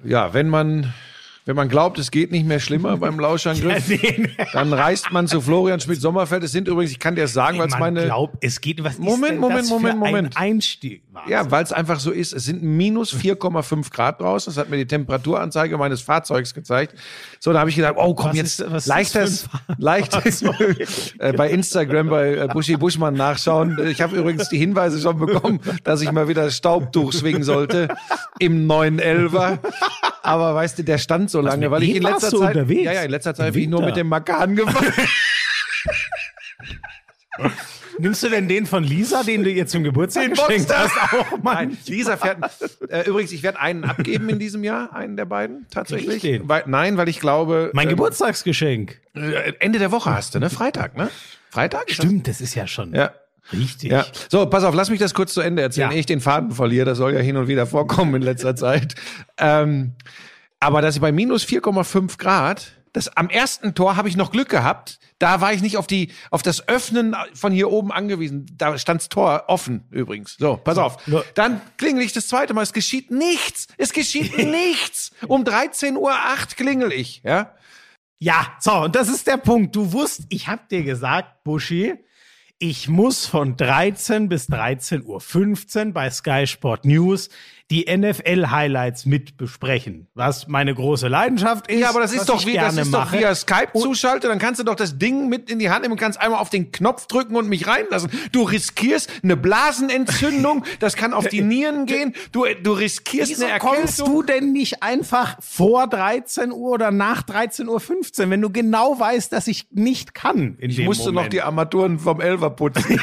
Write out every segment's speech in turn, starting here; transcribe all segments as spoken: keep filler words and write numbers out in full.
Ja, wenn man... Wenn man glaubt, es geht nicht mehr schlimmer beim Lauschangriff, ja, nee, nee. dann reist man zu Florian Schmidt-Sommerfeld. Es sind übrigens, ich kann dir das sagen, weil es meine... Man glaubt, es geht... Was Moment, ist denn Moment, das Moment, für Moment. ein Einstieg? Wahnsinn. Ja, weil es einfach so ist. Es sind minus vier Komma fünf Grad draußen. Das hat mir die Temperaturanzeige meines Fahrzeugs gezeigt. So, da habe ich gedacht, oh komm, was jetzt ist, leichtes, leichtes äh, bei Instagram bei äh, Buschi Buschmann nachschauen. Ich habe übrigens die Hinweise schon bekommen, dass ich mal wieder Staubtuch schwingen sollte im neuen Elfer. Aber weißt du, der stand so lange, weil ich in letzter Zeit, unterwegs? ja, ja, in letzter Zeit bin ich nur mit dem Makan gefahren. Nimmst du denn den von Lisa, den du ihr zum Geburtstag geschenkt hast? Auch mal? Nein, Lisa fährt, äh, übrigens, ich werde einen abgeben in diesem Jahr, einen der beiden, tatsächlich. Den? Weil, nein, weil ich glaube... Mein ähm, Geburtstagsgeschenk. Äh, Ende der Woche hast du, ne? Freitag, ne? Freitag? Stimmt, das? das ist ja schon... Ja. Richtig. Ja. So, pass auf, lass mich das kurz zu Ende erzählen, ja. ehe ich den Faden verliere. Das soll ja hin und wieder vorkommen in letzter Zeit. Ähm, aber dass ich bei minus vier Komma fünf Grad, das am ersten Tor habe ich noch Glück gehabt. Da war ich nicht auf die, auf das Öffnen von hier oben angewiesen. Da stand's Tor offen übrigens. So, pass auf. Dann klingel ich das zweite Mal. Es geschieht nichts. Es geschieht nichts. Um dreizehn Uhr acht klingel ich, ja. Ja, so, und das ist der Punkt. Du wusst, ich hab dir gesagt, Buschi, ich muss von dreizehn bis dreizehn Uhr fünfzehn bei Sky Sport News die N F L-Highlights mit besprechen, was meine große Leidenschaft ist. Ja, aber das ist doch, wie, das ist doch mache. via Skype zuschalten, dann kannst du doch das Ding mit in die Hand nehmen und kannst einmal auf den Knopf drücken und mich reinlassen. Du riskierst eine Blasenentzündung, das kann auf die Nieren gehen, du, du riskierst Wieso eine Erkältung. kommst du denn nicht einfach vor dreizehn Uhr oder nach dreizehn Uhr fünfzehn, wenn du genau weißt, dass ich nicht kann in ich dem musste Moment. noch die Armaturen vom Elfer putzen.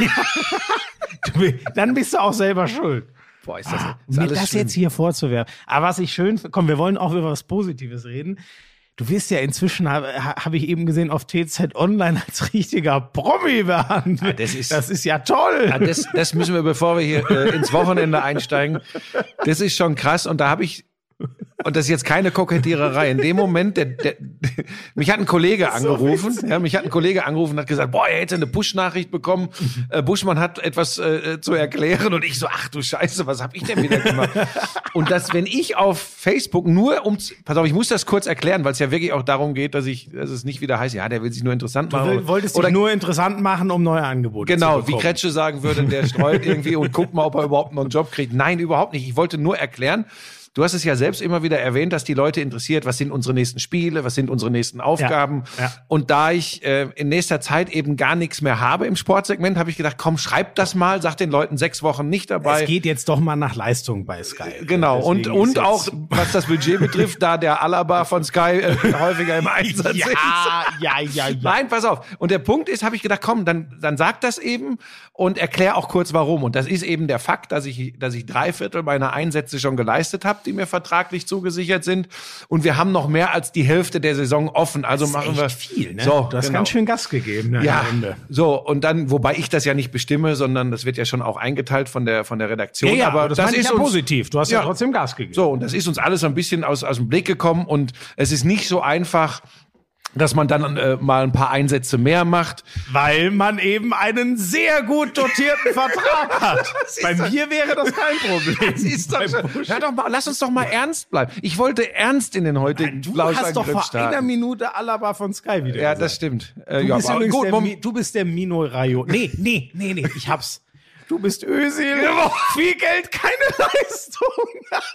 Dann bist du auch selber schuld. Boah, ist das, ah, ist mir alles das schlimm. jetzt hier vorzuwerfen. Aber was ich schön, komm, wir wollen auch über was Positives reden. Du wirst ja inzwischen, habe hab ich eben gesehen, auf T Z Online als richtiger Promi behandelt. Ja, das, ist, das ist ja toll. Ja, das, das müssen wir, bevor wir hier äh, ins Wochenende einsteigen, das ist schon krass. Und da habe ich, und das ist jetzt keine Kokettiererei, in dem Moment, der, der, mich hat ein Kollege angerufen, so ja, mich hat ein Kollege angerufen und hat gesagt, boah, er hätte eine Push-Nachricht bekommen, äh, Buschmann hat etwas äh, zu erklären und ich so, ach du Scheiße, was hab ich denn wieder gemacht? Und das, wenn ich auf Facebook nur um, pass auf, ich muss das kurz erklären, weil es ja wirklich auch darum geht, dass ich, dass es nicht wieder heißt, ja, der will sich nur interessant machen. Du wolltest oder dich nur interessant machen, um neue Angebote genau, zu bekommen. wie Kretsche sagen würde, der streut irgendwie und guckt mal, ob er überhaupt noch einen Job kriegt. Nein, überhaupt nicht. Ich wollte nur erklären, du hast es ja selbst immer wieder erwähnt, dass die Leute interessiert, was sind unsere nächsten Spiele, was sind unsere nächsten Aufgaben. Ja, ja. Und da ich äh, in nächster Zeit eben gar nichts mehr habe im Sportsegment, habe ich gedacht, komm, schreib das mal, sag den Leuten sechs Wochen nicht dabei. Es geht jetzt doch mal nach Leistung bei Sky. Genau, und, Deswegen und auch, was das Budget betrifft, da der Alaba von Sky äh, häufiger im Einsatz ja, ist. Ja, ja, ja. Nein, pass auf. Und der Punkt ist, habe ich gedacht, komm, dann, dann sag das eben und erklär auch kurz warum. Und das ist eben der Fakt, dass ich, dass ich drei Viertel meiner Einsätze schon geleistet habe, die mir vertraglich zugesichert sind. Und wir haben noch mehr als die Hälfte der Saison offen. Also das ist machen wir echt viel, ne? So, du hast genau. ganz schön Gas gegeben, ne, ja, am Ende. So, und dann, wobei ich das ja nicht bestimme, sondern das wird ja schon auch eingeteilt von der, von der Redaktion. Ja, ja, aber das, das ist ist ja uns, positiv. Du hast ja, ja trotzdem Gas gegeben. So, und das ist uns alles so ein bisschen aus, aus dem Blick gekommen und es ist nicht so einfach, dass man dann äh, mal ein paar Einsätze mehr macht. Weil man eben einen sehr gut dotierten Vertrag hat. Bei mir wäre das kein Problem. Das ist doch schon, hör doch mal, lass uns doch mal ernst bleiben. Ich wollte ernst in den heutigen Du hast doch vor starten. einer Minute Alaba von Sky wieder Ja, gesagt. das stimmt. Äh, Du, ja, bist aber übrigens gut, der, Mom- Mi- du bist der Mino Rayo. Nee, nee, nee, nee, ich hab's. Du bist Özil. Viel Geld, keine Leistung.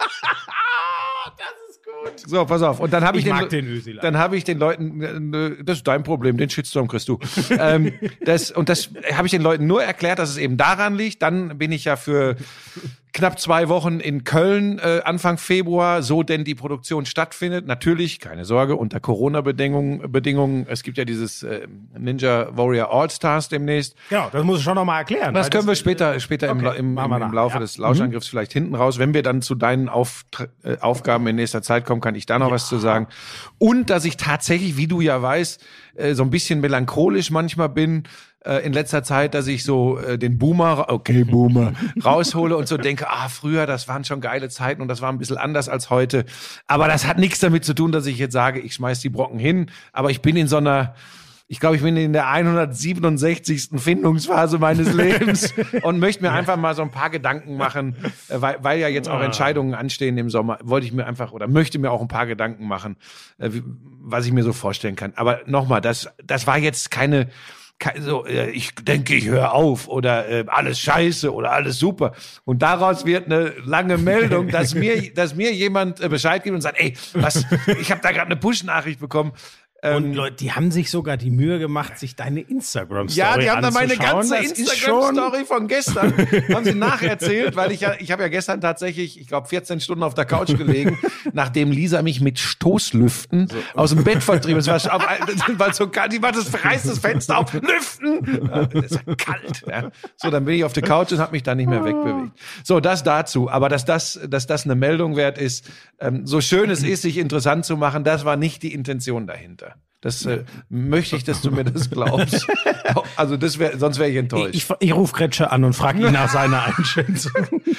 Das ist gut. So, pass auf. Und dann habe ich, Ich den, mag den Özil. dann habe ich den Leuten, äh, das ist dein Problem, den Shitstorm kriegst du. ähm, das, und das habe ich den Leuten nur erklärt, dass es eben daran liegt. Dann bin ich ja für knapp zwei Wochen in Köln, äh, Anfang Februar, so denn die Produktion stattfindet. Natürlich, keine Sorge, unter Corona-Bedingungen. Bedingungen. Es gibt ja dieses äh, Ninja Warrior All-Stars demnächst. Genau, das muss ich schon noch mal erklären. Das weil können wir das- später, später im, Okay, im, machen wir im, im nach, Laufe ja. des Lauschangriffs vielleicht hinten raus. Wenn wir dann zu deinen Auf, äh, Aufgaben in nächster Zeit kommen, kann ich da noch was zu sagen. Und dass ich tatsächlich, wie du ja weißt, äh, so ein bisschen melancholisch manchmal bin, äh, in letzter Zeit, dass ich so äh, den Boomer, okay, Boomer, raushole und so denke, ah, früher, das waren schon geile Zeiten und das war ein bisschen anders als heute. Aber das hat nichts damit zu tun, dass ich jetzt sage, ich schmeiß die Brocken hin. Aber ich bin in so einer, ich glaube, ich bin in der hundertsiebenundsechzigsten Findungsphase meines Lebens und möchte mir einfach mal so ein paar Gedanken machen, äh, weil, weil ja jetzt auch Entscheidungen anstehen im Sommer, wollte ich mir einfach oder möchte mir auch ein paar Gedanken machen, äh, wie, was ich mir so vorstellen kann. Aber nochmal, das, das war jetzt keine, keine so, äh, ich denke, ich höre auf oder äh, alles scheiße oder alles super. Und daraus wird eine lange Meldung, dass mir, dass mir jemand äh, Bescheid gibt und sagt, ey, was, ich habe da gerade eine Push-Nachricht bekommen. Und Leute, die haben sich sogar die Mühe gemacht, sich deine Instagram-Story Ja, die haben dann meine ganze Das Instagram-Story von gestern haben sie nacherzählt, weil ich ja, ich habe ja gestern tatsächlich, ich glaube, vierzehn Stunden auf der Couch gelegen, nachdem Lisa mich mit Stoßlüften so aus dem Bett vertrieben. Es war, auf, war so kalt, die macht das reißt das Fenster auf, lüften. Es ist kalt. Ja. So, dann bin ich auf der Couch und habe mich dann nicht mehr wegbewegt. So, das dazu. Aber dass das, dass das eine Meldung wert ist, ähm, so schön es ist, sich interessant zu machen, das war nicht die Intention dahinter. Das äh, möchte ich, dass du mir das glaubst. Also das wär, sonst wäre ich enttäuscht. Ich, ich, ich rufe Gretsche an und frage ihn nach seiner Einschätzung.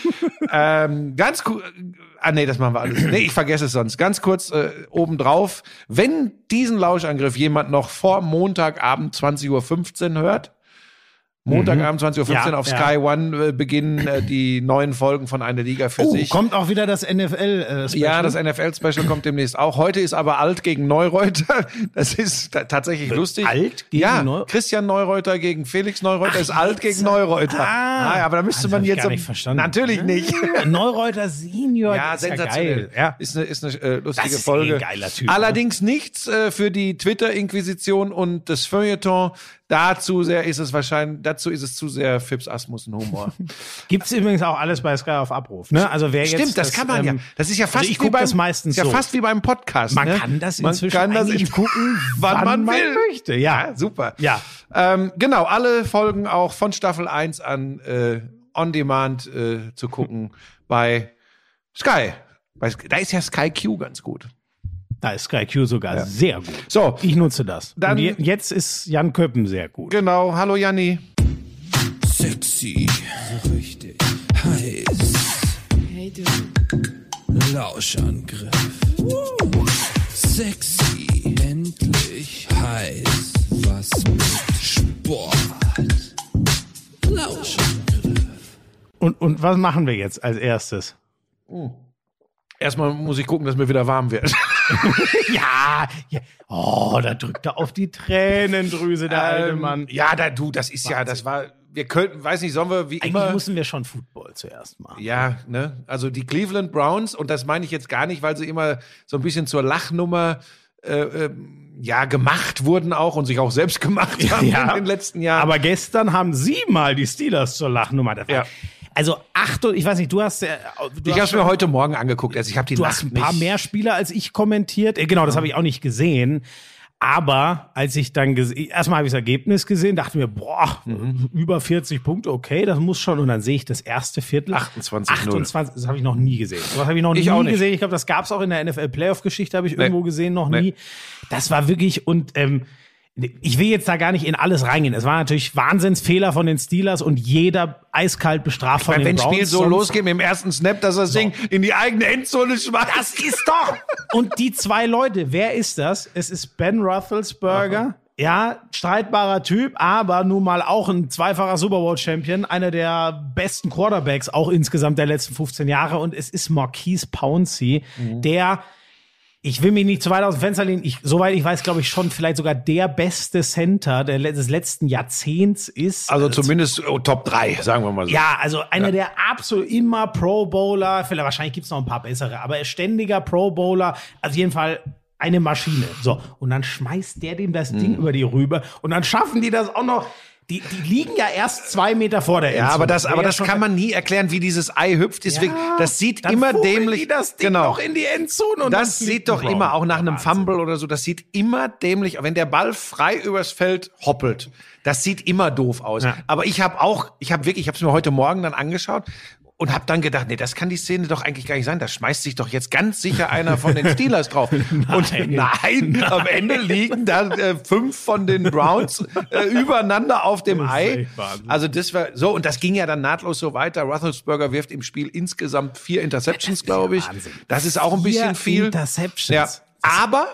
ähm, ganz cool. Ah nee, das machen wir alles. Nee, ich vergesse es sonst. Ganz kurz äh, obendrauf. Wenn diesen Lauschangriff jemand noch vor Montagabend zwanzig Uhr fünfzehn hört, Montagabend zwanzig Uhr fünfzehn ja, auf Sky ja. One äh, beginnen äh, die neuen Folgen von Eine Liga für oh, sich. Kommt auch wieder das N F L-Special? Äh, ja, das N F L-Special kommt demnächst auch. Heute ist aber Alt gegen Neureuter. Das ist t- tatsächlich lustig. Alt gegen ja, Neureuter? Christian Neureuter gegen Felix Neureuter Ach, ist Alt gegen Neureuter. Ah, ah, aber da müsste man jetzt... Gar nicht verstanden. Natürlich nicht. Neureuter Senior. Ja, ist sensationell. Ja, ist eine, ist eine äh, lustige das ist Folge. ein geiler Typ. Allerdings ne? nichts äh, für die Twitter-Inquisition und das Feuilleton. Dazu sehr ist es wahrscheinlich, dazu ist es zu sehr Fips Asmussen-Humor. Gibt's übrigens auch alles bei Sky auf Abruf, ne? Also wer Stimmt, jetzt das, das kann man ähm, ja. Das ist ja fast also ich wie beim, das meistens ist ja so. fast wie beim Podcast. Man ne? kann das man inzwischen kann das eigentlich gucken, wann, wann man will. möchte. Ja, ja super. Ja. Ähm, genau, alle Folgen auch von Staffel eins an äh, on Demand äh, zu gucken bei Sky. Bei, da ist ja Sky Q ganz gut. Da ist Sky Q sogar ja. sehr gut. So, ich nutze das. Dann, Und jetzt ist Jan Köppen sehr gut. Genau, hallo Janni. Sexy, so richtig heiß. Hey du. Lauschangriff. Uh. Sexy, endlich heiß. Was mit Sport. Lauschangriff. Und, und was machen wir jetzt als erstes? Uh. Erstmal muss ich gucken, dass mir wieder warm wird. ja, ja, oh, da drückt er auf die Tränendrüse, der ähm, alte Mann. Ja, da, du, das ist Wahnsinn. Ja, das war, wir könnten, weiß nicht, sollen wir wie Eigentlich immer. Eigentlich müssen wir schon Football zuerst machen. Ja, ne, also die Cleveland Browns, und das meine ich jetzt gar nicht, weil sie immer so ein bisschen zur Lachnummer äh, äh, ja, gemacht wurden auch und sich auch selbst gemacht haben ja, in den letzten Jahren. Aber gestern haben sie mal die Steelers zur Lachnummer. Das ja. Also acht, ich weiß nicht, du hast... Du ich habe es mir heute Morgen angeguckt, also ich habe die Du Nacht hast ein paar nicht. mehr Spieler als ich kommentiert. Genau, das habe ich auch nicht gesehen. Aber als ich dann gesehen, erstmal habe ich das Ergebnis gesehen, dachte mir, boah, mhm. über vierzig Punkte, okay, das muss schon. Und dann sehe ich das erste Viertel. achtundzwanzig null. achtundzwanzig, das habe ich noch nie gesehen. Das habe ich noch ich nie auch nicht. gesehen. Ich glaube, das gab es auch in der N F L-Playoff-Geschichte, habe ich nee. irgendwo gesehen, noch nee. nie. Das war wirklich, und ähm, ich will jetzt da gar nicht in alles reingehen. Es war natürlich Wahnsinnsfehler von den Steelers und jeder eiskalt bestraft von meine, den Browns. Wenn das Spiel so losgeht mit dem ersten Snap, dass das so. Ding in die eigene Endzone schmeißt. Das ist doch! Und die zwei Leute, wer ist das? Es ist Ben Roethlisberger. Aha. Ja, streitbarer Typ, aber nun mal auch ein zweifacher Super Bowl-Champion, einer der besten Quarterbacks auch insgesamt der letzten fünfzehn Jahre. Und es ist Maurkice Pouncey, mhm. der... Ich will mich nicht zu weit aus dem Fenster lehnen. Ich, soweit ich weiß, glaube ich schon vielleicht sogar der beste Center der, des letzten Jahrzehnts ist. Also zumindest oh, Top drei, sagen wir mal so. Ja, also einer ja. der absolut immer Pro Bowler. Vielleicht, wahrscheinlich gibt's noch ein paar bessere, aber er ist ständiger Pro Bowler. Also auf jeden Fall eine Maschine. So, und dann schmeißt der dem das hm. Ding über die rüber. Und dann schaffen die das auch noch. Die, die liegen ja erst zwei Meter vor der Endzone. Ja, aber das, aber das kann man nie erklären, wie dieses Ei hüpft. Deswegen, ja, das sieht immer dämlich. Die das Ding genau. noch in die Endzone und das sieht doch immer, auch nach einem Wahnsinn. Fumble oder so, das sieht immer dämlich, wenn der Ball frei übers Feld hoppelt. Das sieht immer doof aus. Ja. Aber ich habe auch, ich habe wirklich, ich habe es mir heute Morgen dann angeschaut und habe dann gedacht, nee, das kann die Szene doch eigentlich gar nicht sein. Da schmeißt sich doch jetzt ganz sicher einer von den Steelers drauf. nein, und nein, nein, am Ende liegen da äh, fünf von den Browns äh, übereinander auf dem Ei. Also das war so, und das ging ja dann nahtlos so weiter. Roethlisberger wirft im Spiel insgesamt vier Interceptions, glaube ich. Wahnsinn. Das ist auch ein bisschen vier viel. Interceptions. Ja. Aber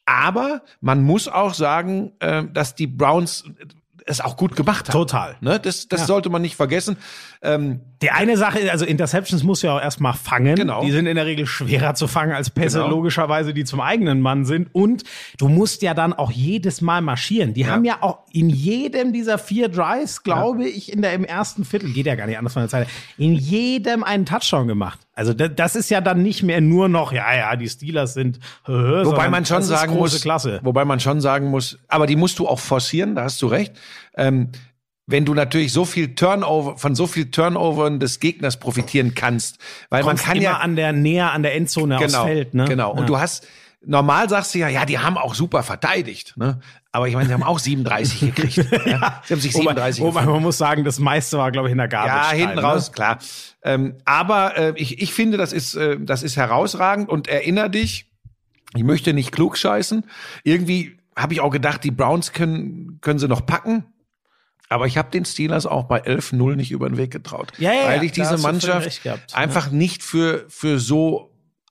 Aber man muss auch sagen, äh, dass die Browns es auch gut gemacht haben. Total. Ne? Das, das Ja. sollte man nicht vergessen. Ähm, Die eine Sache, also Interceptions muss ja auch erstmal fangen. Genau. Die sind in der Regel schwerer zu fangen als Pässe, Genau. logischerweise, die zum eigenen Mann sind. Und du musst ja dann auch jedes Mal marschieren. Die Ja. haben ja auch in jedem dieser vier Drives, glaube ich, in der im ersten Viertel, geht ja gar nicht anders von der Zeit, in jedem einen Touchdown gemacht. Also das, das ist ja dann nicht mehr nur noch, ja, ja, die Steelers sind, hö, Wobei man schon das ist sagen große muss, Klasse. wobei man schon sagen muss, aber die musst du auch forcieren, da hast du recht. Ähm, wenn du natürlich so viel Turnover, von so viel Turnovern des Gegners profitieren kannst, weil Kommst man kann immer ja an der näher an der Endzone genau, aufs Feld, ne? genau. Und Ja. du hast normal sagst du ja, ja, die haben auch super verteidigt, ne? Aber ich meine, sie haben auch siebenunddreißig gekriegt. ja? Sie haben sich siebenunddreißig Wobei, wobei gefunden. man muss sagen, das meiste war, glaube ich, in der Garbage. Ja, hinten ne? raus, klar. Ähm, aber äh, ich, ich finde, das ist, äh, das ist herausragend und erinner dich, ich möchte nicht klug scheißen. Irgendwie habe ich auch gedacht, die Browns können, können sie noch packen. Aber ich habe den Steelers auch bei elf null nicht über den Weg getraut. Ja, ja, weil ja, ich da diese hast du völlig Mannschaft recht gehabt. einfach nicht für, für so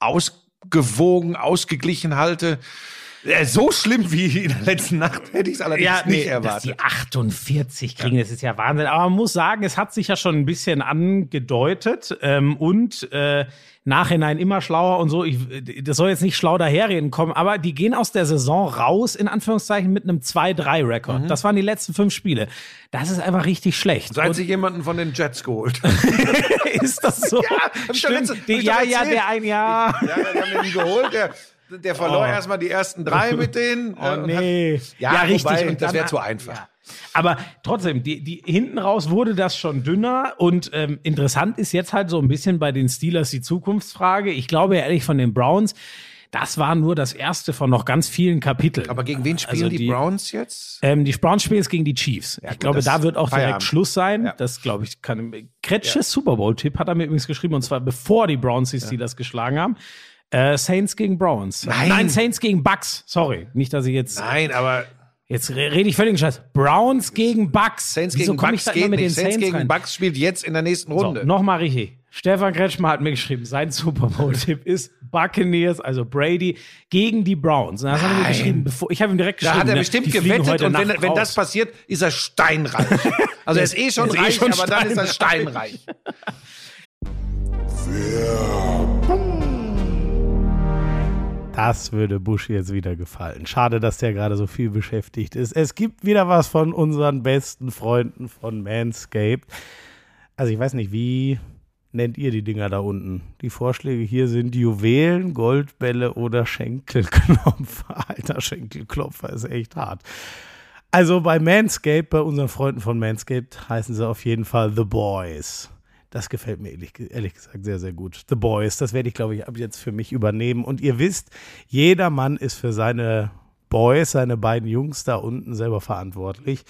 ausgewogen, ausgeglichen halte. Äh, So schlimm wie in der letzten Nacht hätte ich es allerdings Ja, nicht nee, erwartet. dass die achtundvierzig kriegen, das ist ja Wahnsinn. Aber man muss sagen, es hat sich ja schon ein bisschen angedeutet ähm, und äh, nachhinein immer schlauer und so. Ich, das soll jetzt nicht schlau daherreden kommen, aber die gehen aus der Saison raus, in Anführungszeichen, mit einem zwei drei Rekord. Das waren die letzten fünf Spiele. Das ist einfach richtig schlecht. Seit Und sie jemanden von den Jets geholt. ist das so? Ja, hab ich doch Stimmt. letzte- hab Die, ich doch ja, ja, erzählt. der ein Jahr. Ja, ja, die haben den geholt. Der, der verlor Oh. erstmal die ersten drei mit denen. Oh, äh, und nee. Hat, ja, richtig. wobei, Und das dann- wäre zu einfach. Ja. Aber trotzdem, die, die, hinten raus wurde das schon dünner und ähm, interessant ist jetzt halt so ein bisschen bei den Steelers die Zukunftsfrage. Ich glaube ehrlich von den Browns, das war nur das erste von noch ganz vielen Kapiteln. Aber gegen wen spielen Also die, die- Browns jetzt? Ähm, die Browns spielen jetzt gegen die Chiefs. ich gut, glaube, das da wird auch direkt Feierabend. Schluss sein. Ja. Das glaube ich kann. Kretsches Super Bowl-Tipp hat er mir übrigens geschrieben, und zwar bevor die Browns die Steelers geschlagen haben. Äh, Saints gegen Browns. Nein. Nein, Saints gegen Bucks. Sorry, nicht, dass ich jetzt Nein, aber jetzt re- rede ich völlig Scheiß. Browns gegen Bucks. Saints Wieso gegen komme Bucks ich da immer geht mit den nicht. Saints Saints gegen rein? Bucks spielt jetzt in der nächsten Runde. So, nochmal richtig. Stefan Kretschmer hat mir geschrieben, sein Super Bowl-Tipp ist Buccaneers, also Brady, gegen die Browns. Und das hat er mir Nein. geschrieben, bevor, ich habe ihm direkt Da geschrieben. hat er ne, bestimmt die fliegen gewettet heute und wenn, Nacht wenn raus. das passiert, ist er steinreich. Also er ist eh schon Er ist eh reich, schon aber dann ist er steinreich. steinreich. Das würde Busch jetzt wieder gefallen. Schade, dass der gerade so viel beschäftigt ist. Es gibt wieder was von unseren besten Freunden von Manscaped. Also ich weiß nicht, wie nennt ihr die Dinger da unten? Die Vorschläge hier sind Juwelen, Goldbälle oder Schenkelklopfer. Alter, Schenkelklopfer ist echt hart. Also bei Manscaped, bei unseren Freunden von Manscaped, heißen sie auf jeden Fall The Boys. Das gefällt mir ehrlich, ehrlich gesagt sehr, sehr gut. The Boys, das werde ich, glaube ich, ab jetzt für mich übernehmen. Und ihr wisst, jeder Mann ist für seine Boys, seine beiden Jungs da unten selber verantwortlich.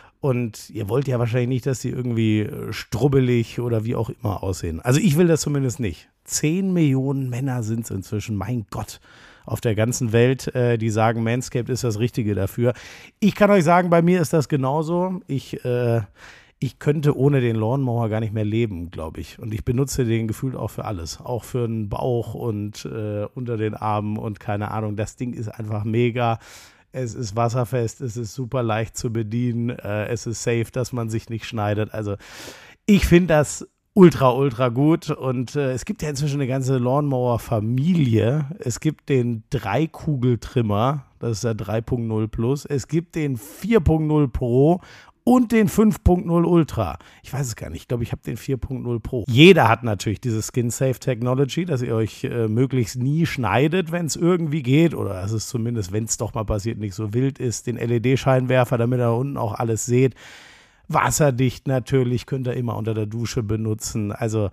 Und ihr wollt ja wahrscheinlich nicht, dass sie irgendwie strubbelig oder wie auch immer aussehen. Also ich will das zumindest nicht. Zehn Millionen Männer sind es inzwischen, mein Gott, auf der ganzen Welt, äh, die sagen, Manscaped ist das Richtige dafür. Ich kann euch sagen, bei mir ist das genauso. Ich, äh, ich könnte ohne den Lawnmower gar nicht mehr leben, glaube ich. Und ich benutze den gefühlt auch für alles. Auch für den Bauch und äh, unter den Armen und keine Ahnung. Das Ding ist einfach mega. Es ist wasserfest, es ist super leicht zu bedienen, äh, es ist safe, dass man sich nicht schneidet. Also ich finde das ultra, ultra gut. Und äh, es gibt ja inzwischen eine ganze Lawnmower-Familie. Es gibt den Dreikugeltrimmer, das ist der drei Punkt null Plus. Es gibt den vier Punkt null Pro und den fünf Punkt null Ultra. Ich weiß es gar nicht. Ich glaube, ich habe den vier Punkt null Pro. Jeder hat natürlich diese Skin-Safe-Technology, dass ihr euch äh, möglichst nie schneidet, wenn es irgendwie geht. Oder dass es zumindest, wenn es doch mal passiert, nicht so wild ist. Den L E D-Scheinwerfer, damit ihr da unten auch alles seht. Wasserdicht natürlich, könnt ihr immer unter der Dusche benutzen. Also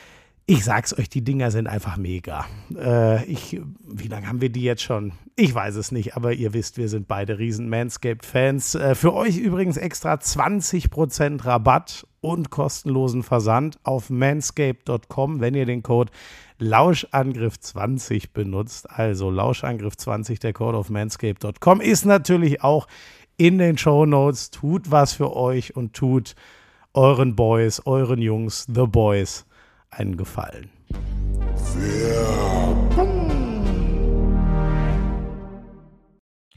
ich sag's euch, die Dinger sind einfach mega. Äh, ich, wie lange haben wir die jetzt schon? Ich weiß es nicht, aber ihr wisst, wir sind beide riesen Manscaped-Fans. Äh, für euch übrigens extra zwanzig Prozent Rabatt und kostenlosen Versand auf manscaped Punkt com, wenn ihr den Code Lauschangriff zwanzig benutzt. Also Lauschangriff zwanzig, der Code auf manscaped Punkt com ist natürlich auch in den Shownotes. Tut was für euch und tut euren Boys, euren Jungs, The Boys, einen Gefallen.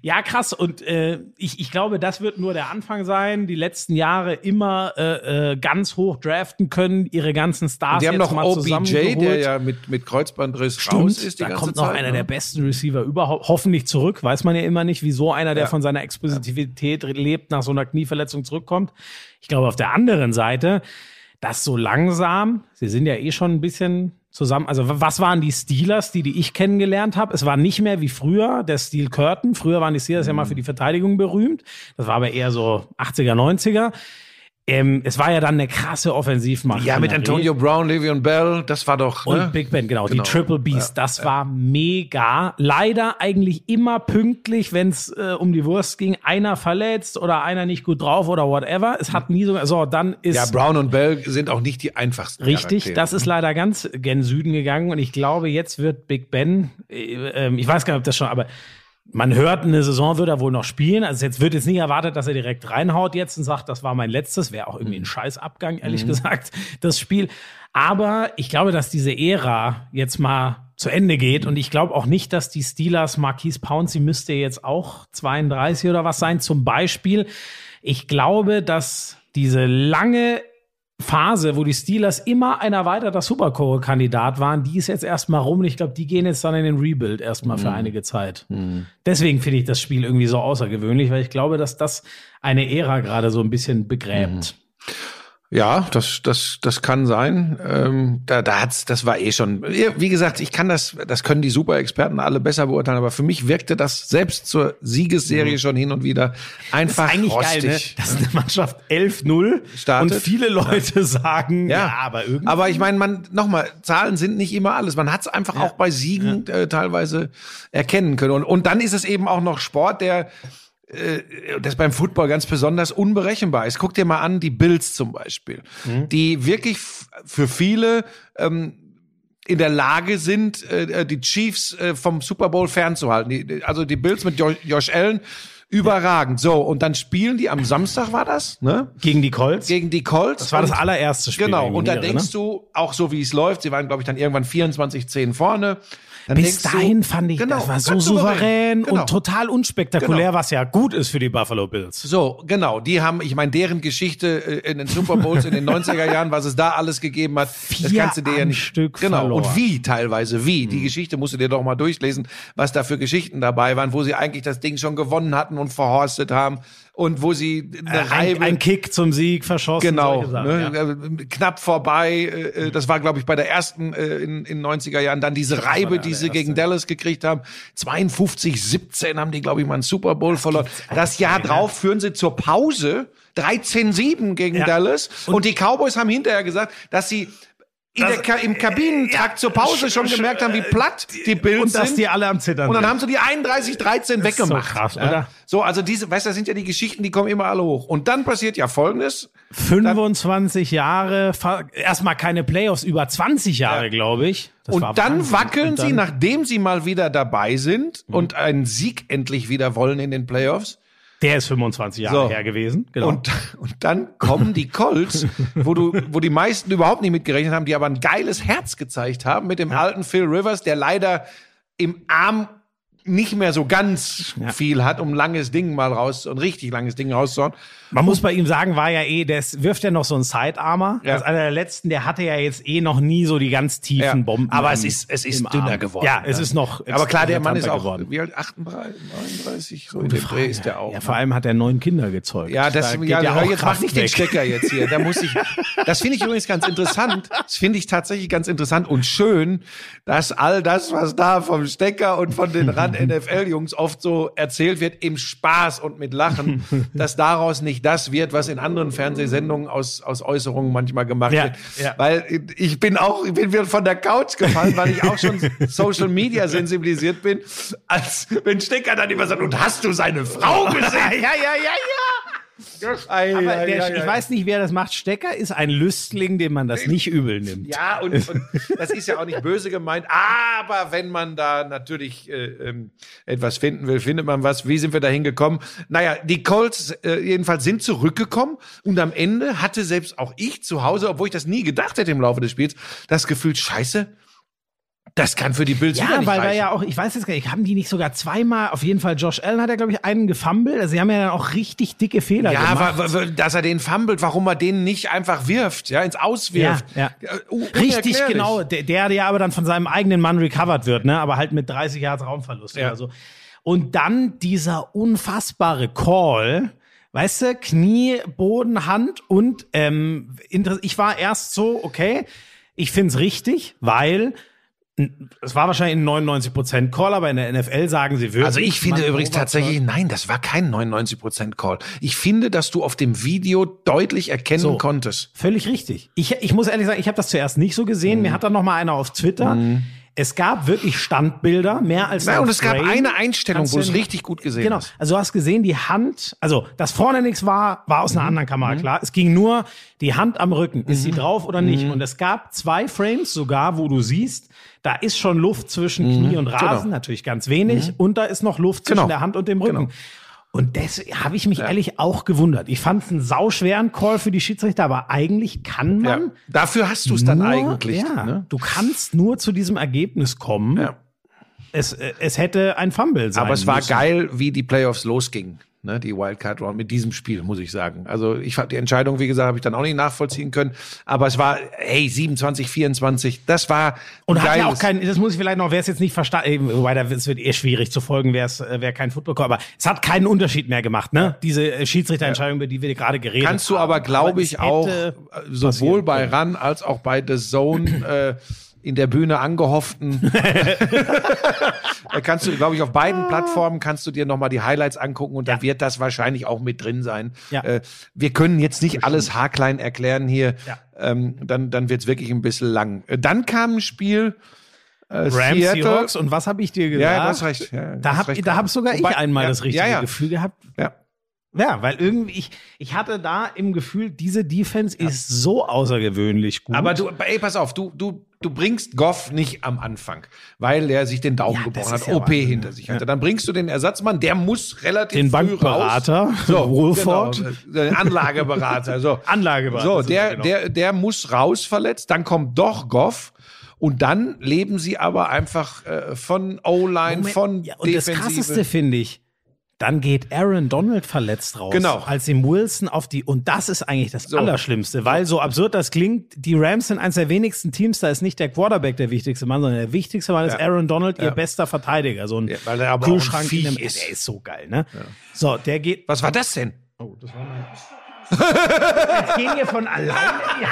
Ja, krass. Und äh, ich, ich glaube, das wird nur der Anfang sein. Die letzten Jahre immer äh, äh, ganz hoch draften können, ihre ganzen Stars Die haben jetzt noch mal O B J, zusammengeholt. der ja mit, mit Kreuzbandriss Stimmt, raus ist die da ganze kommt noch Zeit, einer ne? der besten Receiver überhaupt, hoffentlich zurück. Weiß man ja immer nicht, wieso einer, der Ja. von seiner Explosivität lebt, nach so einer Knieverletzung zurückkommt. Ich glaube, auf der anderen Seite, dass so langsam, sie sind ja eh schon ein bisschen zusammen, also was waren die Steelers, die, die ich kennengelernt habe? Es war nicht mehr wie früher der Steel Curtain. Früher waren die Steelers mhm. ja mal für die Verteidigung berühmt. Das war aber eher so achtziger, neunziger. Ähm, es war ja dann eine krasse Offensivmacht. Ja, mit Antonio Brown, Le'Veon Bell, das war doch, und ne? Big Ben, genau, Genau. die Triple Beast, das war mega. Leider eigentlich immer pünktlich, wenn es äh, um die Wurst ging, einer verletzt oder einer nicht gut drauf oder whatever. Es hat nie so, so dann ist Ja, Brown und Bell sind auch nicht die einfachsten richtig, Charaktere. das ist leider ganz gen Süden gegangen und ich glaube, jetzt wird Big Ben, äh, äh, ich weiß gar nicht, ob das schon, aber man hört, eine Saison wird er wohl noch spielen. Also jetzt wird jetzt nicht erwartet, dass er direkt reinhaut jetzt und sagt, das war mein letztes. Wäre auch irgendwie ein Scheißabgang, ehrlich mhm. gesagt, das Spiel. Aber ich glaube, dass diese Ära jetzt mal zu Ende geht. Und ich glaube auch nicht, dass die Steelers, Marquise Pouncey müsste jetzt auch zweiunddreißig oder was sein, zum Beispiel. Ich glaube, dass diese lange Phase, wo die Steelers immer ein erweiterter Supercore-Kandidat waren, die ist jetzt erstmal rum. Und ich glaube, die gehen jetzt dann in den Rebuild erstmal für Mhm. einige Zeit. Mhm. Deswegen finde ich das Spiel irgendwie so außergewöhnlich, weil ich glaube, dass das eine Ära gerade so ein bisschen begräbt. Ja, das, das, das kann sein. Ähm, da, da hat's, das war eh schon. Wie gesagt, ich kann das, das können die Super-Experten alle besser beurteilen, aber für mich wirkte das selbst zur Siegesserie mhm. schon hin und wieder einfach das ist eigentlich rostig. geil, ne? Dass eine Mannschaft elf null startet. Und viele Leute ja. sagen, ja, ja, aber irgendwie. Aber ich meine, man, nochmal, Zahlen sind nicht immer alles. Man hat es einfach ja. auch bei Siegen ja. äh, teilweise erkennen können. Und, und dann ist es eben auch noch Sport, der das beim Football ganz besonders unberechenbar ist. Guck dir mal an, die Bills zum Beispiel, mhm. die wirklich f- für viele ähm, in der Lage sind, äh, die Chiefs äh, vom Super Bowl fernzuhalten. Die, also die Bills mit jo- Josh Allen, überragend. So, und dann spielen die am Samstag, war das? Ne? Gegen die Colts? Gegen die Colts. Das war und, das allererste Spiel. Genau, und da ihre, denkst ne? du, auch so wie es läuft, sie waren, glaube ich, dann irgendwann vierundzwanzig zehn vorne. Dann Bis dahin du, fand ich, genau, das war so ganz souverän genau. und total unspektakulär, Genau. was ja gut ist für die Buffalo Bills. So, genau. Die haben, ich meine, deren Geschichte in den Super Bowls in den neunziger Jahren, was es da alles gegeben hat, Vier das kannst du dir ja nicht. Stück Genau. verloren. Und wie teilweise, wie. Die Geschichte musst du dir doch mal durchlesen, was da für Geschichten dabei waren, wo sie eigentlich das Ding schon gewonnen hatten und verhorstet haben. Und wo sie eine Ein, Reibe, ein Kick zum Sieg verschossen. genau, solche Sachen, ne, ja. äh, knapp vorbei. Äh, das war, glaube ich, bei der ersten äh, in in neunziger Jahren. Dann diese Reibe, die sie gegen Dallas gekriegt haben. zweiundfünfzig siebzehn haben die, glaube ich, mal einen Super Bowl verloren. Das Jahr drauf führen sie zur Pause dreizehn sieben gegen Ja. Dallas. Und, Und die Cowboys haben hinterher gesagt, dass sie in Das- der Ka- im Kabinentrakt zur Pause schon gemerkt haben, wie platt die Bills Und dass sind. die alle am Zittern Und dann sind. haben sie die einunddreißig dreizehn Das ist so weggemacht. krass, ja. oder? So, also diese, weißt du, das sind ja die Geschichten, die kommen immer alle hoch. Und dann passiert ja Folgendes. fünfundzwanzig Jahre, fa- erstmal keine Playoffs, über zwanzig Jahre, Ja. glaube ich. Das war Und dann Wahnsinn. wackeln Und dann- sie, nachdem sie mal wieder dabei sind Mhm. und einen Sieg endlich wieder wollen in den Playoffs. Der ist fünfundzwanzig Jahre So. her gewesen. Genau. Und, und dann kommen die Colts, wo du, wo die meisten überhaupt nicht mitgerechnet haben, die aber ein geiles Herz gezeigt haben mit dem alten Phil Rivers, der leider im Arm nicht mehr so ganz Ja. viel hat, um ein langes Ding mal raus, ein richtig langes Ding rauszuhauen. Man muss bei ihm sagen, war ja eh, der wirft ja noch so einen Sidearmer. Ja. Das ist einer der letzten, der hatte ja jetzt eh noch nie so die ganz tiefen Ja. Bomben. Aber im- es ist, es ist im dünner Arm. geworden. Ja, es ist noch. Aber klar, der Mann ist eklatanter auch, geworden. wie alt? achtunddreißig, neununddreißig, so in dem Dreh ist der auch. Ja, vor allem hat er neun Kinder gezeugt. Ja, das, Da geht ja, hör auch jetzt mach Kraft nicht den weg. Stecker jetzt hier. Da muss ich, das finde ich übrigens ganz interessant. Das finde ich tatsächlich ganz interessant und schön, dass all das, was da vom Stecker und von den Rand-N F L-Jungs oft so erzählt wird, im Spaß und mit Lachen, dass daraus nicht das wird, was in anderen Fernsehsendungen aus, aus Äußerungen manchmal gemacht Ja, wird. ja. Weil ich bin auch, ich bin wieder von der Couch gefallen, weil ich auch schon Social Media sensibilisiert bin, als wenn Stecker dann immer sagt, und hast du seine Frau gesehen? ja, ja, ja, ja. Ei, Aber ei, der, ei, ich ei. weiß nicht, wer das macht. Stecker ist ein Lüstling, dem man das nicht übel nimmt. Ja, und, und das ist ja auch nicht böse gemeint, aber wenn man da natürlich äh, ähm, etwas finden will, findet man was. Wie sind wir da hingekommen? Naja, die Colts äh, jedenfalls sind zurückgekommen und am Ende hatte selbst auch ich zu Hause, obwohl ich das nie gedacht hätte im Laufe des Spiels, das Gefühl, scheiße, Das kann für die Bills wieder Ja, nicht weil da reichen. ja auch, ich weiß jetzt gar nicht, haben die nicht sogar zweimal, auf jeden Fall Josh Allen hat ja, glaube ich, einen gefummelt. Also sie haben ja dann auch richtig dicke Fehler Ja, gemacht. wa- wa- dass er den fummelt, warum er den nicht einfach wirft, ja, ins Auswirft. Ja, ja. Uh, Richtig, unerklärlich. genau. Der, der ja aber dann von seinem eigenen Mann recovered wird, ne? Aber halt mit dreißig Yards Raumverlust Ja. oder so. Und dann dieser unfassbare Call, weißt du, Knie, Boden, Hand und ähm, inter- ich war erst so, okay, ich find's richtig, weil es war wahrscheinlich ein neunundneunzig Prozent Call, aber in der N F L sagen sie wirklich. Also ich finde man übrigens tatsächlich, nein, das war kein neunundneunzig Prozent Call. Ich finde, dass du auf dem Video deutlich erkennen So. konntest. Völlig richtig. Ich, ich muss ehrlich sagen, ich habe das zuerst nicht so gesehen. Mhm. Mir hat dann noch mal einer auf Twitter. Es gab wirklich Standbilder, mehr als Ja, ein und es gab Frame. eine Einstellung, Kannst wo du du es nicht- richtig gut gesehen Genau. hast. Also du hast gesehen, die Hand, also dass vorne nichts war, war aus einer anderen Kamera klar. Es ging nur die Hand am Rücken. Ist sie drauf oder nicht? Und es gab zwei Frames sogar, wo du siehst, da ist schon Luft zwischen Knie und Rasen, Genau. natürlich ganz wenig. Und da ist noch Luft zwischen Genau. der Hand und dem Rücken. Genau. Und das habe ich mich ehrlich auch gewundert. Ich fand es einen sauschweren Call für die Schiedsrichter, aber eigentlich kann man Ja. Dafür hast du es dann nur, eigentlich. Ja, Ne? du kannst nur zu diesem Ergebnis kommen. Ja. Es, äh, es hätte ein Fumble sein Aber es war müssen. geil, wie die Playoffs losgingen. Ne, die Wildcard Round mit diesem Spiel, muss ich sagen. Also ich fand die Entscheidung, wie gesagt, habe ich dann auch nicht nachvollziehen können. Aber es war, hey, siebenundzwanzig, vierundzwanzig, das war Und hat ja geiles- auch kein, das muss ich vielleicht noch, wer es jetzt nicht verstanden, wobei da es wird eher schwierig zu folgen, wer es, äh, wer kein Football Call, aber es hat keinen Unterschied mehr gemacht, ne? Diese äh, Schiedsrichterentscheidung, über die wir gerade geredet haben. Kannst du aber, glaube ich, es auch hätte äh, sowohl passieren bei können. RAN als auch bei The Zone äh, in der Bühne angehofften. Da kannst du, glaube ich, auf beiden Plattformen kannst du dir nochmal die Highlights angucken und da wird das wahrscheinlich auch mit drin sein. Ja. Äh, wir können jetzt nicht alles haarklein erklären hier. Ja. Ähm, dann dann wird's wirklich ein bisschen lang. Äh, Dann kam ein Spiel äh, Rams, Seattle. Seahawks und was habe ich dir gesagt? Ja, du hast recht. Ja, du Da hast hab, recht. da hab sogar Wobei- ich einmal ja, das richtige ja, ja. Gefühl gehabt. Ja. Ja, weil irgendwie, ich, ich hatte da im Gefühl, diese Defense ist so außergewöhnlich gut. Aber du, ey, pass auf, du, du, du bringst Goff nicht am Anfang, weil der sich den Daumen Ja, das gebrochen ist hat, ja O P Wahnsinn, hinter sich hatte. Dann bringst du den Ersatzmann, der muss relativ Den früh Bankberater, raus. So, Wohlford. genau, den Anlageberater, so. Anlageberater, So, so, der, genau. der, der muss raus verletzt, dann kommt doch Goff. Und dann leben sie aber einfach äh, von O-Line, Moment, von ja, und das Defensive. Krasseste finde ich, dann geht Aaron Donald verletzt raus. Genau. Als ihm Wilson auf die, und das ist eigentlich das So. Allerschlimmste, weil so absurd das klingt, die Rams sind eines der wenigsten Teams, da ist nicht der Quarterback der wichtigste Mann, sondern der wichtigste Mann ist Aaron Donald, ihr bester Verteidiger. So ein Ja, weil er aber auch Kühlschrank ein Viech in einem, ist. Der ist so geil, ne? So, der geht, Was war das denn? das ging hier von alleine. Ja.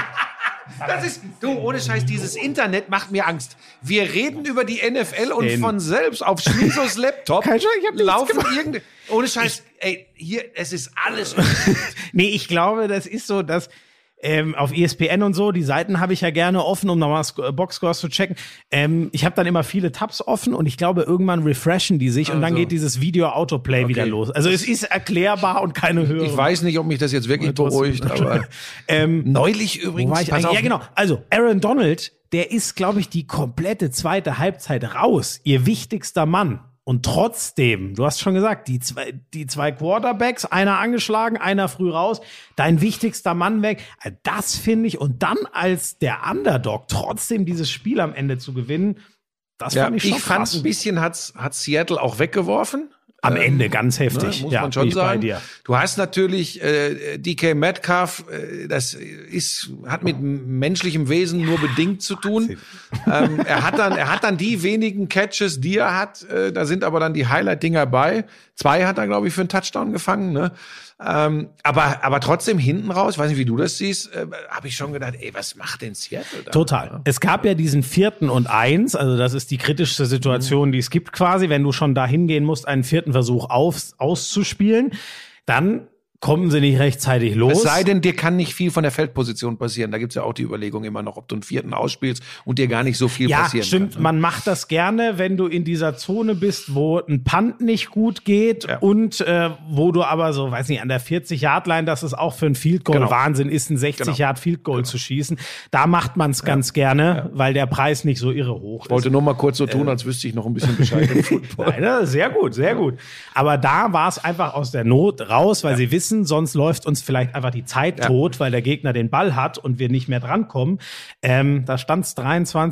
Das ist, du, ohne Scheiß, dieses Internet macht mir Angst. Wir reden über die N F L und Den- von selbst auf Schmisos Laptop Kein Scheiß, ich hab nichts laufen gemacht. irgende, ohne Scheiß, ey, hier, es ist alles. Nee, ich glaube, das ist so, dass ähm, auf E S P N und so, die Seiten habe ich ja gerne offen, um nochmal Sc- Boxscores zu checken. Ähm, ich habe dann immer viele Tabs offen und ich glaube, irgendwann refreshen die sich und dann Also. geht dieses Video-Autoplay wieder los. Also es ist erklärbar und keine Höhe. Ich weiß nicht, ob mich das jetzt wirklich beruhigt, aber ähm, neulich Wo übrigens, war ich pass eigentlich? auf, Ja, genau. Also, Aaron Donald, der ist, glaube ich, die komplette zweite Halbzeit raus. Ihr wichtigster Mann. Und trotzdem, du hast schon gesagt, die zwei, die zwei Quarterbacks, einer angeschlagen, einer früh raus, dein wichtigster Mann weg. Das finde ich. Und dann als der Underdog trotzdem dieses Spiel am Ende zu gewinnen, das ja, fand ich ich schon fand krass. ein bisschen hat's, hat Seattle auch weggeworfen. Am Ende ganz heftig. Ne, muss ja, man bin schon ich bei sagen. dir. Du hast natürlich äh, D K Metcalf, äh, das ist hat mit menschlichem Wesen nur bedingt zu tun. ähm, er hat dann er hat dann die wenigen Catches, die er hat, äh, da sind aber dann die Highlight-Dinger bei. Zwei hat er, glaube ich, für einen Touchdown gefangen. Ne? Ähm, aber aber trotzdem hinten raus, weiß nicht, wie du das siehst, äh, habe ich schon gedacht, ey, was macht denn Seattle da? Total. Es gab ja diesen vierten und eins, also das ist die kritischste Situation, die es gibt quasi, wenn du schon dahin gehen musst, einen vierten Versuch auf, auszuspielen, dann kommen sie nicht rechtzeitig los. Es sei denn, dir kann nicht viel von der Feldposition passieren. Da gibt's ja auch die Überlegung immer noch, ob du einen vierten ausspielst und dir gar nicht so viel ja, passieren stimmt. kann. Ne? Man macht das gerne, wenn du in dieser Zone bist, wo ein Punt nicht gut geht Ja. und äh, wo du aber so, weiß nicht, an der vierzig-Yard-Line, dass es auch für ein Field Goal Genau. Wahnsinn ist, ein sechzig-Yard-Field Goal zu schießen. Da macht man es ganz gerne, weil der Preis nicht so irre hoch Ich wollte ist. nur mal kurz so tun, als wüsste ich noch ein bisschen Bescheid im Football. Nein, ne? Sehr gut, sehr gut. Aber da war es einfach aus der Not raus, weil sie wissen, sonst läuft uns vielleicht einfach die Zeit Ja. tot, weil der Gegner den Ball hat und wir nicht mehr drankommen. Ähm, da stand es dreiundzwanzig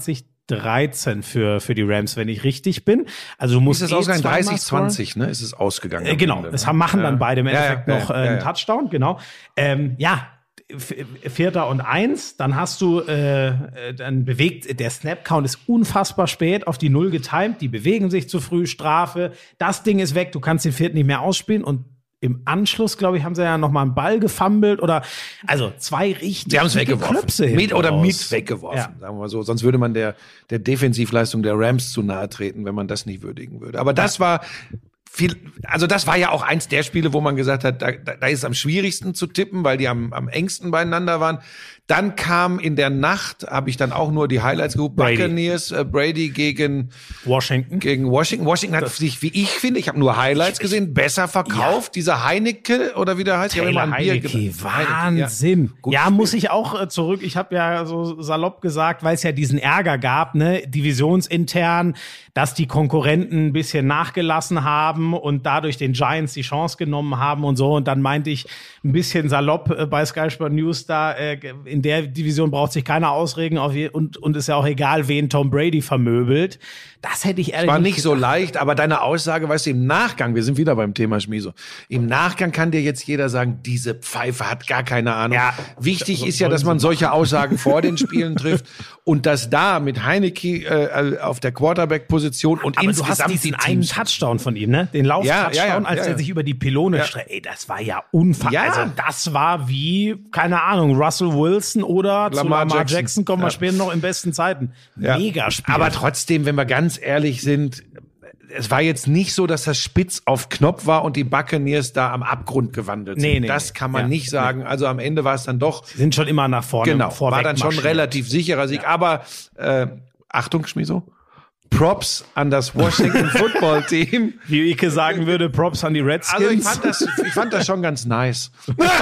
dreizehn für, für die Rams, wenn ich richtig bin. Also du musst ist es eh ausgegangen, zweimal dreißig zwanzig, ne? Ist es ausgegangen. Äh, genau, Ende, es ne? haben, machen ja. dann beide im Endeffekt ja, ja, noch ja, äh, einen ja, ja. Touchdown, genau. Ähm, ja, v- Vierter und eins, dann hast du, äh, dann bewegt, der Snap-Count ist unfassbar spät auf die Null getimed, die bewegen sich zu früh, Strafe, das Ding ist weg, du kannst den vierten nicht mehr ausspielen und im Anschluss, glaube ich, haben sie ja noch mal einen Ball gefummelt oder, also zwei richtig Sie haben es weggeworfen. Klöpse Mit hinten oder raus. mit weggeworfen, Ja. sagen wir mal so. Sonst würde man der, der Defensivleistung der Rams zu nahe treten, wenn man das nicht würdigen würde. Aber das war viel, also das war ja auch eins der Spiele, wo man gesagt hat, da, da ist es am schwierigsten zu tippen, weil die am, am engsten beieinander waren. Dann kam in der Nacht, habe ich dann auch nur die Highlights geguckt, Brady. Buccaneers, äh, Brady gegen Washington. gegen Washington. Washington hat sich, wie ich finde, ich habe nur Highlights gesehen, besser verkauft. Dieser Heineke oder wie der heißt, ich habe immer Taylor ein Bier Heineke, gedacht. Wahnsinn. Heineke, ja. Gut Ja, gespielt. muss ich auch äh, zurück. Ich habe ja so salopp gesagt, weil es ja diesen Ärger gab, ne, divisionsintern, dass die Konkurrenten ein bisschen nachgelassen haben und dadurch den Giants die Chance genommen haben und so. Und dann meinte ich ein bisschen salopp äh, bei Sky Sport News da, äh, in der Division braucht sich keiner ausregen auf je, und, und ist ja auch egal, wen Tom Brady vermöbelt. Das hätte ich ehrlich War nicht so gedacht. leicht, aber deine Aussage, weißt du, im Nachgang, wir sind wieder beim Thema Schmieso, im Nachgang kann dir jetzt jeder sagen, diese Pfeife hat gar keine Ahnung. Ja, Wichtig so- ist ja, dass man solche Aussagen vor den Spielen trifft und dass da mit Heineke äh, auf der Quarterback-Position und Aber du insgesamt hast diesen die einen Teams. Touchdown von ihm, ne? Den Lauf-Touchdown, Ja, ja, ja, als ja, der ja. sich über die Pylone Ja. streckt. Ey, das war ja unfassbar. Ja. Also das war wie, keine Ahnung, Russell Wilson oder zu Lamar Lamar Jackson. Jackson, kommen wir Ja. später noch in besten Zeiten. Ja. Mega Spiel. Aber trotzdem, wenn wir ganz ehrlich sind, es war jetzt nicht so, dass das spitz auf Knopf war und die Buccaneers da am Abgrund gewandelt sind. Nee, nee, das nee. kann man Ja. nicht sagen. Also am Ende war es dann doch, Sie sind schon immer nach vorne genau, vorweg war dann schon marschiert. relativ sicherer Sieg. Aber äh, Achtung, Schmiso, Props an das Washington Football Team. Wie Ike sagen würde, Props an die Redskins. Also ich fand das, ich fand das schon ganz nice.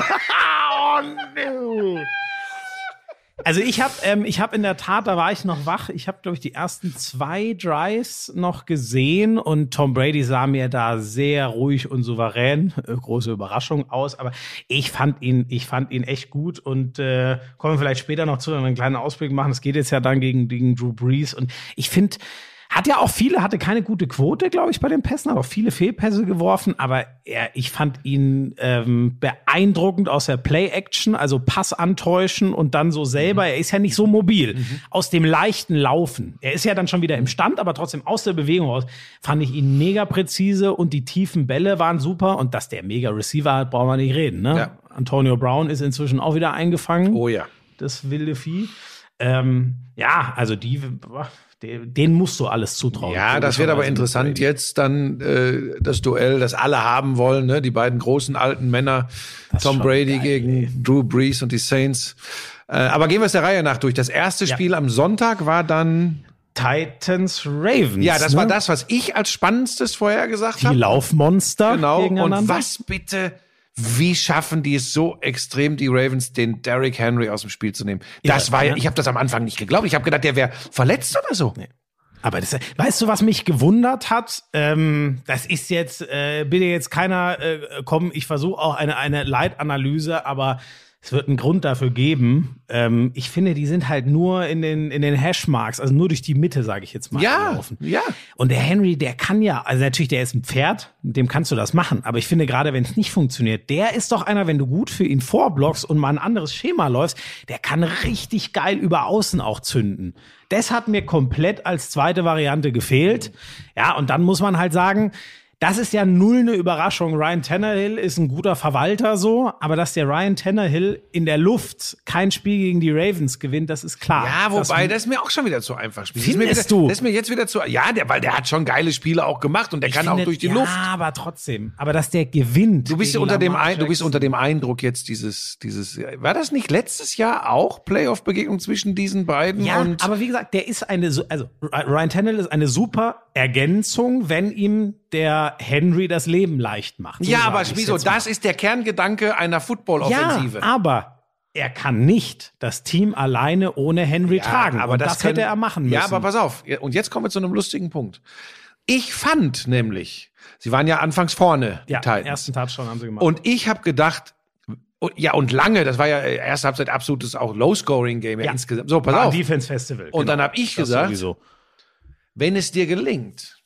Oh, no. Also ich habe ähm, ich habe in der Tat, da war ich noch wach, ich habe, glaube ich, die ersten zwei Drives noch gesehen und Tom Brady sah mir da sehr ruhig und souverän, äh, große Überraschung aus, aber ich fand ihn, ich fand ihn echt gut und äh, kommen wir vielleicht später noch zu, wenn wir einen kleinen Ausblick machen. Es geht jetzt ja dann gegen, gegen Drew Brees und ich finde, hat ja auch viele, hatte keine gute Quote, glaube ich, bei den Pässen, aber auch viele Fehlpässe geworfen. Aber er, ich fand ihn ähm, beeindruckend aus der Play-Action, also Pass antäuschen und dann so selber. Er ist ja nicht so mobil. Mhm. Aus dem leichten Laufen. Er ist ja dann schon wieder im Stand, aber trotzdem aus der Bewegung raus. Fand ich ihn mega präzise und die tiefen Bälle waren super. Und dass der mega Receiver hat, brauchen wir nicht reden. Ne? Ja. Antonio Brown ist inzwischen auch wieder eingefangen. Oh ja. Das wilde Vieh. Ähm, ja, also die... Den musst du alles zutrauen. Ja, das wird aber interessant jetzt dann äh, das Duell, das alle haben wollen, ne? Die beiden großen alten Männer, Das ist Tom schon Brady geil, gegen ey. Drew Brees und die Saints. Äh, aber gehen wir es der Reihe nach durch. Das erste Ja. Spiel am Sonntag war dann, Titans Ravens. ja, das ne? war das, was ich als Spannendstes vorher gesagt Die habe. Laufmonster Genau. gegeneinander. Und was bitte? Wie schaffen die es so extrem, die Ravens, den Derrick Henry aus dem Spiel zu nehmen? Das Ja, war ja, ja. ich habe das am Anfang nicht geglaubt. Ich habe gedacht, der wäre verletzt oder so. Nee. Aber das, weißt du, was mich gewundert hat? Ähm, das ist jetzt, äh, bitte jetzt keiner äh, kommen, ich versuche auch eine, eine Leitanalyse, aber es wird einen Grund dafür geben. Ähm, ich finde, die sind halt nur in den, in den Hashmarks, also nur durch die Mitte, sage ich jetzt mal, Ja, gelaufen. ja. Und der Henry, der kann ja, also natürlich, der ist ein Pferd, mit dem kannst du das machen. Aber ich finde, gerade wenn es nicht funktioniert, der ist doch einer, wenn du gut für ihn vorblockst und mal ein anderes Schema läufst, der kann richtig geil über Außen auch zünden. Das hat mir komplett als zweite Variante gefehlt. Ja, und dann muss man halt sagen, das ist ja null eine Überraschung. Ryan Tannehill ist ein guter Verwalter so, aber dass der Ryan Tannehill in der Luft kein Spiel gegen die Ravens gewinnt, das ist klar. Ja, wobei, das, das ist mir auch schon wieder zu einfach. Spiel. Das ist mir Findest wieder, du? Das ist mir jetzt wieder zu, ja, der, weil der hat schon geile Spiele auch gemacht und der ich kann finde, auch durch die ja, Luft. aber trotzdem. Aber dass der gewinnt. Du bist gegen unter dem, Lamar Ein, du bist Jackson. unter dem Eindruck jetzt dieses, dieses, war das nicht letztes Jahr auch Playoff-Begegnung zwischen diesen beiden? Ja, und aber wie gesagt, der ist eine, also Ryan Tannehill ist eine super Ergänzung, wenn ihm der Henry das Leben leicht macht. So ja, sag aber ich's wieso? jetzt mal. Das ist der Kerngedanke einer Football-Offensive. Ja, aber er kann nicht das Team alleine ohne Henry Ja, tragen. aber Und das, das, hätte können- er machen müssen. Ja, aber pass auf. Und jetzt kommen wir zu einem lustigen Punkt. Ich fand nämlich, sie waren ja anfangs vorne, die ja, Titans. ersten Touchdown haben sie gemacht. Und ich habe gedacht, Und, ja, und lange, das war ja erste Halbzeit absolutes auch Low-Scoring-Game ja. ja insgesamt. So, pass war auf. Defense Festival. Und genau. dann habe ich Das gesagt, sowieso. wenn es dir gelingt,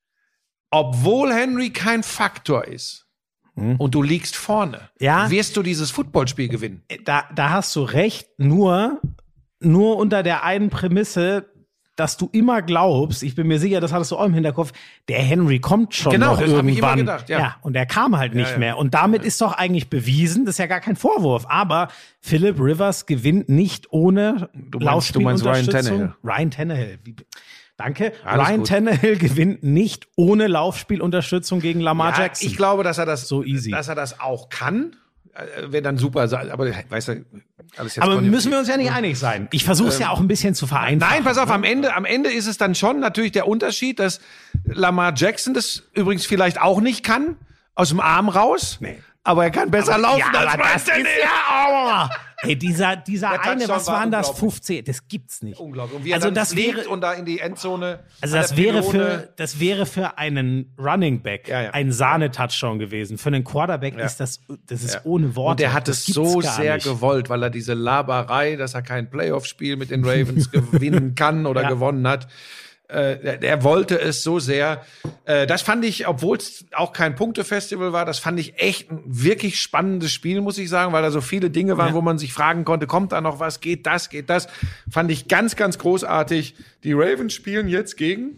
obwohl Henry kein Faktor ist hm. und du liegst vorne, ja. wirst du dieses Footballspiel gewinnen. Da, da hast du recht, nur, nur unter der einen Prämisse, dass du immer glaubst, ich bin mir sicher, das hattest du auch im Hinterkopf, der Henry kommt schon genau, noch das irgendwann. Hab ich immer gedacht, ja. ja, und er kam halt nicht ja, ja. mehr. Und damit ja. ist doch eigentlich bewiesen, das ist ja gar kein Vorwurf, aber Philip Rivers gewinnt nicht ohne du meinst, du meinst Ryan Tannehill. Ryan Tannehill. Wie, danke. Alles Ryan gut. Tannehill gewinnt nicht ohne Laufspielunterstützung gegen Lamar ja, Jackson. Ich glaube, dass er das so easy. dass er das auch kann. Wäre dann super, aber weißt du, alles jetzt aber konjunktiv. müssen wir uns ja nicht einig sein. Ich versuche es ähm, ja auch ein bisschen zu vereinfachen. Nein, pass auf, am Ende, am Ende ist es dann schon natürlich der Unterschied, dass Lamar Jackson das übrigens vielleicht auch nicht kann, aus dem Arm raus. Nee. Aber er kann besser aber, laufen ja, als aber das ist ja, oh. Hey, dieser, dieser eine, was waren das? fünfzehn, das gibt's nicht. Unglaublich. Und wie also er das wäre und da in die Endzone. Also das wäre für, das wäre für einen Running Back ja, ja. ein Sahne-Touchdown gewesen. Für einen Quarterback ja. ist das, das ist ja. ohne Worte. Und der hat es so sehr nicht. gewollt, weil er diese Laberei, dass er kein Playoff-Spiel mit den Ravens gewinnen kann oder ja. gewonnen hat. Äh, der wollte es so sehr. Äh, das fand ich, obwohl es auch kein Punktefestival war, das fand ich echt ein wirklich spannendes Spiel, muss ich sagen, weil da so viele Dinge waren, ja. wo man sich fragen konnte, kommt da noch was, geht das, geht das. Fand ich ganz, ganz großartig. Die Ravens spielen jetzt gegen?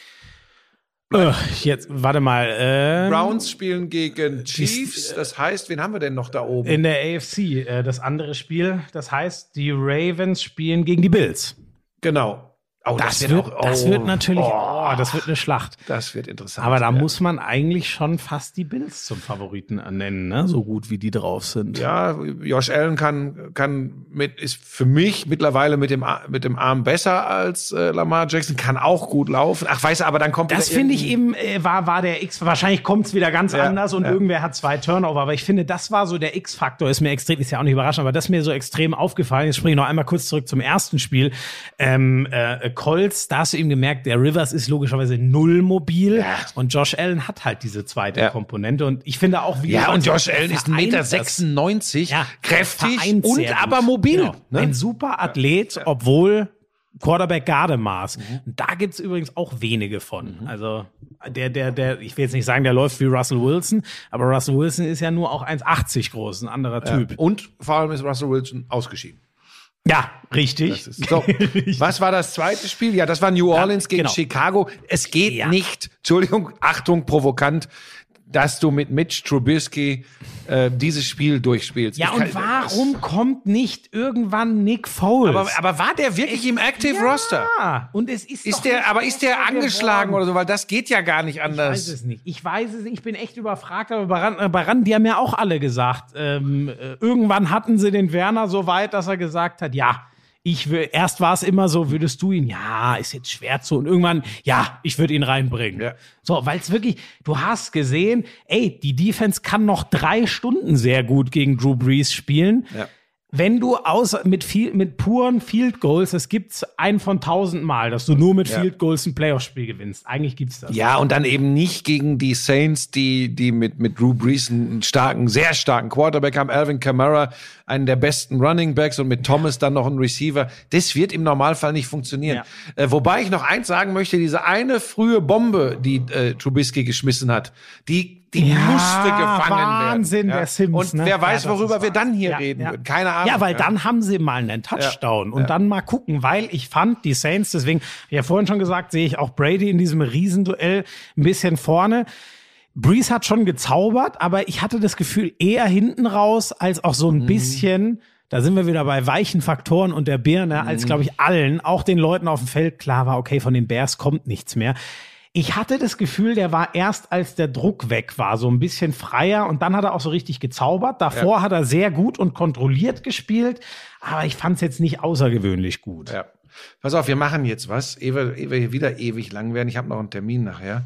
Uh, jetzt, warte mal. Ähm, Browns spielen gegen Chiefs. Das heißt, wen haben wir denn noch da oben? In der A F C, äh, das andere Spiel. Das heißt, die Ravens spielen gegen die Bills. Genau. Oh, das, das, wird, auch, oh, das wird natürlich, oh, oh, das wird eine Schlacht. Das wird interessant. Aber da ja. muss man eigentlich schon fast die Bills zum Favoriten nennen, ne? So gut wie die drauf sind. Ja, Josh Allen kann, kann mit, ist für mich mittlerweile mit dem, mit dem Arm besser als äh, Lamar Jackson, kann auch gut laufen. Ach, weißt du, aber dann kommt das finde ich eben, äh, war, war der X, wahrscheinlich kommt es wieder ganz ja, anders und ja. irgendwer hat zwei Turnover, aber ich finde, das war so der X-Faktor, ist mir extrem, ist ja auch nicht überraschend, aber das ist mir so extrem aufgefallen. Jetzt springe ich noch einmal kurz zurück zum ersten Spiel. Ähm, äh, Colts, da hast du eben gemerkt, der Rivers ist logischerweise null mobil ja. und Josh Allen hat halt diese zweite ja. Komponente und ich finde auch, wie ja, und Josh Allen ist ein Meter sechsundneunzig, ja, kräftig und aber mobil. Genau. Ne? Ein super Athlet, ja. obwohl Quarterback Gardemaß. Mhm. Da gibt's übrigens auch wenige von. Mhm. Also der, der, der, ich will jetzt nicht sagen, der läuft wie Russell Wilson, aber Russell Wilson ist ja nur auch eins achtzig groß, ein anderer Typ. Ja. Und vor allem ist Russell Wilson ausgeschieden. Ja, richtig. Das ist so. Was war das zweite Spiel? Ja, das war New Orleans ja, gegen genau. Chicago. Es geht ja. nicht, Entschuldigung, Achtung, provokant, dass du mit Mitch Trubisky äh, dieses Spiel durchspielst. Ja, ich und kann, warum kommt nicht irgendwann Nick Foles? Aber, aber war der wirklich ich, im Active ja. Roster? Ja, und es ist ist der, aber ist der angeschlagen geworden. oder so? Weil das geht ja gar nicht anders. Ich weiß es nicht. Ich weiß es nicht. Ich bin echt überfragt. Aber bei Rand, bei Rand die haben ja auch alle gesagt, ähm, äh, irgendwann hatten sie den Werner so weit, dass er gesagt hat, ja, ich will, erst war es immer so, würdest du ihn, ja, ist jetzt schwer zu, und irgendwann, ja, ich würde ihn reinbringen. Ja. So, weil es wirklich, du hast gesehen, ey, die Defense kann noch drei Stunden sehr gut gegen Drew Brees spielen. Ja. Wenn du aus, mit viel, mit puren Field Goals, es gibt's einen von tausend Mal, dass du nur mit ja. Field Goals ein Playoff-Spiel gewinnst. Eigentlich gibt's das. Ja, und dann eben nicht gegen die Saints, die, die mit, mit Drew Brees einen starken, sehr starken Quarterback haben, Alvin Kamara, einen der besten Running Backs und mit Thomas dann noch einen Receiver. Das wird im Normalfall nicht funktionieren. Ja. Äh, wobei ich noch eins sagen möchte, diese eine frühe Bombe, die äh, Trubisky geschmissen hat, die Die ja, musste gefangen Wahnsinn, werden. Ja. der Sims. Und ne? wer weiß, ja, worüber wir dann hier ja, reden ja. würden. Keine Ahnung. Ja, weil ja. dann haben sie mal einen Touchdown ja. und ja. dann mal gucken, weil ich fand, die Saints, deswegen, ich ja vorhin schon gesagt, sehe ich auch Brady in diesem Riesenduell ein bisschen vorne. Brees hat schon gezaubert, aber ich hatte das Gefühl, eher hinten raus, als auch so ein mhm. bisschen, da sind wir wieder bei weichen Faktoren und der Birne, als, glaube ich, allen, auch den Leuten auf dem Feld, klar war, okay, von den Bears kommt nichts mehr. Ich hatte das Gefühl, der war erst, als der Druck weg war, so ein bisschen freier und dann hat er auch so richtig gezaubert. Davor ja. hat er sehr gut und kontrolliert gespielt, aber ich fand es jetzt nicht außergewöhnlich gut. Ja. Pass auf, wir machen jetzt was, ehe wir, ehe wir hier wieder ewig lang werden. Ich habe noch einen Termin nachher.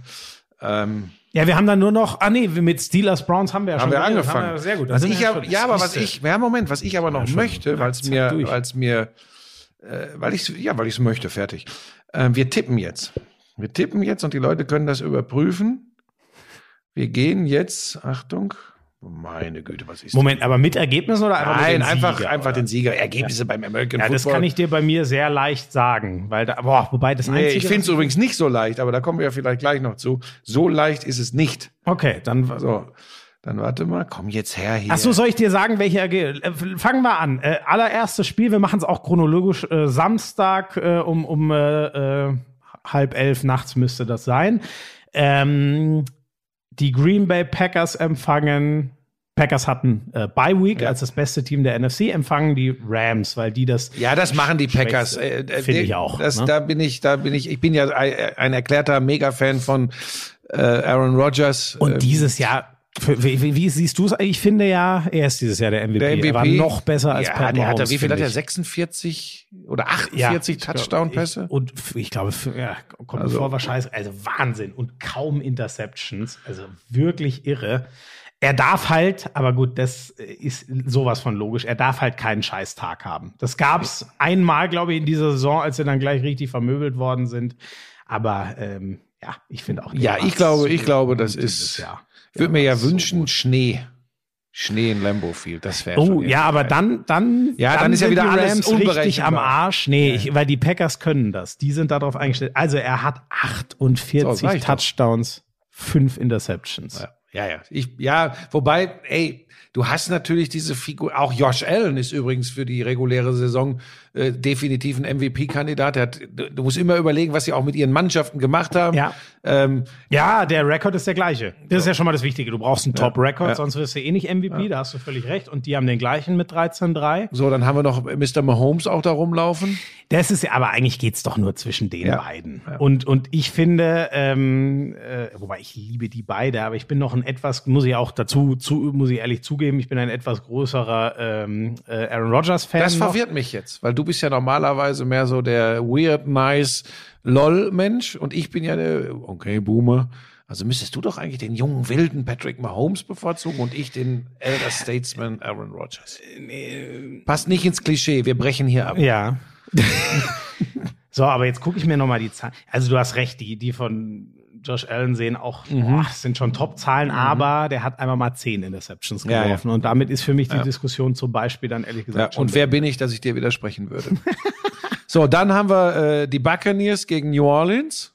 Ähm ja, wir haben dann nur noch, ah nee, mit Steelers Browns haben wir ja haben schon wir angefangen. Haben wir, sehr gut. Was ich ja, ja, aber was ich, ja, Moment, was ich aber noch ja, möchte, weil es mir, weil es mir, äh, weil ich ja, weil ich es möchte, fertig. Äh, wir tippen jetzt. Wir tippen jetzt und die Leute können das überprüfen. Wir gehen jetzt, Achtung, Meine Güte, was ist Moment, aber mit Ergebnissen oder einfach Nein, nur den einfach, Sieger, einfach oder? den Sieger. Ergebnisse beim American Ja, Football. das kann ich dir bei mir sehr leicht sagen, weil da, boah, wobei das Nee, Einzige... ich finde es was übrigens nicht so leicht, aber da kommen wir ja vielleicht gleich noch zu. So leicht ist es nicht. Okay, dann... So, dann warte mal, komm jetzt her hier. Ach so, soll ich dir sagen, welche Ergebnisse? Äh, fangen wir an. Äh, allererstes Spiel, wir machen es auch chronologisch. Äh, Samstag äh, um, um äh, äh, halb elf nachts müsste das sein. Ähm, die Green Bay Packers empfangen... Packers hatten äh, Bye Week Ja. als das beste Team der N F C, empfangen die Rams, weil die das Ja, das machen die Packers. Schwächste, Äh, äh, finde die- ich auch, Das, ne? Da bin ich, da bin ich. Ich bin ja ein, ein erklärter Mega-Fan von äh, Aaron Rodgers. Und Ähm, dieses Jahr, für, wie, wie, wie siehst du es? Ich finde ja, er ist dieses Jahr der M V P. der M V P Er war noch besser als ja, Pat der hat, Mahomes, wie viel hat finde er? ich. sechsundvierzig oder Ja, achtundvierzig ich glaub, Touchdown-Pässe? ich- Und f- ich glaube, f- ja, kommt Also- mir vor, wahrscheinlich, also Wahnsinn und kaum Interceptions, also wirklich irre. Er darf halt, aber gut, das ist sowas von logisch, er darf halt keinen Scheißtag haben. Das gab's einmal, glaube ich, in dieser Saison, als sie dann gleich richtig vermöbelt worden sind. Aber ähm, ja, ich finde auch. er Ja, macht's ich glaube, so ich glaube, das gut dieses ist. Jahr. Ich würde mir ja macht's so wünschen, gut. Schnee. Schnee in Lambeau Field, das wäre Oh, schon ja, aber geil. dann, dann, Ja, dann ist ja sind wieder die alles Rams richtig unberechenbar. am Arsch. Nee, ich, weil die Packers können das. Die sind darauf eingestellt. Also er hat So, achtundvierzig sag ich doch. Touchdowns, fünf Interceptions. Ja, ja, ja. Ich, ja, wobei, ey, du hast natürlich diese Figur, auch Josh Allen ist übrigens für die reguläre Saison äh, definitiv ein M V P-Kandidat. Der hat, du musst immer überlegen, was sie auch mit ihren Mannschaften gemacht haben. Ja. Ähm, Ja, der Rekord ist der gleiche. Das ist ja schon mal das Wichtige. Du brauchst einen Top-Rekord, ja. sonst wirst du eh nicht M V P, da hast du völlig recht. Und die haben den gleichen mit dreizehn drei. so, dann haben wir noch Mister Mahomes auch da rumlaufen. Das ist ja, aber eigentlich geht's doch nur zwischen den Ja. beiden. Und, und ich finde, ähm, äh, wobei ich liebe die beide, aber ich bin noch ein etwas, muss ich auch dazu, zu, muss ich ehrlich zugeben, ich bin ein etwas größerer ähm, äh, Aaron Rodgers-Fan. Das noch. verwirrt mich jetzt, weil du bist ja normalerweise mehr so der weird, nice LOL-Mensch und ich bin ja der, okay, Boomer. Also müsstest du doch eigentlich den jungen, wilden Patrick Mahomes bevorzugen und ich den Elder Statesman Aaron Rodgers. Passt nicht ins Klischee, wir brechen hier ab. Ja. So, aber jetzt gucke ich mir nochmal die Zahlen. Also du hast recht, die, die von Josh Allen sehen auch, Mhm. boah, das sind schon Top-Zahlen, aber der hat einmal mal zehn Interceptions Ja, geworfen. ja. Und damit ist für mich die Ja. Diskussion zum Beispiel dann ehrlich Ja, gesagt schon. und wer bin ich, dass ich dir widersprechen würde? So, dann haben wir äh, die Buccaneers gegen New Orleans.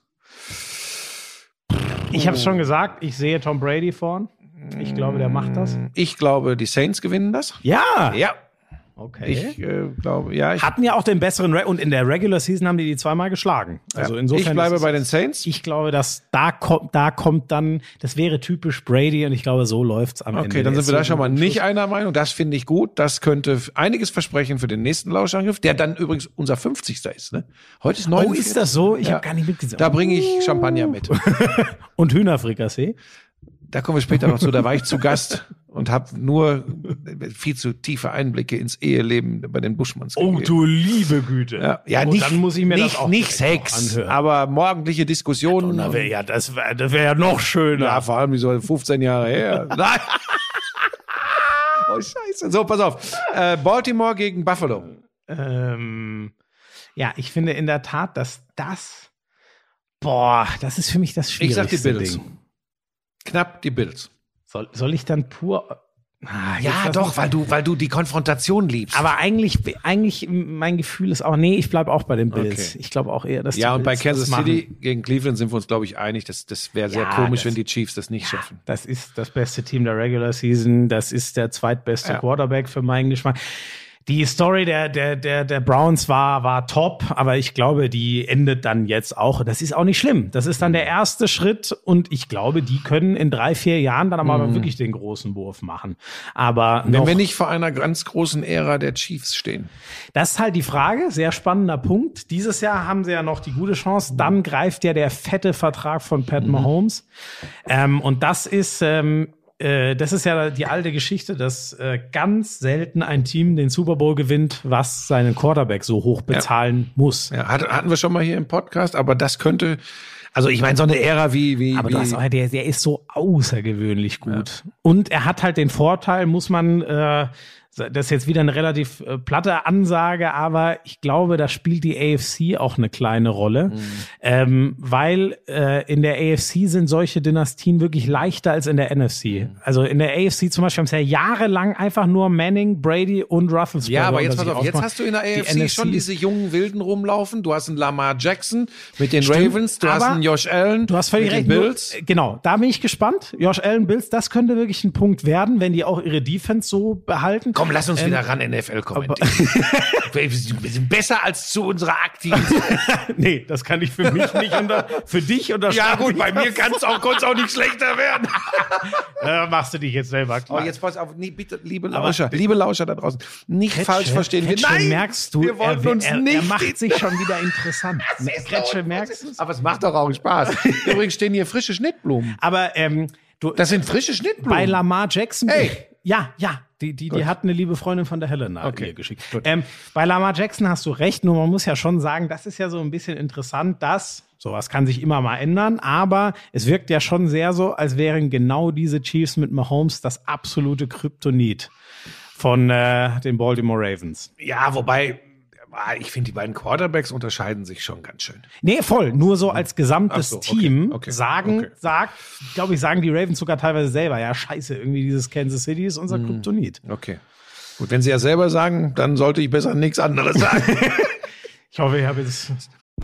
Ich habe es schon gesagt, ich sehe Tom Brady vorn. Ich glaube, der macht das. Ich glaube, die Saints gewinnen das. Ja. Ja, Okay. ich äh, glaube, ja. Ich, Hatten ja auch den besseren Re und in der Regular Season haben die die zweimal geschlagen. Also insofern. ich bleibe ist es- bei den Saints. Ich glaube, dass da kommt, da kommt dann, das wäre typisch Brady und ich glaube, so läuft's am Ende. Okay, dann Der sind wir ist da so schon mal gut am nicht Schluss. einer Meinung. Das finde ich gut. Das könnte f- einiges versprechen für den nächsten Lauschangriff, der dann übrigens unser fünfzigster ist. Ne? Heute ist Oh, neunundvierzig. ist das so? Ich Ja. habe gar nicht mitgesehen. Da bringe ich Champagner mit. Und Hühnerfrikassee. Da kommen wir später noch zu. Da war ich zu Gast und habe nur viel zu tiefe Einblicke ins Eheleben bei den Buschmanns Oh, gegeben. du liebe Güte. Ja, ja oh, nicht, dann muss ich mir nicht, das auch nicht direkt noch Sex, anhören. aber morgendliche Diskussionen. Na, wär, ja, das wäre das wär ja noch schöner. Ja, vor allem so fünfzehn Jahre her. Nein. Oh, scheiße. So, pass auf. Äh, Baltimore gegen Buffalo. Ähm, ja, ich finde in der Tat, dass das, boah, das ist für mich das Ich schwierigste sag die Bills. Ding. Knapp die Bills. Soll, soll ich dann pur... Ah, jetzt Ja, lass doch, mich- weil du, weil du die Konfrontation liebst. Aber eigentlich, eigentlich, mein Gefühl ist auch, nee, ich bleibe auch bei den Bills. Okay. Ich glaube auch eher, dass die ja, und bei Bills Kansas das machen. City gegen Cleveland sind wir uns, glaube ich, einig. Das, das wäre sehr Ja, komisch, das- wenn die Chiefs das nicht schaffen. Das ist das beste Team der Regular Season. Das ist der zweitbeste Ja. Quarterback für meinen Geschmack. Die Story der, der, der, der Browns war, war top, aber ich glaube, die endet dann jetzt auch. Das ist auch nicht schlimm. Das ist dann der erste Schritt und ich glaube, die können in drei, vier Jahren dann aber wirklich den großen Wurf machen. Aber Wenn noch, wir nicht vor einer ganz großen Ära der Chiefs stehen. das ist halt die Frage. Sehr spannender Punkt. Dieses Jahr haben sie ja noch die gute Chance. Dann greift ja der fette Vertrag von Pat Mahomes. Ähm, und das ist, ähm, äh, das ist ja die alte Geschichte, dass äh, ganz selten ein Team den Super Bowl gewinnt, was seinen Quarterback so hoch bezahlen muss. Ja, hat, hatten wir schon mal hier im Podcast, aber das könnte, also ich meine, so eine Ära wie, wie, Aber wie du hast auch, der, der ist so außergewöhnlich gut. Und er hat halt den Vorteil, muss man äh, Das ist jetzt wieder eine relativ äh, platte Ansage, aber ich glaube, da spielt die A F C auch eine kleine Rolle, mhm. ähm, weil äh, in der A F C sind solche Dynastien wirklich leichter als in der N F C. Mhm. Also in der A F C zum Beispiel haben es ja jahrelang einfach nur Manning, Brady und Roethlisberger. Ja, aber jetzt pass auf, jetzt hast du in der A F C die schon diese jungen Wilden rumlaufen. Du hast einen Lamar Jackson mit den Stimmt, Ravens, du hast einen Josh Allen du hast völlig mit recht, den Bills. Nur, genau, da bin ich gespannt. Josh Allen, Bills, das könnte wirklich ein Punkt werden, wenn die auch ihre Defense so behalten. Komm, lass uns ähm, wieder ran, N F L kommentieren. Wir sind besser als zu unserer aktiven Zeit. Nee, das kann ich für mich nicht unter, für dich unterschreiben. Ja gut, bei mir kann es auch, auch nicht schlechter werden. Da machst du dich jetzt selber klar. Oh, jetzt pass auf, nee, bitte, liebe Lauscher, Aber, liebe Lauscher da draußen, nicht Kretsche, falsch verstehen. Kretsche, Nein, merkst du, wir wollen er, uns er, nicht. Er macht sich schon wieder interessant. Kretsche, merkst du? Aber es macht doch auch Spaß. Übrigens stehen hier frische Schnittblumen. Aber ähm, du, das sind frische Schnittblumen. Bei Lamar Jackson. Hey. Ja, ja. Die, die, die hat eine liebe Freundin von der Helena okay. mir geschickt. Ähm, bei Lamar Jackson hast du recht, nur man muss ja schon sagen, das ist ja so ein bisschen interessant, dass, sowas kann sich immer mal ändern, aber es wirkt ja schon sehr so, als wären genau diese Chiefs mit Mahomes das absolute Kryptonit von äh, den Baltimore Ravens. Ja, wobei, ich finde, die beiden Quarterbacks unterscheiden sich schon ganz schön. Nee, voll. Nur so als gesamtes so, okay, Team okay, sagen, okay. sagt, glaube ich, sagen die Ravens sogar teilweise selber, ja, scheiße, irgendwie dieses Kansas City ist unser mm. Kryptonit. Okay. Gut, wenn sie ja selber sagen, dann sollte ich besser nichts anderes sagen. Ich hoffe, ich habe jetzt...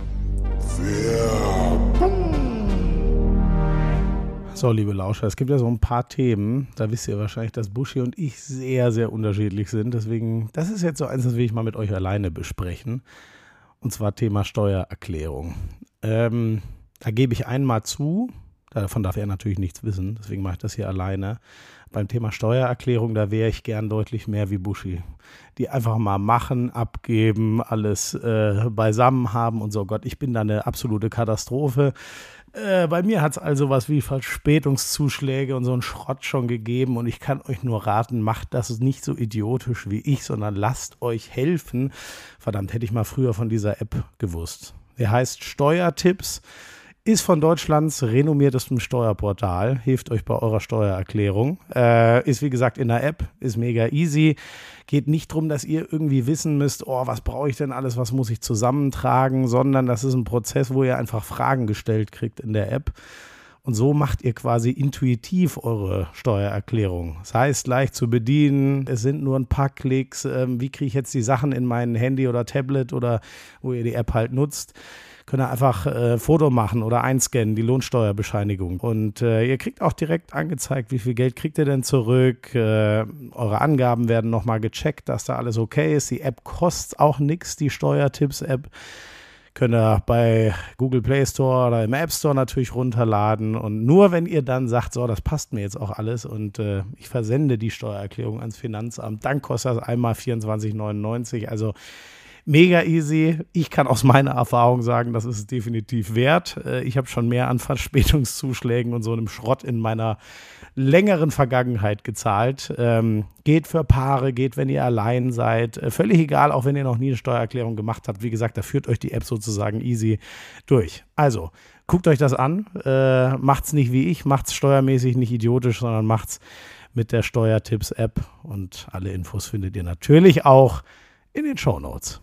So, liebe Lauscher, es gibt ja so ein paar Themen, da wisst ihr wahrscheinlich, dass Buschi und ich sehr, sehr unterschiedlich sind. Deswegen, das ist jetzt so eins, das will ich mal mit euch alleine besprechen. Und zwar Thema Steuererklärung. Ähm, da gebe ich einmal zu, davon darf er natürlich nichts wissen, deswegen mache ich das hier alleine. Beim Thema Steuererklärung, da wäre ich gern deutlich mehr wie Buschi. Die einfach mal machen, abgeben, alles äh, beisammen haben und so. Gott, ich bin da eine absolute Katastrophe. Äh, bei mir hat es also was wie Verspätungszuschläge und so einen Schrott schon gegeben und ich kann euch nur raten, macht das nicht so idiotisch wie ich, sondern lasst euch helfen. Verdammt, hätte ich mal früher von dieser App gewusst. Der heißt Steuertipps, ist von Deutschlands renommiertestem Steuerportal, hilft euch bei eurer Steuererklärung. Äh, ist wie gesagt in der App, ist mega easy. Geht nicht darum, dass ihr irgendwie wissen müsst, oh, was brauche ich denn alles, was muss ich zusammentragen, sondern das ist ein Prozess, wo ihr einfach Fragen gestellt kriegt in der App. Und so macht ihr quasi intuitiv eure Steuererklärung. Das heißt, leicht zu bedienen, es sind nur ein paar Klicks. Ähm, wie kriege ich jetzt die Sachen in mein Handy oder Tablet oder wo ihr die App halt nutzt? Könnt ihr einfach äh, Foto machen oder einscannen, die Lohnsteuerbescheinigung. Und äh, ihr kriegt auch direkt angezeigt, wie viel Geld kriegt ihr denn zurück. Äh, eure Angaben werden nochmal gecheckt, dass da alles okay ist. Die App kostet auch nichts, die Steuertipps-App. Könnt ihr bei Google Play Store oder im App Store natürlich runterladen. Und nur wenn ihr dann sagt, so, das passt mir jetzt auch alles und äh, ich versende die Steuererklärung ans Finanzamt, dann kostet das einmal vierundzwanzig neunundneunzig. Also mega easy. Ich kann aus meiner Erfahrung sagen, das ist es definitiv wert. Ich habe schon mehr an Verspätungszuschlägen und so einem Schrott in meiner längeren Vergangenheit gezahlt. Ähm, geht für Paare, geht, wenn ihr allein seid. Völlig egal, auch wenn ihr noch nie eine Steuererklärung gemacht habt. Wie gesagt, da führt euch die App sozusagen easy durch. Also, guckt euch das an. Äh, macht's nicht wie ich, macht's steuermäßig nicht idiotisch, sondern macht's mit der Steuertipps-App. Und alle Infos findet ihr natürlich auch in den Shownotes.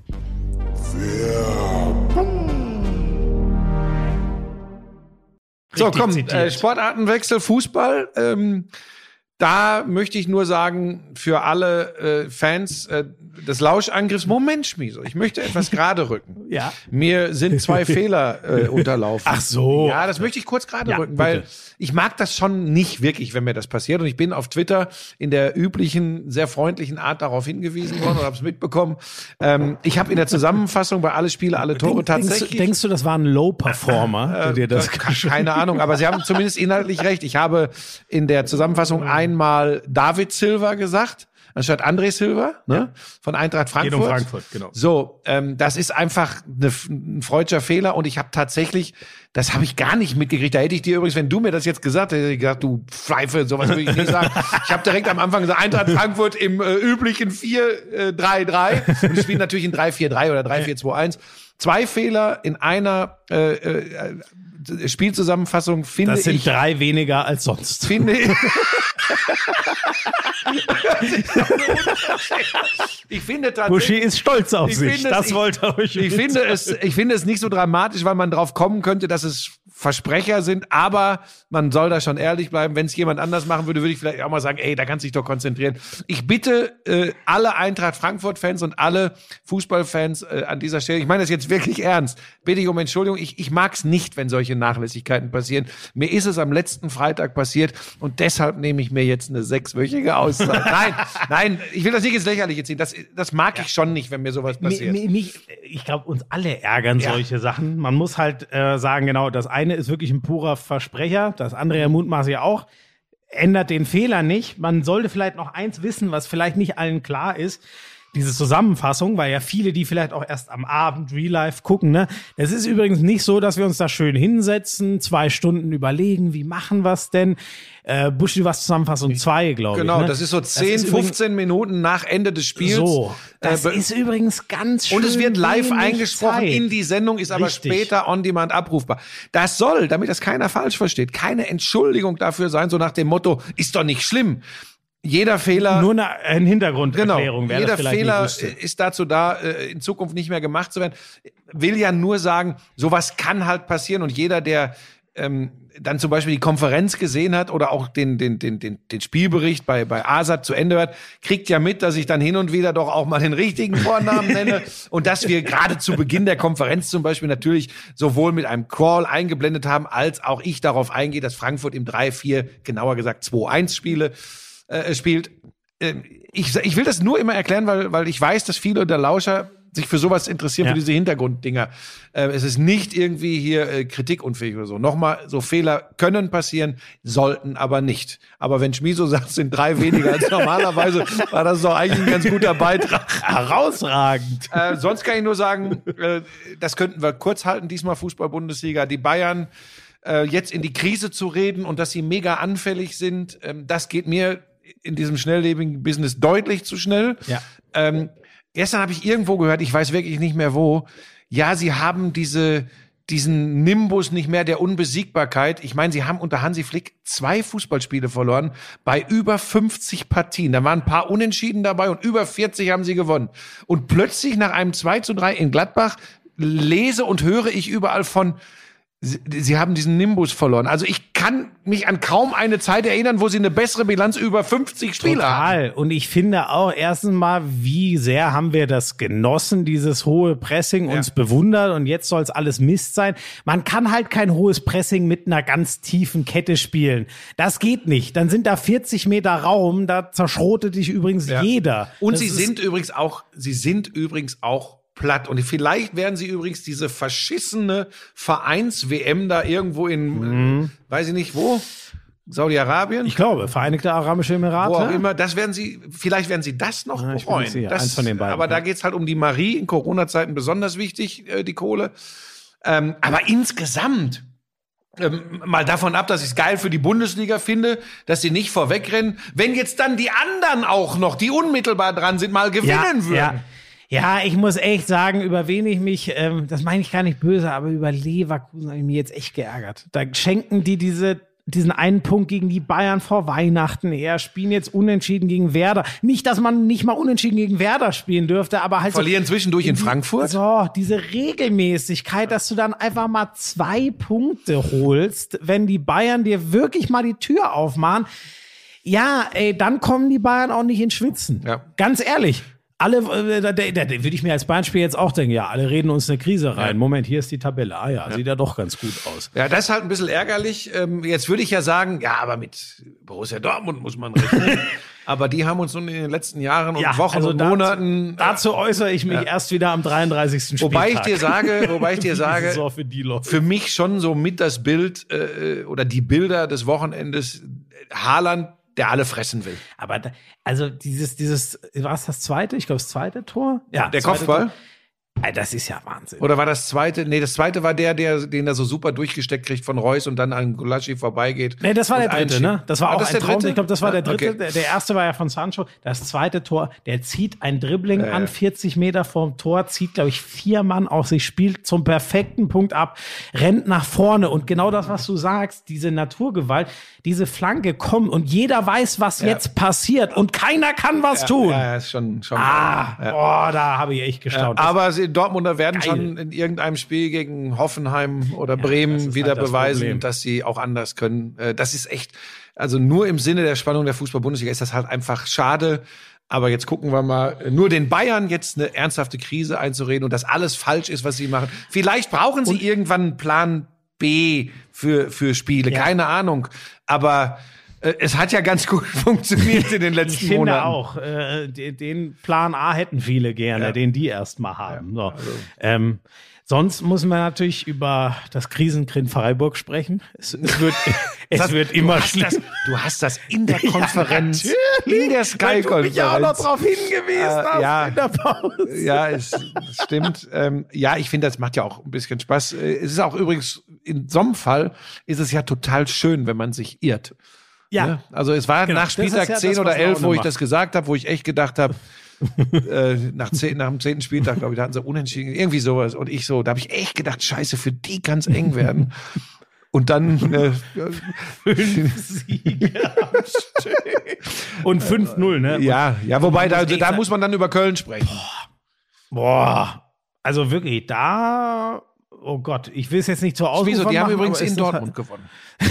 So, komm, äh, Sportartenwechsel, Fußball. Ähm, da möchte ich nur sagen, für alle äh, Fans äh, des Lauschangriffs, Moment, Schmieso, ich möchte etwas gerade rücken. Ja. Mir sind zwei Fehler äh, unterlaufen. Ach so. Ja, das möchte ich kurz gerade ja, rücken, bitte. weil ich mag das schon nicht wirklich, wenn mir das passiert. Und ich bin auf Twitter in der üblichen, sehr freundlichen Art darauf hingewiesen worden und habe es mitbekommen. Ähm, ich habe in der Zusammenfassung bei alle Spiele, alle Tore Denk, tatsächlich... Denkst du, denkst du, das war ein Low-Performer, der dir das... Keine Ahnung, aber Sie haben zumindest inhaltlich recht. Ich habe in der Zusammenfassung einmal David Silva gesagt, anstatt André Silva, ne? Ja. Von Eintracht Frankfurt. Geht um Frankfurt, genau. So, ähm, das ist einfach eine, ein freudscher Fehler und ich habe tatsächlich, das habe ich gar nicht mitgekriegt. Da hätte ich dir übrigens, wenn du mir das jetzt gesagt hättest, hätte ich gesagt, du Pfeife, sowas würde ich nicht sagen. Ich habe direkt am Anfang gesagt, Eintracht Frankfurt im äh, üblichen vier drei drei und ich spiele natürlich in drei vier drei oder drei vier zwei eins. Zwei Fehler in einer äh, äh, Spielzusammenfassung finde ich... Das sind ich, drei weniger als sonst. Finde ich... ich finde tatsächlich... Buschi ist stolz auf ich sich, finde das es, wollte er euch ich finde es, ich finde es nicht so dramatisch, weil man drauf kommen könnte, dass es Versprecher sind, aber man soll da schon ehrlich bleiben. Wenn es jemand anders machen würde, würde ich vielleicht auch mal sagen, ey, da kannst du dich doch konzentrieren. Ich bitte äh, alle Eintracht Frankfurt-Fans und alle Fußballfans äh, an dieser Stelle, ich meine das jetzt wirklich ernst, bitte ich um Entschuldigung, ich, ich mag es nicht, wenn solche Nachlässigkeiten passieren. Mir ist es am letzten Freitag passiert und deshalb nehme ich mir jetzt eine sechswöchige Auszeit. Nein, nein, ich will das nicht ins Lächerliche ziehen. Das, das mag ich schon nicht, wenn mir sowas passiert. Mich, mich, ich glaube, uns alle ärgern Ja. solche Sachen. Man muss halt äh, sagen, genau, das eine ist wirklich ein purer Versprecher, das andere ja mutmaßlich auch. Ändert den Fehler nicht. Man sollte vielleicht noch eins wissen, was vielleicht nicht allen klar ist. Diese Zusammenfassung, weil ja viele, die vielleicht auch erst am Abend Real Life gucken, ne? Es ist übrigens nicht so, dass wir uns da schön hinsetzen, zwei Stunden überlegen, wie machen wir's denn? Äh, Buschi, du warst Zusammenfassung zwei, glaube Genau, ich. Ne? das ist so zehn, ist fünfzehn Minuten nach Ende des Spiels. So, das Äh, ist übrigens ganz schön. Und es wird live wenig eingesprochen Zeit. in die Sendung, ist aber Richtig. später on demand abrufbar. Das soll, damit das keiner falsch versteht, keine Entschuldigung dafür sein, so nach dem Motto, ist doch nicht schlimm. Jeder Fehler, Nur eine, eine Hintergrunderklärung, genau, wer jeder das vielleicht Fehler nicht wusste. ist dazu da, äh, in Zukunft nicht mehr gemacht zu werden. Will ja nur sagen, sowas kann halt passieren und jeder, der ähm, dann zum Beispiel die Konferenz gesehen hat oder auch den, den, den, den, den Spielbericht bei, bei Asad zu Ende hört, kriegt ja mit, dass ich dann hin und wieder doch auch mal den richtigen Vornamen nenne und dass wir gerade zu Beginn der Konferenz zum Beispiel natürlich sowohl mit einem Crawl eingeblendet haben, als auch ich darauf eingehe, dass Frankfurt im drei vier, genauer gesagt zwei eins Spiele, äh, spielt. Äh, ich, ich will das nur immer erklären, weil, weil ich weiß, dass viele der Lauscher sich für sowas interessieren, Ja. für diese Hintergrunddinger. Äh, es ist nicht irgendwie hier äh, kritikunfähig oder so. Nochmal, so Fehler können passieren, sollten aber nicht. Aber wenn Schmiso sagt, es sind drei weniger als normalerweise, war das doch eigentlich ein ganz guter Beitrag. Herausragend. Äh, sonst kann ich nur sagen, äh, das könnten wir kurz halten, diesmal Fußball-Bundesliga. Die Bayern äh, jetzt in die Krise zu reden und dass sie mega anfällig sind, ähm, das geht mir in diesem schnelllebigen Business deutlich zu schnell. Ja. Ähm, Gestern habe ich irgendwo gehört, ich weiß wirklich nicht mehr wo, ja, sie haben diese, diesen Nimbus nicht mehr der Unbesiegbarkeit. Ich meine, sie haben unter Hansi Flick zwei Fußballspiele verloren bei über fünfzig Partien. Da waren ein paar Unentschieden dabei und über vierzig haben sie gewonnen. Und plötzlich nach einem zwei zu drei in Gladbach lese und höre ich überall von, Sie, sie haben diesen Nimbus verloren. Also ich kann mich an kaum eine Zeit erinnern, wo sie eine bessere Bilanz über fünfzig Spiele haben. Total. Und ich finde auch erstens mal, wie sehr haben wir das genossen, dieses hohe Pressing, uns Ja. bewundert und jetzt soll es alles Mist sein. Man kann halt kein hohes Pressing mit einer ganz tiefen Kette spielen. Das geht nicht. Dann sind da vierzig Meter Raum, da zerschrotet dich übrigens Ja. jeder. Und Das sie ist- sind übrigens auch, sie sind übrigens auch platt. Und vielleicht werden sie übrigens diese verschissene Vereins-W M da irgendwo in, äh, weiß ich nicht wo, Saudi-Arabien, Ich glaube, Vereinigte Arabische Emirate. wo auch immer, das werden sie, vielleicht werden sie das noch Ja, ich bin bereuen. nicht sicher. Das, Eins von den beiden, aber da ja. geht's halt um die Marie, in Corona-Zeiten besonders wichtig, äh, die Kohle. Ähm, aber insgesamt, ähm, mal davon ab, dass ich es geil für die Bundesliga finde, dass sie nicht vorwegrennen, wenn jetzt dann die anderen auch noch, die unmittelbar dran sind, mal gewinnen würden. Ja. Ja, ich muss echt sagen, über wen ich mich, ähm, das meine ich gar nicht böse, aber über Leverkusen habe ich mich jetzt echt geärgert. Da schenken die diese, diesen einen Punkt gegen die Bayern vor Weihnachten her, spielen jetzt unentschieden gegen Werder. Nicht, dass man nicht mal unentschieden gegen Werder spielen dürfte, aber halt Verlieren zwischendurch in die- Frankfurt. So, diese Regelmäßigkeit, dass du dann einfach mal zwei Punkte holst, wenn die Bayern dir wirklich mal die Tür aufmachen. Ja, ey, dann kommen die Bayern auch nicht ins Schwitzen. Ja. Ganz ehrlich. Alle, äh, da, da, da würde ich mir als Bayern-Spiel jetzt auch denken, ja, alle reden uns eine Krise rein. Ja. Moment, hier ist die Tabelle. Ah ja, sieht ja doch ganz gut aus. Ja, das ist halt ein bisschen ärgerlich. Ähm, jetzt würde ich ja sagen, ja, aber mit Borussia Dortmund muss man rechnen. Aber die haben uns nun in den letzten Jahren und Ja, Wochen also und dazu- Monaten. Dazu äußere ich mich erst wieder am dreiunddreißigsten Wobei ich Spieltag. dir sage, wobei ich dir Wie die sage, Saison für die läuft. für mich schon so mit das Bild äh, oder die Bilder des Wochenendes Haaland, der alle fressen will. Aber da, also dieses, dieses, war es das zweite? Ich glaube, das zweite Tor? Ja, der zweite Kopfball. Tor. Das ist ja Wahnsinn. Oder war das zweite? Nee, das zweite war der, der den er so super durchgesteckt kriegt von Reus und dann an Gulaschi vorbeigeht. Nee, das war der dritte, ne? Das war Ah, auch das ein ist der Traum. dritte? Ich glaube, das war der Ah, dritte. okay. Der, der erste war ja von Sancho. Das zweite Tor, der zieht ein Dribbling Ja, ja. an, vierzig Meter vorm Tor, zieht, glaube ich, vier Mann auf sich, spielt zum perfekten Punkt ab, rennt nach vorne. Und genau das, was du sagst, diese Naturgewalt, diese Flanke kommt und jeder weiß, was Ja. jetzt passiert und keiner kann was tun. Ja, ja, ist schon, schon. Ah, ja. boah, da habe ich echt gestaunt. Das- Aber die Dortmunder werden Geil. schon in irgendeinem Spiel gegen Hoffenheim oder das Bremen ist wieder halt das beweisen, Problem. dass sie auch anders können. Äh, Das ist echt, also nur im Sinne der Spannung der Fußball-Bundesliga ist das halt einfach schade. Aber jetzt gucken wir mal, nur den Bayern jetzt eine ernsthafte Krise einzureden und dass alles falsch ist, was sie machen. Vielleicht brauchen sie irgendwann einen Plan B für, für Spiele, Ja. keine Ahnung. Aber äh, es hat ja ganz gut funktioniert in den Ich letzten finde Monaten. auch, äh, de- den Plan A hätten viele gerne, Ja. den die erst mal haben. So. Ähm, sonst muss man natürlich über das Krisenkrieg Freiburg sprechen. Es, es wird, es Das- wird du immer hast schlimmer. das, du hast das in der Konferenz, natürlich. in der Weil du mich ja auch noch Sky-Konferenz. drauf hingewiesen Äh, hast ja. in der Pause. Ja, es, es stimmt. Ähm, ja, ich finde, das macht ja auch ein bisschen Spaß. Äh, Es ist auch übrigens, in so einem Fall ist es ja total schön, wenn man sich irrt. Ja. Ne? Also es war Genau, nach das ist Spieltag ja zehn das, oder was elf, Laune wo ich macht. das gesagt habe, wo ich echt gedacht habe, äh, nach, zehn, nach dem zehnten Spieltag, glaube ich, da hatten sie unentschieden, irgendwie sowas. Und ich so, da habe ich echt gedacht, scheiße, für die kann es eng werden. Und dann äh, Siege am Stück. Und fünf null, ne? ja, ja, wobei da, muss echt da sagen- muss man dann über Köln sprechen. Boah. Also wirklich, da, oh Gott, ich will es jetzt nicht zur Ausrufung Wieso? Die haben machen, übrigens aber es in ist halt- Dortmund gewonnen.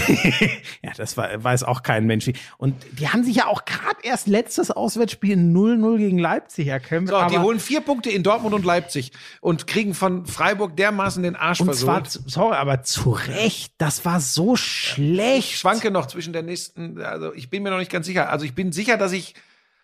Ja, das war, weiß auch kein Mensch. Und die haben sich ja auch gerade erst letztes Auswärtsspiel null null gegen Leipzig erkämpft. So, aber die holen vier Punkte in Dortmund und Leipzig und kriegen von Freiburg dermaßen den Arsch und zwar, versohlt. sorry, aber zu Recht, das war so schlecht. Ich schwanke noch zwischen der nächsten, also ich bin mir noch nicht ganz sicher. Also ich bin sicher, dass ich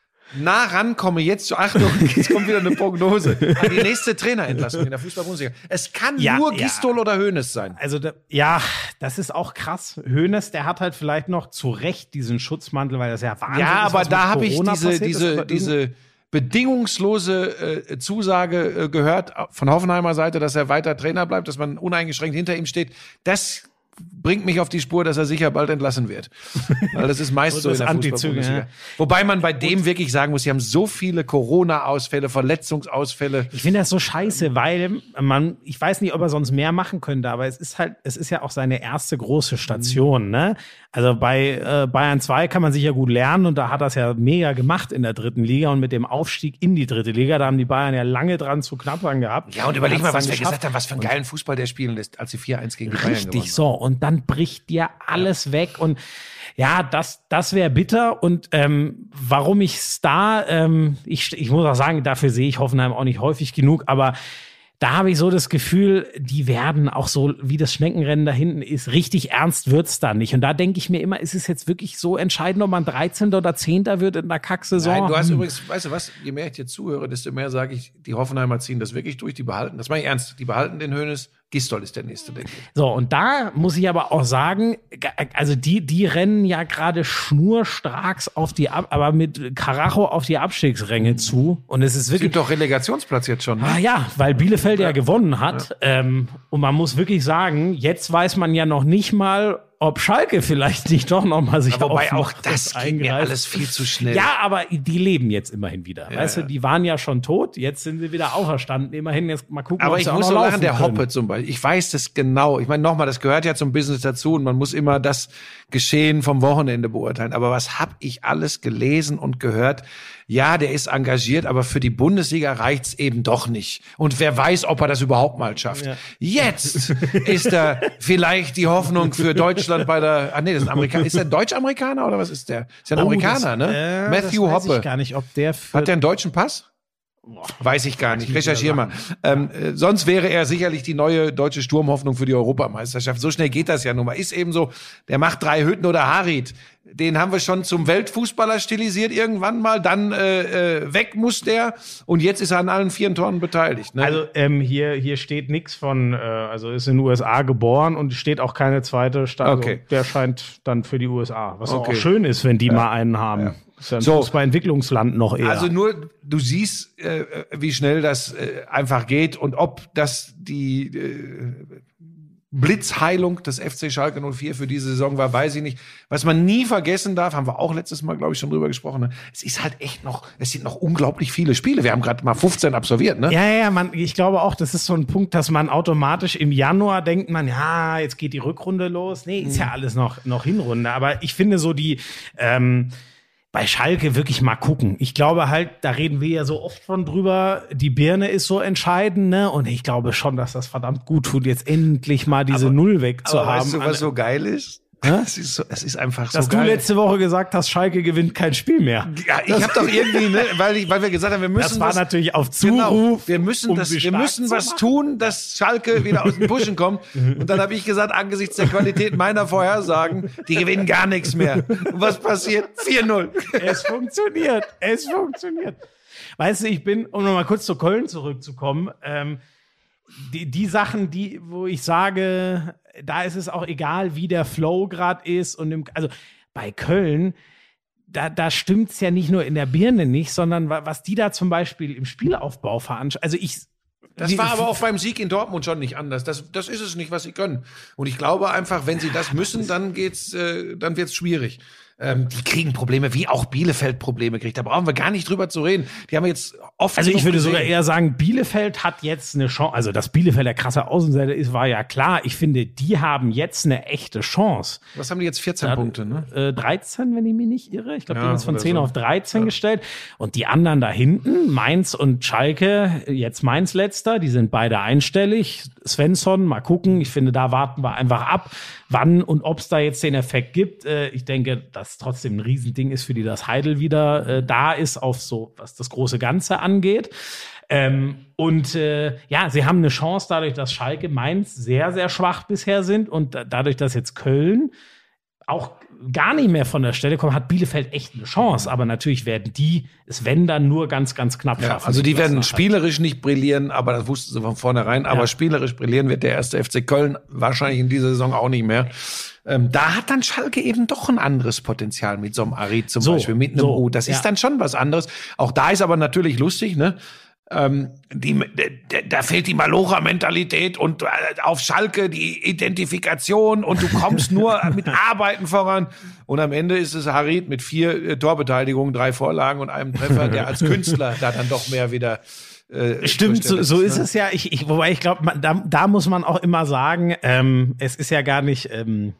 nah rankomme jetzt zu, Achtung, jetzt kommt wieder eine Prognose, an die nächste Trainerentlassung in der Fußball-Bundesliga. Es kann Ja, nur ja. Gistol oder Hoeneß sein. Also, da, ja, das ist auch krass. Hoeneß, der hat halt vielleicht noch zu Recht diesen Schutzmantel, weil das ja Wahnsinn Ja, ist, aber was mit da habe ich Corona diese, passiert ist, diese, aber diese bedingungslose äh, Zusage äh, gehört von Hoffenheimer Seite, dass er weiter Trainer bleibt, dass man uneingeschränkt hinter ihm steht. Das bringt mich auf die Spur, dass er sicher bald entlassen wird. Weil das ist meist Und so in das der Antizüge, Fußball-Bundesliga. ja. Wobei man bei dem wirklich sagen muss, sie haben so viele Corona-Ausfälle, Verletzungsausfälle. Ich finde das so scheiße, weil man, ich weiß nicht, ob er sonst mehr machen könnte, aber es ist halt, es ist ja auch seine erste große Station, ne? Also bei äh, Bayern zwei kann man sich ja gut lernen und da hat er es ja mega gemacht in der dritten Liga und mit dem Aufstieg in die dritte Liga, da haben die Bayern ja lange dran zu knappern gehabt. Ja, und überleg Hat's mal, dann was wir geschafft. gesagt haben, was für einen geilen Fußball der spielen lässt, als sie vier eins gegen die Bayern gewonnen Richtig, so. Und dann bricht dir alles weg. Und ja, das, das wäre bitter. Und ähm, warum ich Star, ähm, ich, ich muss auch sagen, dafür sehe ich Hoffenheim auch nicht häufig genug, aber da habe ich so das Gefühl, die werden auch so, wie das Schneckenrennen da hinten ist, richtig ernst wird's dann nicht. Und da denke ich mir immer, ist es jetzt wirklich so entscheidend, ob man dreizehnter oder zehnter wird in der Kacksaison? Nein, du hast Hm. übrigens, weißt du was, je mehr ich dir zuhöre, desto mehr sage ich, die Hoffenheimer ziehen das wirklich durch, die behalten, das meine ich ernst, die behalten den Hoeneß, Gistol ist der nächste, denke ich. So, und da muss ich aber auch sagen, also die, die rennen ja gerade schnurstracks auf die, Ab aber mit Karacho auf die Abstiegsränge zu. Und es ist Sind wirklich, doch Relegationsplatz jetzt schon, ne? ah ja, weil Bielefeld ja, gewonnen hat. Ähm, und man muss wirklich sagen, jetzt weiß man ja noch nicht mal, ob Schalke vielleicht nicht doch noch mal sich Ja, wobei auch aufmacht das und geht mir eingreift. alles viel zu schnell. Ja, aber die leben jetzt immerhin wieder. weißt ja. du, die waren ja schon tot, jetzt sind sie wieder auferstanden. Immerhin, jetzt mal gucken, Aber ob ich sie auch muss noch so laufen sagen, der können. Hoppe zum Beispiel, ich weiß das genau. Ich meine, nochmal, das gehört ja zum Business dazu und man muss immer das Geschehen vom Wochenende beurteilen. Aber was habe ich alles gelesen und gehört? Ja, der ist engagiert, aber für die Bundesliga reicht's eben doch nicht. Und wer weiß, ob er das überhaupt mal schafft. Ja. Jetzt ist er vielleicht die Hoffnung für Deutschland bei der, ah nee, das ist ein Amerikaner. Ist der Deutsch-Amerikaner oder was ist der? Ist ja ein Oh, Amerikaner, das, ne? äh, Matthew das weiß Hoppe. Ich gar nicht, ob der für Hat der einen deutschen Pass? Weiß ich gar nicht. Recherchier mal. Ähm, äh, sonst wäre er sicherlich die neue deutsche Sturmhoffnung für die Europameisterschaft. So schnell geht das ja nun mal. Ist eben so, der macht drei Hütten oder Harit. Den haben wir schon zum Weltfußballer stilisiert irgendwann mal. Dann äh, äh, weg muss der. Und jetzt ist er an allen vier Toren beteiligt. Ne? Also ähm, hier, hier steht nichts von, äh, also ist in den U S A geboren und steht auch keine zweite Stadt. Okay. Also der scheint dann für die U S A, was Okay. auch schön ist, wenn die mal einen haben. Ist ja ein So. Fußballentwicklungsland noch eher. Also nur, du siehst, äh, wie schnell das äh, einfach geht und ob das die äh, Blitzheilung des F C Schalke null vier für diese Saison war, weiß ich nicht. Was man nie vergessen darf, haben wir auch letztes Mal, glaube ich, schon drüber gesprochen, ne? Es ist halt echt noch, es sind noch unglaublich viele Spiele. Wir haben gerade mal fünfzehn absolviert, ne? Ja, ja, man, ich glaube auch, das ist so ein Punkt, dass man automatisch im Januar denkt man, ja, jetzt geht die Rückrunde los. Nee, ist ja alles noch, noch Hinrunde. Aber ich finde so die, ähm, bei Schalke wirklich mal gucken. Ich glaube halt, da reden wir ja so oft von drüber, die Birne ist so entscheidend, ne? Und ich glaube schon, dass das verdammt gut tut, jetzt endlich mal diese Aber- Null wegzuhaben. Aber weißt du, was so geil ist? Es ist, so, es ist einfach Dass so du geil. letzte Woche gesagt hast, Schalke gewinnt kein Spiel mehr. Ja, ich habe doch irgendwie, ne, weil, ich, weil wir gesagt haben, wir müssen Das war was, natürlich auf genau, Zuruf. wir müssen um das, sie wir stark müssen zu was machen. tun, dass Schalke wieder aus den Pushen kommt. Und dann habe ich gesagt, angesichts der Qualität meiner Vorhersagen, die gewinnen gar nichts mehr. Und was passiert? vier null. Es funktioniert. Es funktioniert. Weißt du, ich bin, um nochmal kurz zu Köln zurückzukommen, ähm, die, die Sachen, die, wo ich sage, da ist es auch egal, wie der Flow gerade ist. Und im, also bei Köln, da, da stimmt's ja nicht nur in der Birne nicht, sondern wa- was die da zum Beispiel im Spielaufbau veranstalten. Also ich. Das wie- war aber auch beim Sieg in Dortmund schon nicht anders. Das, das ist es nicht, was sie können. Und ich glaube einfach, wenn sie das müssen, dann geht's, äh, dann wird's schwierig. Ähm, die kriegen Probleme, wie auch Bielefeld Probleme kriegt. Da brauchen wir gar nicht drüber zu reden. Die haben wir jetzt oft Also ich genug würde gesehen. sogar eher sagen, Bielefeld hat jetzt eine Chance. Also dass Bielefeld der krasse Außenseiter ist, war ja klar. Ich finde, die haben jetzt eine echte Chance. Was haben die jetzt? vierzehn Ja, Punkte, ne? Äh, dreizehn, wenn ich mich nicht irre. Ich glaube, die Ja, haben jetzt von oder zehn so. auf dreizehn gestellt. Und die anderen da hinten, Mainz und Schalke, jetzt Mainz letzter, die sind beide einstellig. Svensson, mal gucken. Ich finde, da warten wir einfach ab, wann und ob es da jetzt den Effekt gibt. Äh, ich denke, dass trotzdem ein Riesending ist, für die das Heidel wieder äh, da ist, auf so, was das große Ganze angeht. Ähm, und äh, ja, sie haben eine Chance dadurch, dass Schalke, Mainz sehr, sehr schwach bisher sind und da, dadurch, dass jetzt Köln auch gar nicht mehr von der Stelle kommt, hat Bielefeld echt eine Chance. Aber natürlich werden die es, wenn dann, nur ganz, ganz knapp Ja, schaffen. also die werden Klassenerhalt. spielerisch nicht brillieren, aber das wussten sie von vornherein. Aber Ja. spielerisch brillieren wird der erste F C Köln wahrscheinlich in dieser Saison auch nicht mehr. Ähm, da hat dann Schalke eben doch ein anderes Potenzial mit so einem Arid zum So, Beispiel, mit einem so, U. Das ja. ist dann schon was anderes. Auch da ist aber natürlich lustig, ne? Ähm, die, d- d- da fehlt die Malocha-Mentalität und äh, auf Schalke die Identifikation und du kommst nur mit Arbeiten voran. Und am Ende ist es Harid mit vier äh, Torbeteiligungen, drei Vorlagen und einem Treffer, der als Künstler da dann doch mehr wieder äh, Stimmt, so, so ist ne? es ja. Ich, ich, wobei ich glaube, da, da muss man auch immer sagen, ähm, es ist ja gar nicht, ähm,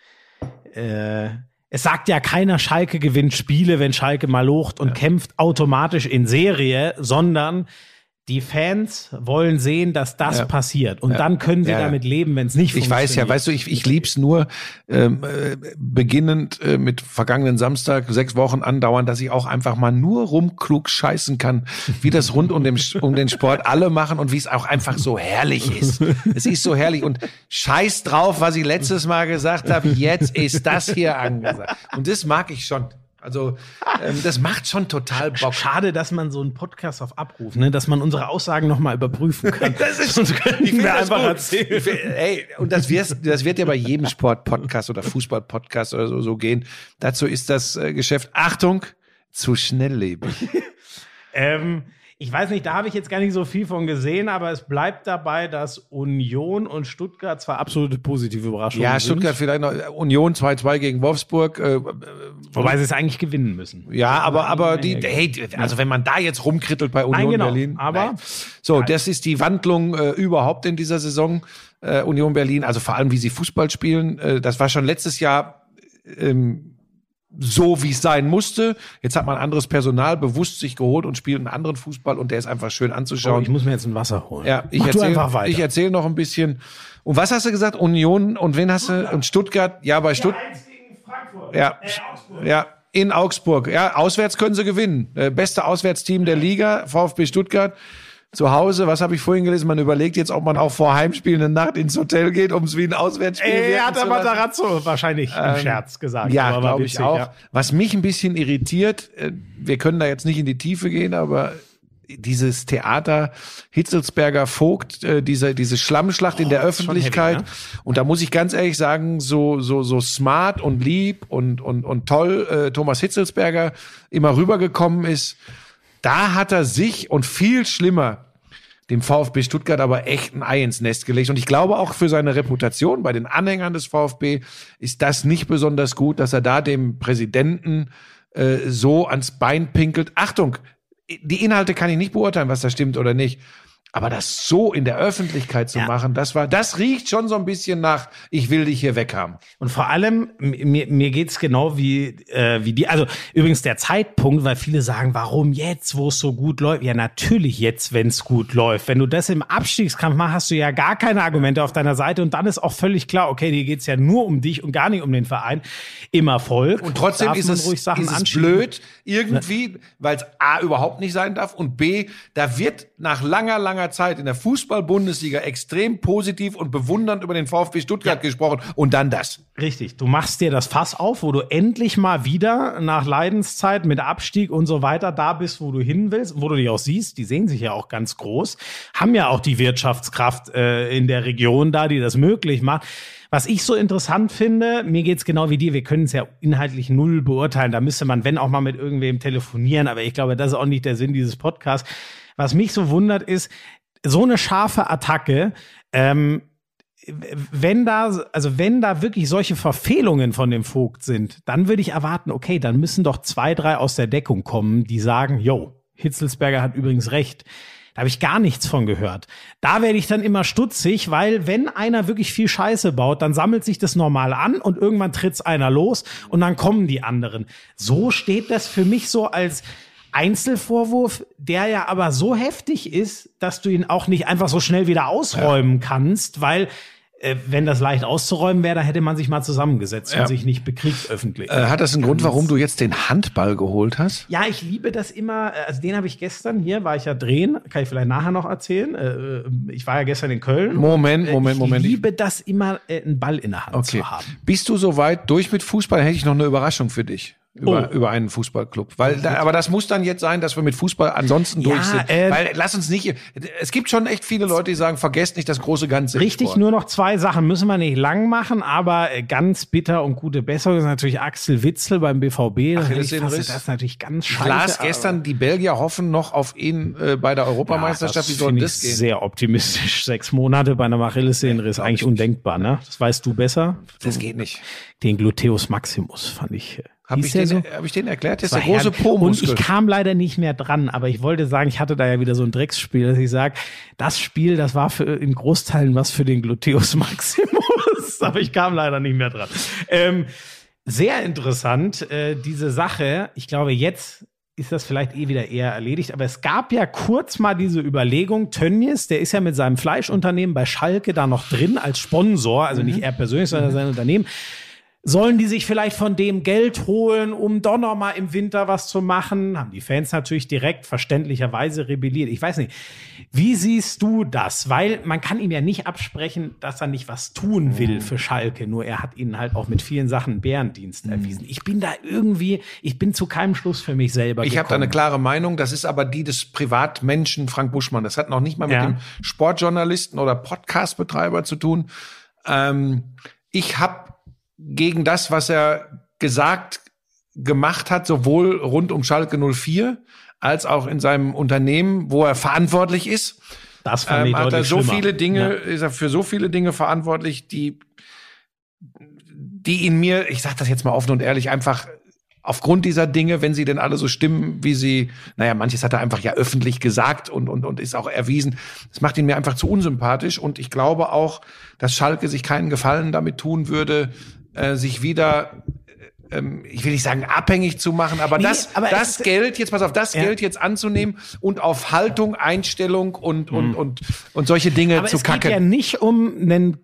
äh, es sagt ja keiner, Schalke gewinnt Spiele, wenn Schalke mal locht und kämpft automatisch in Serie, sondern die Fans wollen sehen, dass das Ja. passiert. Und dann können sie Ja, ja. damit leben, wenn es nicht Ich weiß ja, funktioniert. weißt du, ich, ich lieb's nur, ähm, äh, beginnend äh, mit vergangenen Samstag, sechs Wochen andauernd, dass ich auch einfach mal nur rumklug scheißen kann, wie das rund um den, um den Sport alle machen und wie es auch einfach so herrlich ist. Es ist so herrlich und scheiß drauf, was ich letztes Mal gesagt habe, jetzt ist das hier angesagt. Und das mag ich schon. Also ähm, das macht schon total Bock. Schade, dass man so einen Podcast auf Abruf, ne, dass man unsere Aussagen noch mal überprüfen kann. Das ist, Sonst können ich find wir das einfach gut. erzählen. Ich find, ey, und das wird, das wird ja bei jedem Sport-Podcast oder Fußball-Podcast oder so, so gehen. Dazu ist das äh, Geschäft, Achtung, zu schnelllebig. Ähm, ich weiß nicht, da habe ich jetzt gar nicht so viel von gesehen, aber es bleibt dabei, dass Union und Stuttgart zwar absolute positive Überraschungen Ja, sind, Stuttgart vielleicht noch, Union zwei zwei gegen Wolfsburg. Äh, wobei sie es eigentlich gewinnen müssen. ja, aber, aber die, Menge. hey, also wenn man da jetzt rumkrittelt bei Union Nein, genau, Berlin. aber- nein. So, das ist die Wandlung äh, überhaupt in dieser Saison. Äh, Union Berlin, also vor allem wie sie Fußball spielen. Äh, das war schon letztes Jahr ähm, so, wie es sein musste. Jetzt hat man anderes Personal bewusst sich geholt und spielt einen anderen Fußball und der ist einfach schön Oh, anzuschauen. ich muss mir jetzt ein Wasser holen. Ja, ich Mach du erzähle einfach weiter. ich erzähl noch ein bisschen. Und was hast du gesagt? Union und wen hast du? Und Stuttgart? Ja, bei Stuttgart. Ja, ja, in Augsburg. Ja, auswärts können sie gewinnen. Äh, beste Auswärtsteam der Liga, VfB Stuttgart. Zu Hause, was habe ich vorhin gelesen? Man überlegt jetzt, ob man auch vor Heimspielen eine Nacht ins Hotel geht, um es wie ein Auswärtsspiel Ey, wirken hat zu der lassen. Matarazzo wahrscheinlich im Scherz gesagt. Ja, aber war glaube ich witzig, auch. ja. Was mich ein bisschen irritiert, äh, wir können da jetzt nicht in die Tiefe gehen, aber dieses Theater Hitzelsberger Vogt, äh, diese diese Schlammschlacht oh, in der Öffentlichkeit. Heavy, ne? Und da muss ich ganz ehrlich sagen, so so so smart und lieb und und und toll äh, Thomas Hitzelsberger immer rübergekommen ist, da hat er sich und viel schlimmer dem VfB Stuttgart aber echt ein Ei ins Nest gelegt. Und ich glaube auch für seine Reputation bei den Anhängern des VfB ist das nicht besonders gut, dass er da dem Präsidenten äh, so ans Bein pinkelt. Achtung, die Inhalte kann ich nicht beurteilen, was da stimmt oder nicht. Aber das so in der Öffentlichkeit zu ja. machen, das war, das riecht schon so ein bisschen nach, ich will dich hier weghaben. Und vor allem, mir, mir geht's genau wie, äh, wie die, also übrigens der Zeitpunkt, weil viele sagen, warum jetzt, wo es so gut läuft? Ja, natürlich jetzt, wenn es gut läuft. Wenn du das im Abstiegskampf machst, hast du ja gar keine Argumente auf deiner Seite und dann ist auch völlig klar, okay, dir geht's ja nur um dich und gar nicht um den Verein. Im Erfolg. Und trotzdem ist es, ruhig Sachen ist es blöd, irgendwie, weil es A, überhaupt nicht sein darf und B, da wird nach langer, langer Zeit in der Fußball-Bundesliga extrem positiv und bewundernd über den VfB Stuttgart ja. gesprochen und dann das. Richtig, du machst dir das Fass auf, wo du endlich mal wieder nach Leidenszeit mit Abstieg und so weiter da bist, wo du hin willst, wo du dich auch siehst, die sehen sich ja auch ganz groß, haben ja auch die Wirtschaftskraft äh, in der Region da, die das möglich macht. Was ich so interessant finde, mir geht's genau wie dir, wir können es ja inhaltlich null beurteilen, da müsste man, wenn auch mal mit irgendwem telefonieren, aber ich glaube, das ist auch nicht der Sinn dieses Podcasts. Was mich so wundert ist, so eine scharfe Attacke, ähm, wenn da, also wenn da wirklich solche Verfehlungen von dem Vogt sind, dann würde ich erwarten, okay, dann müssen doch zwei, drei aus der Deckung kommen, die sagen, yo, Hitzelsberger hat übrigens recht. Da habe ich gar nichts von gehört. Da werde ich dann immer stutzig, weil wenn einer wirklich viel Scheiße baut, dann sammelt sich das normal an und irgendwann tritt's einer los und dann kommen die anderen. So steht das für mich so als Einzelvorwurf, der ja aber so heftig ist, dass du ihn auch nicht einfach so schnell wieder ausräumen ja. kannst, weil äh, wenn das leicht auszuräumen wäre, da hätte man sich mal zusammengesetzt ja. und sich nicht bekriegt öffentlich. Äh, hat das einen Grund, warum du jetzt den Handball geholt hast? Ja, ich liebe das immer, also den habe ich gestern, hier war ich ja drehen, kann ich vielleicht nachher noch erzählen. Äh, ich war ja gestern in Köln. Moment, Moment, ich Moment. Ich liebe das immer, äh, einen Ball in der Hand okay. zu haben. Bist du soweit durch mit Fußball? Dann hätte ich noch eine Überraschung für dich. Über, oh. über einen Fußballclub. Weil, da, aber das muss dann jetzt sein, dass wir mit Fußball ansonsten ja, durch sind. Äh, Weil, lass uns nicht, es gibt schon echt viele Leute, die sagen, vergesst nicht das große Ganze. Richtig, nur noch zwei Sachen müssen wir nicht lang machen, aber ganz bitter und gute Besserung ist natürlich Axel Witsel beim B V B. Das, ist, das ist natürlich ganz scheiße. Las gestern, die Belgier hoffen noch auf ihn äh, bei der Europameisterschaft. Ja, Wie soll das gehen? Sehr optimistisch. Sechs Monate bei einer Achillessehnenriss ist eigentlich undenkbar, ne? Das weißt du besser. Das geht nicht. Den Gluteus Maximus fand ich. Habe ich, den, so? hab ich den erklärt? Das ist der große Po-Muskel. Und ich kam leider nicht mehr dran, aber ich wollte sagen, ich hatte da ja wieder so ein Drecksspiel, dass ich sage, das Spiel, das war für in Großteilen was für den Gluteus Maximus, aber ich kam leider nicht mehr dran. Ähm, sehr interessant, äh, diese Sache. Ich glaube, jetzt ist das vielleicht eh wieder eher erledigt, aber es gab ja kurz mal diese Überlegung, Tönnies, der ist ja mit seinem Fleischunternehmen bei Schalke da noch drin als Sponsor, also nicht er persönlich, sondern sein Unternehmen. Sollen die sich vielleicht von dem Geld holen, um doch noch mal im Winter was zu machen? Haben die Fans natürlich direkt verständlicherweise rebelliert. Ich weiß nicht, wie siehst du das? Weil man kann ihm ja nicht absprechen, dass er nicht was tun will für Schalke. Nur er hat ihnen halt auch mit vielen Sachen Bärendienst erwiesen. Ich bin da irgendwie, ich bin zu keinem Schluss für mich selber Ich habe da eine klare Meinung. Das ist aber die des Privatmenschen Frank Buschmann. Das hat noch nicht mal mit ja. dem Sportjournalisten oder Podcastbetreiber zu tun. Ähm, ich habe gegen das, was er gesagt, gemacht hat, sowohl rund um Schalke null vier als auch in seinem Unternehmen, wo er verantwortlich ist. Das fand ich ähm, hat er so schlimmer. viele Dinge, ja. ist er für so viele Dinge verantwortlich, die, die in mir, ich sage das jetzt mal offen und ehrlich, einfach aufgrund dieser Dinge, wenn sie denn alle so stimmen, wie sie, naja, manches hat er einfach ja öffentlich gesagt und, und, und ist auch erwiesen. Das macht ihn mir einfach zu unsympathisch und ich glaube auch, dass Schalke sich keinen Gefallen damit tun würde, äh, sich wieder, ähm, ich will nicht sagen abhängig zu machen, aber nee, das, aber das Geld, jetzt pass auf, das ja. Geld jetzt anzunehmen und auf Haltung, Einstellung und, und, mhm. und, und solche Dinge aber zu kacken. Aber es geht ja nicht um einen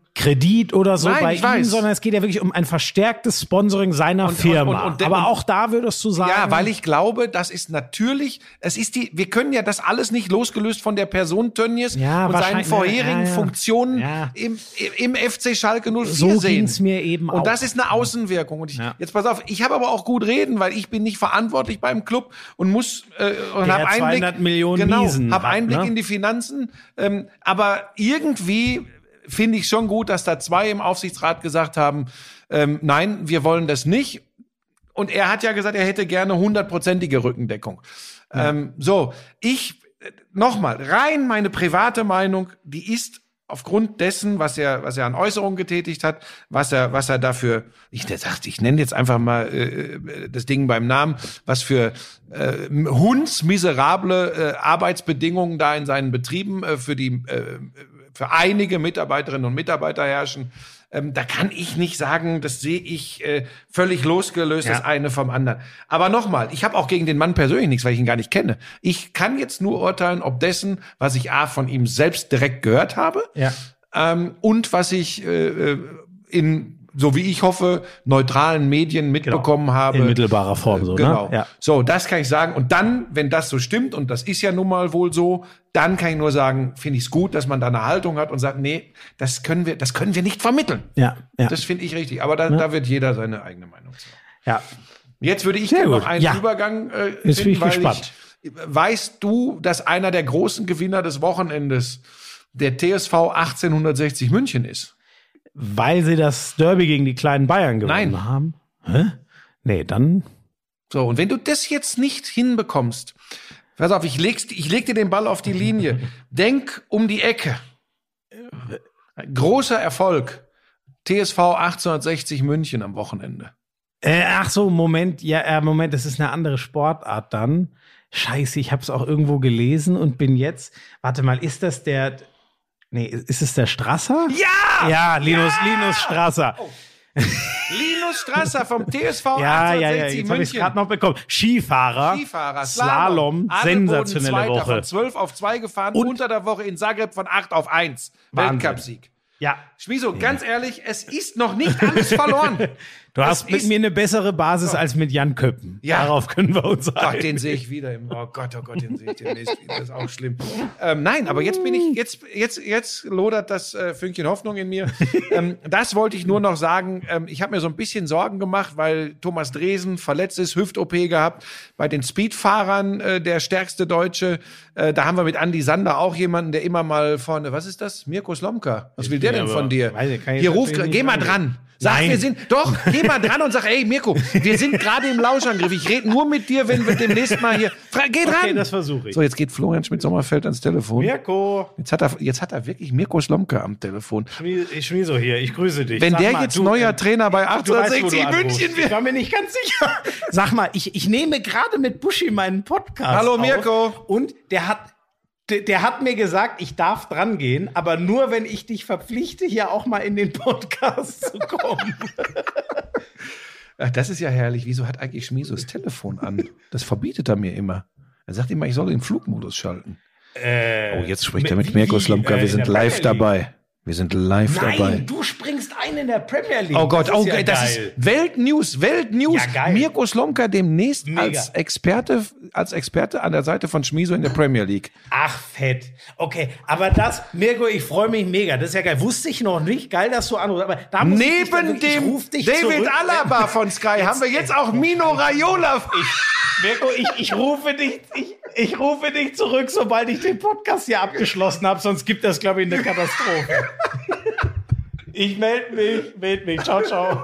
Kredit oder so Nein, bei ich ihm, weiß. sondern es geht ja wirklich um ein verstärktes Sponsoring seiner Und- Firma. und- und- und- Aber und- auch da würdest du sagen... Ja, weil ich glaube, das ist natürlich, es ist die, wir können ja das alles nicht losgelöst von der Person Tönnies Ja, und seinen wahrscheinlich, vorherigen ja, ja. Funktionen Ja. im, im F C Schalke null vier so sehen. ging's mir eben auch. Und das ist eine Außenwirkung. Und ich, Ja. jetzt pass auf, ich habe aber auch gut reden, weil ich bin nicht verantwortlich beim Club und muss äh, und Der habe Einblick, zweihundert Millionen genau, Miesen habe hat, Einblick ne? in die Finanzen. Ähm, aber irgendwie finde ich schon gut, dass da zwei im Aufsichtsrat gesagt haben, ähm, nein, wir wollen das nicht. Und er hat ja gesagt, er hätte gerne hundertprozentige Rückendeckung. Ja. Ähm, so, ich, nochmal, rein meine private Meinung, die ist aufgrund dessen, was er, was er an Äußerungen getätigt hat, was er, was er dafür, ich, der sagt, ich nenne jetzt einfach mal äh, das Ding beim Namen, was für äh, hundsmiserable äh, Arbeitsbedingungen da in seinen Betrieben äh, für die, äh, für einige Mitarbeiterinnen und Mitarbeiter herrschen. Ähm, da kann ich nicht sagen, das sehe ich äh, völlig losgelöst, Ja. das eine vom anderen. Aber nochmal, ich habe auch gegen den Mann persönlich nichts, weil ich ihn gar nicht kenne. Ich kann jetzt nur urteilen, ob dessen, was ich A, von ihm selbst direkt gehört habe, Ja. ähm, und was ich äh, in, so wie ich hoffe, neutralen Medien mitbekommen habe. In mittelbarer Form so, Genau. ne? Ja. So, das kann ich sagen. Und dann, wenn das so stimmt, und das ist ja nun mal wohl so, dann kann ich nur sagen, finde ich es gut, dass man da eine Haltung hat und sagt, nee, das können wir, das können wir nicht vermitteln. Ja, ja. Das finde ich richtig. Aber da, da wird jeder seine eigene Meinung sagen. ja. Jetzt würde ich Sehr gerne gut. noch einen Ja. Übergang äh, Jetzt bin finden, ich weil gespannt. ich, weißt du, dass einer der großen Gewinner des Wochenendes der T S V achtzehnhundertsechzig München ist? Weil sie das Derby gegen die kleinen Bayern gewonnen Nein. haben? Hä? Nee, dann... So, und wenn du das jetzt nicht hinbekommst, pass auf, ich, leg's, ich leg dir den Ball auf die Linie. Denk um die Ecke. Großer Erfolg. T S V achtzehnhundertsechzig München am Wochenende. Äh, ach so, Moment, ja, äh, Moment, das ist eine andere Sportart dann. Scheiße, ich habe es auch irgendwo gelesen und bin jetzt... Warte mal, ist das der... Nee, ist es der Strasser? Ja! Ja, Linus, Linus Strasser. Linus Strasser vom T S V Ja, ja, ja, achtzehnhundertsechzig jetzt habe ich es München. gerade noch bekommen. Skifahrer, Skifahrer, Slalom, Adelboden sensationelle Zweiter, Woche. Von zwölf auf zwei gefahren, Und- unter der Woche in Zagreb von acht auf eins. Wahnsinn. Weltcupsieg. Ja, Schmieso, ganz ehrlich, es ist noch nicht alles verloren. du hast Es mit ist- mir eine bessere Basis als mit Jan Köppen. Ja. Darauf können wir uns Gott, einigen. den sehe ich wieder im, oh Gott, oh Gott, den sehe ich demnächst wieder. Das ist auch schlimm. Ähm, nein, aber jetzt bin ich, jetzt, jetzt, jetzt lodert das äh, Fünkchen Hoffnung in mir. ähm, das wollte ich nur noch sagen. Ähm, ich habe mir so ein bisschen Sorgen gemacht, weil Thomas Dresen verletzt ist, Hüft-O P gehabt. Bei den Speedfahrern äh, der stärkste Deutsche. Äh, da haben wir mit Andi Sander auch jemanden, der immer mal vorne, was ist das? Mirko Slomka. Was will der denn aber- von dir? weiß ich, kann ich Hier jetzt ruf, natürlich geh nicht mal rangehen. dran. Sag, Nein. wir sind, doch, geh mal dran und sag, ey, Mirko, wir sind gerade im Lauschangriff. Ich rede nur mit dir, wenn wir demnächst mal hier, Fra geh dran. Okay, das versuche ich. So, jetzt geht Florian Schmidt-Sommerfeld ans Telefon. Mirko, Jetzt hat er, jetzt hat er wirklich Mirko Slomka am Telefon. ich Schmieso hier, ich grüße dich. Wenn Sag der mal, jetzt du, neuer ähm, Trainer bei du weißt, wo du achtzehnhundertsechzig anrufst. München Ich wird. war mir nicht ganz sicher. Sag mal, ich, ich nehme gerade mit Buschi meinen Podcast Hallo, auf Mirko. und der hat der, der hat mir gesagt, ich darf dran gehen, aber nur, wenn ich dich verpflichte, hier auch mal in den Podcast zu kommen. Ach, das ist ja herrlich. Wieso hat eigentlich Schmieso das Telefon an? Das verbietet er mir immer. Er sagt immer, ich soll den Flugmodus schalten. Äh, Oh, jetzt spricht er mit- mit Mirko wie, Slomka. äh, Wir in sind der live Premier League? dabei. Wir sind live Nein, dabei. du springst ein in der Premier League. Oh Gott, das oh, ist ja das geil. ist Weltnews, Weltnews. Ja, geil. Mirko Slomka demnächst Mega. als Experte, als Experte an der Seite von Schmieso in der Premier League. Ach, fett. Okay, aber das, Mirko, ich freue mich mega. Das ist ja geil. Wusste ich noch nicht. Geil, dass du anrufst. Aber da muss ich dich dann Neben wirklich- ich dem ruf dich David zurück. Alaba von Sky haben wir jetzt auch Mino Raiola. Mirko, ich, ich rufe dich, ich, ich rufe dich zurück, sobald ich den Podcast hier abgeschlossen habe. Sonst gibt das, glaube ich, eine Katastrophe. Ich melde mich, melde mich. Ciao, ciao.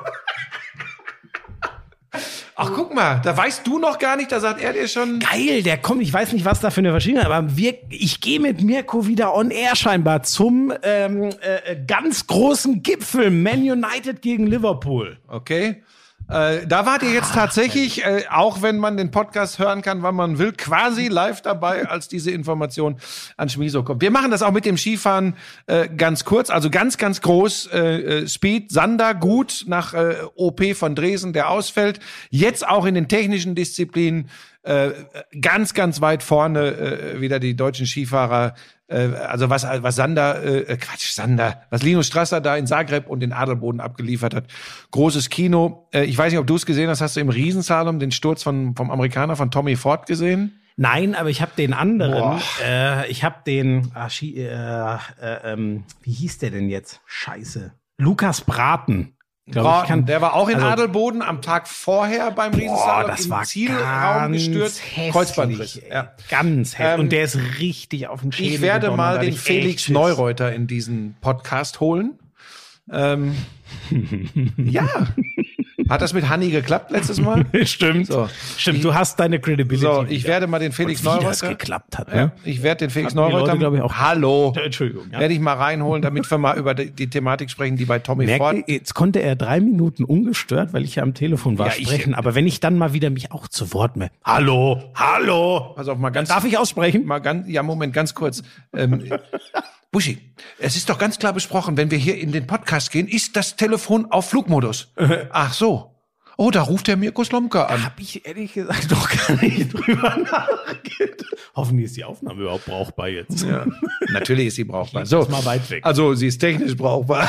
Ach, guck mal, da weißt du noch gar nicht, da sagt er dir schon. Geil, der kommt. Ich weiß nicht, was da für eine Verschiedenheit, aber wir, ich gehe mit Mirko wieder on air scheinbar zum ähm, äh, ganz großen Gipfel Man United gegen Liverpool. Okay. Äh, da wart ihr jetzt tatsächlich, äh, auch wenn man den Podcast hören kann, wann man will, quasi live dabei, als diese Information an Schmieso kommt. Wir machen das auch mit dem Skifahren äh, ganz kurz, also ganz, ganz groß. Äh, äh, Speed, Sander gut nach äh, O P von Dresen, der ausfällt. Jetzt auch in den technischen Disziplinen Äh, ganz, ganz weit vorne äh, wieder die deutschen Skifahrer. Äh, also was, was Sander, äh, Quatsch, Sander, was Linus Strasser da in Zagreb und in Adelboden abgeliefert hat. Großes Kino. Äh, ich weiß nicht, ob du es gesehen hast. Hast du im Riesenslalom den Sturz von, vom Amerikaner, von Tommy Ford gesehen? Nein, aber ich habe den anderen. Äh, ich habe den, ah, Ski, äh, äh, ähm, wie hieß der denn jetzt? Scheiße. Lukas Braten. Glaub, ich kann, der war auch in also, Adelboden am Tag vorher beim Riesenslalom das im war Zielraum gestürzt. hässlich, Kreuzbandriss. Ja. Ganz hässlich. Ähm, Und der ist richtig auf den Schädel Ich werde gedonnert, mal da den hatte ich Felix echt Schiss. Neureuter in diesen Podcast holen. Ähm, ja. Hat das mit Hanni geklappt letztes Mal? Stimmt. So. Stimmt, du hast deine Credibility. So, ich wieder. werde mal den Felix Und wie Neureuter. das geklappt hat, ne? Ja, ich werde den Felix Hatten die Neureuter. Leute, glaub ich, auch- Hallo. Entschuldigung. Ja. Werde ich mal reinholen, damit wir mal über die, die Thematik sprechen, die bei Tommy Merkt Ford. ihr, jetzt konnte er drei Minuten ungestört, weil ich ja am Telefon war, Ja, ich- sprechen. Aber wenn ich dann mal wieder mich auch zu Wort mehr. Hallo, hallo. Pass auf, mal ganz. Darf ich aussprechen? Mal ganz, ja, Moment, ganz kurz. Ähm, Buschi, es ist doch ganz klar besprochen, wenn wir hier in den Podcast gehen, ist das Telefon auf Flugmodus. Ach so. Oh, da ruft der Mirko Slomka an. Hab ich ehrlich gesagt doch gar nicht drüber nachgedacht. Hoffentlich ist die Aufnahme überhaupt brauchbar jetzt. Ja, natürlich ist sie brauchbar. leg So, das mal weit weg. Also, sie ist technisch brauchbar.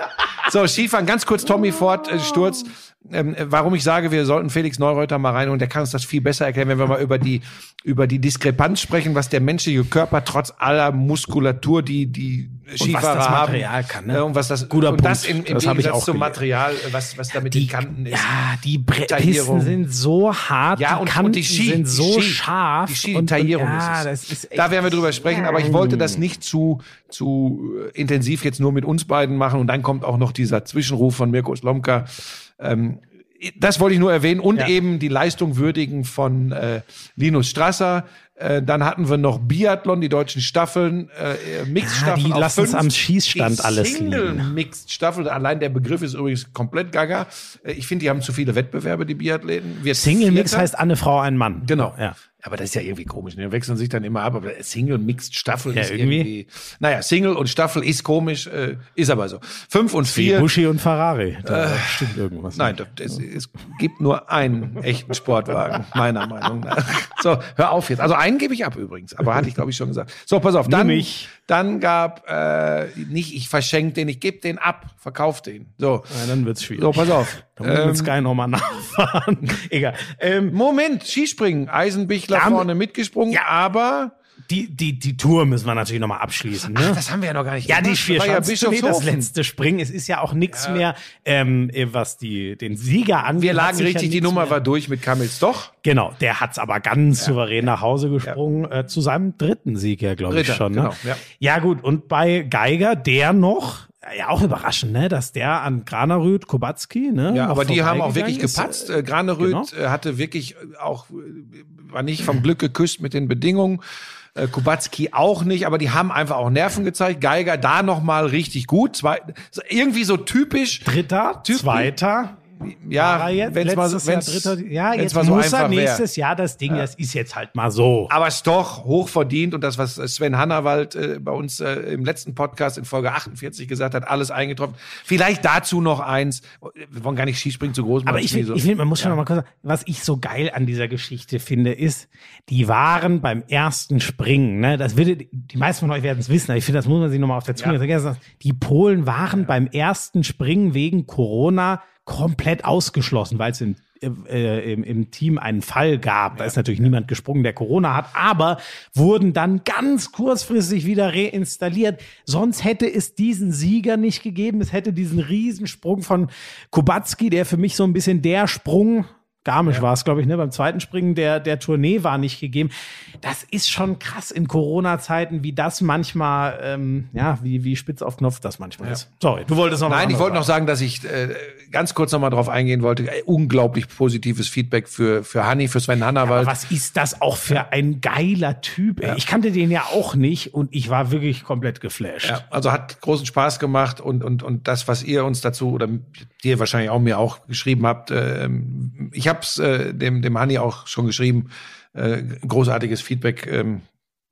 So, Skifahren, ganz kurz Tommy Ford, äh, Sturz. Ähm, warum ich sage, wir sollten Felix Neureuter mal reinholen, der kann uns das viel besser erklären, wenn wir mal über die über die Diskrepanz sprechen, was der menschliche Körper trotz aller Muskulatur, die die Skifahrer das haben, Material kann, ne? äh, und was das Guter und das Punkt. im, im Das hab ich Gegensatz auch zum gelesen. Material, was was da mit den Kanten ist. Ja, die Bre- Taillierung. Pisten sind so hart, Ja, die und, Kanten und die Ski, sind so die Ski, scharf. Die Ski, die und, Taillierung und, ja, ist es. das ist echt, Da werden wir drüber sprechen, aber ich wollte das nicht zu zu äh, intensiv jetzt nur mit uns beiden machen und dann kommt auch noch dieser Zwischenruf von Mirko Slomka. Ähm, das wollte ich nur erwähnen und Ja. eben die Leistung würdigen von äh, Linus Strasser. Äh, dann hatten wir noch Biathlon, die deutschen Staffeln, äh, Mixed-Staffeln. Ja, die auf lassen's fünf. am Schießstand Die alles Single-Mixed-Staffel, allein der Begriff ist übrigens komplett gaga. Äh, Ich finde, die haben zu viele Wettbewerbe, die Biathleten. Wird Single-Mix Vierter. heißt eine Frau, ein Mann. Genau. Ja. Aber das ist ja irgendwie komisch. Ne? Die wechseln sich dann immer ab. Aber Single, Mixed, Staffel Ja, ist irgendwie. irgendwie. Naja, Single und Staffel ist komisch, äh, ist aber so. Fünf und Wie vier. Buschi und Ferrari. Da stimmt irgendwas. Nein, nicht. das, es, es gibt nur einen echten Sportwagen, meiner Meinung nach. So, hör auf jetzt. Also einen gebe ich ab übrigens, aber hatte ich, glaube ich, schon gesagt. So, pass auf. Dann, Nimm ich. dann gab, äh, nicht ich verschenke den, ich gebe den ab, verkauf den. So, Ja, dann wird's schwierig. so pass auf. Da muss ich Ähm, mit Sky nochmal nachfahren. Egal. Ähm, Moment, Skispringen. Eisenbichler Haben- vorne mitgesprungen, Ja. aber die, die, die Tour müssen wir natürlich nochmal abschließen. Ne? Ach, das haben wir ja noch gar nicht Ja, die gemacht. vier Das war ja Schanzentournee, das Bischofshofen. letzte Springen. Es ist ja auch nichts mehr, ähm, was die, den Sieger angeht. Wir hat lagen sich richtig, ja die nichts Nummer mehr. war durch mit Kamils doch. Genau, der hat's aber ganz souverän nach Hause gesprungen, äh, zu seinem dritten Sieg ja, glaube ich Dritter, schon. Ne? genau, ja. ja gut, und bei Geiger, der noch, ja auch überraschend, ne, dass der an Granerüth, Kubacki, ne, Ja, noch aber die haben auch wirklich vorbeigegangen ist. gepatzt. Äh, Granerüth genau. äh, hatte wirklich äh, auch, äh, war nicht vom Glück geküsst mit den Bedingungen. Äh, Kubacki auch nicht, aber die haben einfach auch Nerven gezeigt. Geiger da nochmal richtig gut. Zwei, so irgendwie so typisch. Dritter, Typ- Zweiter, Ja, war er jetzt, wenn's mal, letztes so- wenn's, Jahr Dritter, ja, wenn's jetzt mal so muss er einfach wär. nächstes Jahr das Ding, das ist jetzt halt mal so. Aber es ist doch hochverdient und das, was Sven Hannawald äh, bei uns äh, im letzten Podcast in Folge achtundvierzig gesagt hat, alles eingetroffen. Vielleicht dazu noch eins. Wir wollen gar nicht Skispringen zu groß machen. Aber ich finde, so. ich find, man muss schon noch mal kurz sagen, was ich so geil an dieser Geschichte finde, ist, die waren beim ersten Springen, ne, das würde, die meisten von euch werden es wissen, aber ich finde, das muss man sich noch mal auf der Zunge Ja. sagen. Die Polen waren beim ersten Springen wegen Corona komplett ausgeschlossen, weil es im, äh, im, im Team einen Fall gab. Da ist natürlich niemand gesprungen, der Corona hat, aber wurden dann ganz kurzfristig wieder reinstalliert. Sonst hätte es diesen Sieger nicht gegeben. Es hätte diesen Riesensprung von Kubacki, der für mich so ein bisschen der Sprung, Garmisch war es, glaube ich, ne, beim zweiten Springen der, der Tournee war nicht gegeben. Das ist schon krass in Corona-Zeiten, wie das manchmal, ähm, ja, wie, wie spitz auf Knopf das manchmal ist. Sorry, du wolltest noch Nein, was ich wollte noch anderes sagen, dass ich äh, ganz kurz noch mal drauf eingehen wollte. Äh, unglaublich positives Feedback für für Hanni, für Sven Hannawald. Aber was ist das auch für ein geiler Typ? Ey. Ich kannte den ja auch nicht und ich war wirklich komplett geflasht. Ja, also hat großen Spaß gemacht und und und das, was ihr uns dazu oder dir wahrscheinlich auch mir auch geschrieben habt, äh, ich habe es äh, dem dem Hanni auch schon geschrieben. Äh, großartiges Feedback. Ähm,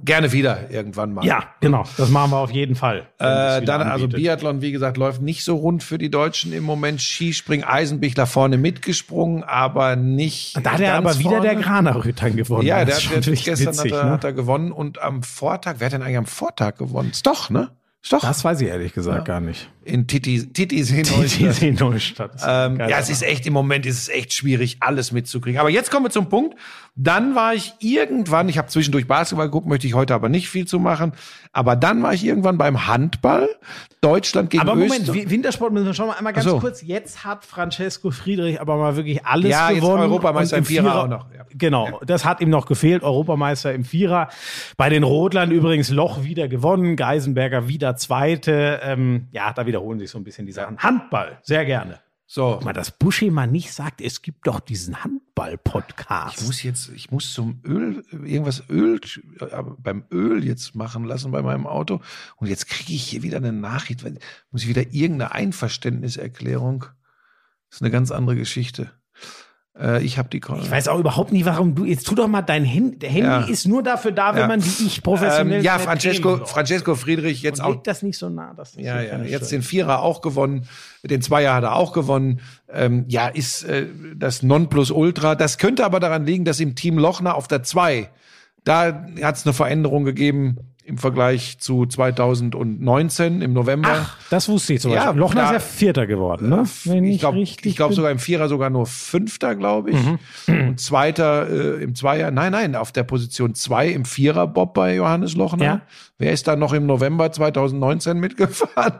Gerne wieder irgendwann mal. Ja, genau. Das machen wir auf jeden Fall. Äh, dann also Biathlon, wie gesagt, läuft nicht so rund für die Deutschen im Moment. Skispringen, Eisenbichler vorne mitgesprungen, aber nicht. Da hat er aber wieder vorne. der Granerütern gewonnen. Ja, der das hat, der witzig, gestern hat, er, ne? hat er gewonnen und am Vortag, wer hat denn eigentlich am Vortag gewonnen? Ist doch, ne? Ist doch. Das weiß ich ehrlich gesagt ja. gar nicht. In Titi, Titisee Neustadt. Neustadt. Ähm, ja, es ist echt, im Moment ist es echt schwierig, alles mitzukriegen. Aber jetzt kommen wir zum Punkt. Dann war ich irgendwann, ich habe zwischendurch Basketball geguckt, möchte ich heute aber nicht viel zu machen. Aber dann war ich irgendwann beim Handball. Deutschland gegen Österreich. Aber Österreich. Moment, Wintersport müssen wir schon mal einmal ganz so. kurz. Jetzt hat Francesco Friedrich aber mal wirklich alles ja, gewonnen. Ja, jetzt Europameister im Vierer, Vierer auch noch. Ja. Genau, ja. das hat ihm noch gefehlt. Europameister im Vierer. Bei den Rodlern übrigens Loch wieder gewonnen. Geisenberger wieder Zweite. Ähm, ja, da wiederholen sich so ein bisschen die Sachen. Handball, sehr gerne. So. Mal, dass Buschi mal nicht sagt, es gibt doch diesen Handball-Podcast. Ich muss jetzt, ich muss zum Öl, irgendwas Öl, äh, beim Öl jetzt machen lassen bei meinem Auto. Und jetzt kriege ich hier wieder eine Nachricht, muss ich wieder irgendeine Einverständniserklärung. Das ist eine ganz andere Geschichte. Äh, ich habe die Kon- Ich weiß auch überhaupt nicht, warum du, jetzt tu doch mal dein Handy, der Handy Ja. ist nur dafür da, wenn Ja. man wie ich professionell. Ähm, ja, Francesco, Francesco Friedrich jetzt Und auch. legt das nicht so nah, dass das Ja, hier ja, keine jetzt Stelle- den Vierer auch gewonnen, den Zweier hat er auch gewonnen. Ähm, ja, ist äh, das Nonplusultra. Das könnte aber daran liegen, dass im Team Lochner auf der zwei, da hat es eine Veränderung gegeben im Vergleich zu zweitausendneunzehn im November. Ach, das wusste ich zum Ja, Beispiel. Lochner da- ist ja Vierter geworden, ne? Wenn ich glaube richtig ich glaub bin. sogar im Vierer sogar nur Fünfter, glaube ich. Mhm. Und Zweiter äh, im Zweier. Nein, nein, auf der Position zwei im Vierer Bob bei Johannes Lochner. Ja. Wer ist da noch im November zweitausendneunzehn mitgefahren?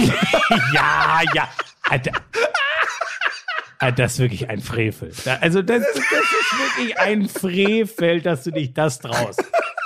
Ja, ja. Alter. Alter, das ist wirklich ein Frevel. Da- Also das, das ist wirklich ein Frevel, dass du dich das traust.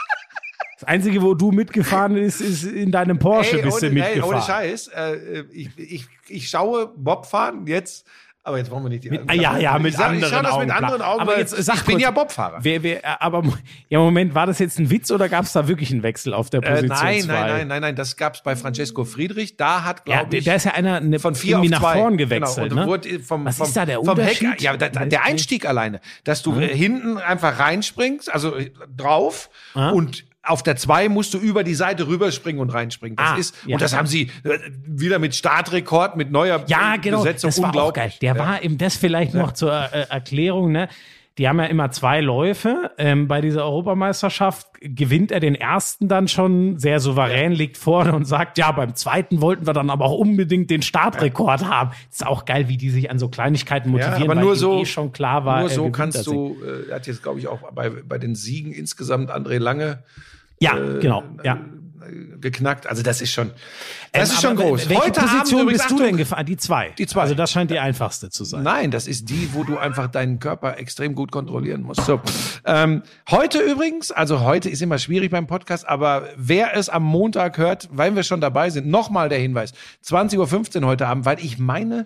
Das Einzige, wo du mitgefahren bist, ist in deinem Porsche Ey, bist du ohne, ey, mitgefahren. ohne Scheiß. Äh, ich, ich, ich schaue Bob fahren jetzt, aber jetzt wollen wir nicht die Mit, ja, ja, mit ich sag, anderen ich schaue das Augen. mit anderen klar. Augen, aber weil jetzt sag ich bin kurz, ja Bobfahrer. Wer, wer, aber ja, Moment, war das jetzt ein Witz oder gab es da wirklich einen Wechsel auf der Äh, Position nein, zwei? nein, nein, nein, nein, das gab's bei Francesco Friedrich. Da hat, Ja, glaube der, ich, der ist ja einer ne, von vier auf irgendwie nach zwei. vorn gewechselt. Genau, und ne? wurde vom, Was vom, ist da der vom Unterschied? Heck, ja, da, da, der Einstieg alleine, dass du äh, hinten einfach reinspringst, also äh, drauf Ah. und auf der zwei musst du über die Seite rüberspringen und reinspringen. Das Ah, ist, ja. und das haben sie äh, wieder mit Startrekord, mit neuer Ja, genau. Besetzung, Das war auch unglaublich. geil. Der Ja. war eben, das vielleicht noch zur äh, Erklärung, ne? Die haben ja immer zwei Läufe. Ähm, bei dieser Europameisterschaft gewinnt er den ersten dann schon sehr souverän, liegt vorne und sagt, ja, beim zweiten wollten wir dann aber auch unbedingt den Startrekord haben. Ist auch geil, wie die sich an so Kleinigkeiten motivieren, aber weil nur ihm so- eh schon klar war. Nur er so gewinnt kannst das Ding. du, äh, er hat jetzt, glaube ich, auch bei, bei den Siegen insgesamt André Lange Ja, genau. Ja. geknackt. Also das ist schon, das Ähm, ist schon aber groß. Welche Heute Position Abend bist du Achtung, denn gefahren? Die zwei. Die zwei. Also das scheint die einfachste zu sein. Nein, das ist die, wo du einfach deinen Körper extrem gut kontrollieren musst. So, ähm, heute übrigens, also heute ist immer schwierig beim Podcast, aber wer es am Montag hört, weil wir schon dabei sind, nochmal der Hinweis, zwanzig Uhr fünfzehn heute Abend, weil ich meine,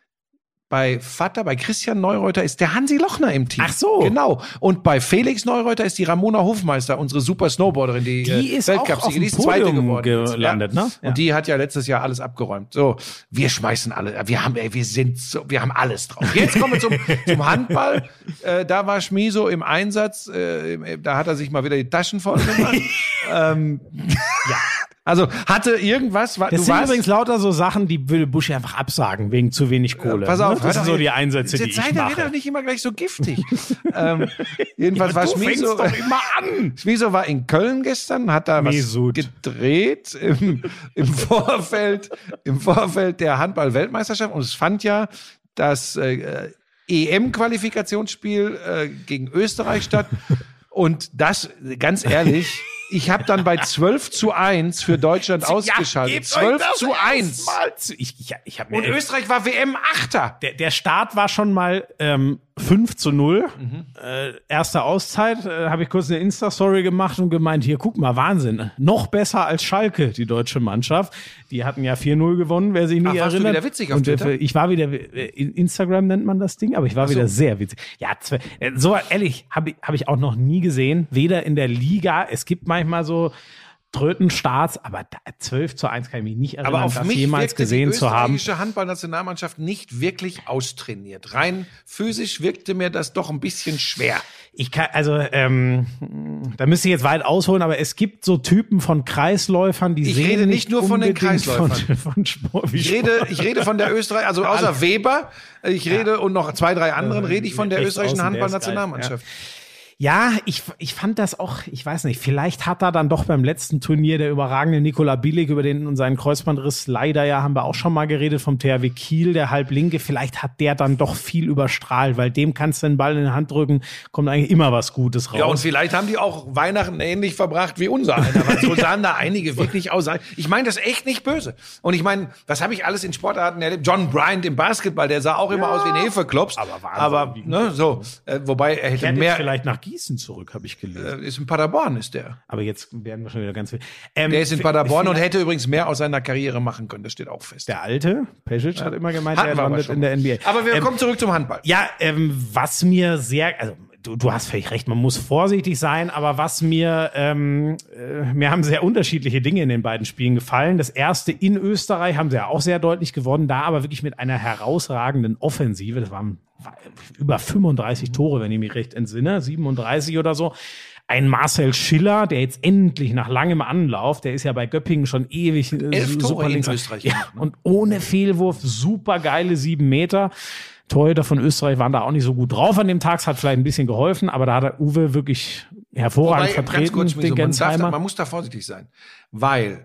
bei Vater, bei Christian Neureuter ist der Hansi Lochner im Team. Ach so. Genau. Und bei Felix Neureuter ist die Ramona Hofmeister, unsere super Snowboarderin, die, Die äh, ist auch auf Weltcupsieger, dem die ist Zweite Podium geworden. jetzt. gelandet, ne? Ja. Und die hat ja letztes Jahr alles abgeräumt. So, wir schmeißen alle, wir haben, ey, wir sind so, wir haben alles drauf. Jetzt kommen wir zum, zum Handball. Äh, da war Schmiso im Einsatz, äh, im- da hat er sich mal wieder die Taschen voll gemacht. ähm, ja. Also hatte irgendwas, war, Das du sind warst, übrigens lauter so Sachen, die will Buschi einfach absagen, wegen zu wenig Kohle. Pass auf, Ne? Das hör sind doch- so die Einsätze, die jetzt ich seid ihr mache. doch nicht immer gleich so giftig. ähm, jedenfalls war du fängst Schmiso, doch immer an. Schmiso war in Köln gestern, hat da was Mesut. gedreht im, im Vorfeld, im Vorfeld der Handball-Weltmeisterschaft. Und es fand ja das äh, E M-Qualifikationsspiel äh, gegen Österreich statt. Und das, ganz ehrlich, ich habe dann bei zwölf zu eins für Deutschland ausgeschaltet. zwölf zu eins. Ich, ich, ich hab mir Und Österreich war W M-Achter. der, der Start war schon mal ähm, fünf zu null. Mhm. Äh, erste Auszeit, äh, habe ich kurz eine Insta-Story gemacht und gemeint, hier, guck mal, Wahnsinn. Noch besser als Schalke, die deutsche Mannschaft. Die hatten ja vier null gewonnen, wer sich nicht Ach, warst du erinnert. wieder witzig auf und, äh, Twitter? Ich war wieder, äh, in Instagram nennt man das Ding, aber ich war wieder sehr witzig. Ja, zwei, äh, so ehrlich, habe ich, hab ich auch noch nie gesehen. Weder in der Liga, es gibt manchmal so Trötenstarts, aber zwölf zu eins kann ich mich nicht erinnern, Aber auf das mich jemals wirkte gesehen die zu haben. österreichische Handballnationalmannschaft nicht wirklich austrainiert. Rein physisch wirkte mir das doch ein bisschen schwer. Ich kann, also, ähm, da müsste ich jetzt weit ausholen, aber es gibt so Typen von Kreisläufern, die Ich sehen rede nicht nur von den unbedingt Kreisläufern. Von, von Sport, wie Ich rede, ich rede von der Österreich, also außer Weber, ich rede und noch zwei, drei anderen, rede ich von der Rechts österreichischen außen, der ist Handballnationalmannschaft. Ja, ich, ich fand das auch, ich weiß nicht, vielleicht hat er dann doch beim letzten Turnier der überragende Nikola Bilic, über den und seinen Kreuzbandriss, leider ja, haben wir auch schon mal geredet, vom T H W Kiel, der Halblinke, vielleicht hat der dann doch viel überstrahlt, weil dem kannst du den Ball in die Hand drücken, kommt eigentlich immer was Gutes raus. Ja, und vielleicht haben die auch Weihnachten ähnlich verbracht wie unser einer, weil so sahen da einige wirklich aus. Ich meine das echt nicht böse. Und ich meine, was habe ich alles in Sportarten erlebt? John Bryant im Basketball, der sah auch immer Ja. aus wie ein Hefeklops. Aber Wahnsinn, Aber, wie ne, so, äh, wobei er hätte Kehrt jetzt mehr, vielleicht nach Gießen zurück, habe ich gelesen. äh, ist in Paderborn, ist der. Aber jetzt werden wir schon wieder ganz viel. Ähm, Der ist in v- Paderborn und vielleicht- hätte übrigens mehr aus seiner Karriere machen können. Das steht auch fest. Der alte, Pesic hat immer gemeint, Hatten er wir aber landet schon. in der N B A. Aber wir ähm, kommen zurück zum Handball. Ja, ähm, was mir sehr, also du, du hast völlig recht, man muss vorsichtig sein, aber was mir, ähm, äh, mir haben sehr unterschiedliche Dinge in den beiden Spielen gefallen. Das erste in Österreich haben sie ja auch sehr deutlich gewonnen, da aber wirklich mit einer herausragenden Offensive. Das waren war über fünfunddreißig Tore, wenn ich mich recht entsinne, siebenunddreißig oder so. Ein Marcel Schiller, der jetzt endlich nach langem Anlauf, der ist ja bei Göppingen schon ewig äh, Elf Tore super in links. Österreich Ja, gemacht, ne? und ohne Fehlwurf, super geile sieben Meter. Torhüter von Österreich waren da auch nicht so gut drauf an dem Tag, es hat vielleicht ein bisschen geholfen, aber da hat der Uwe wirklich hervorragend Wobei, ganz vertreten, kurz, den Schmiso, man, darf da, Gensheimer. man muss da vorsichtig sein, weil,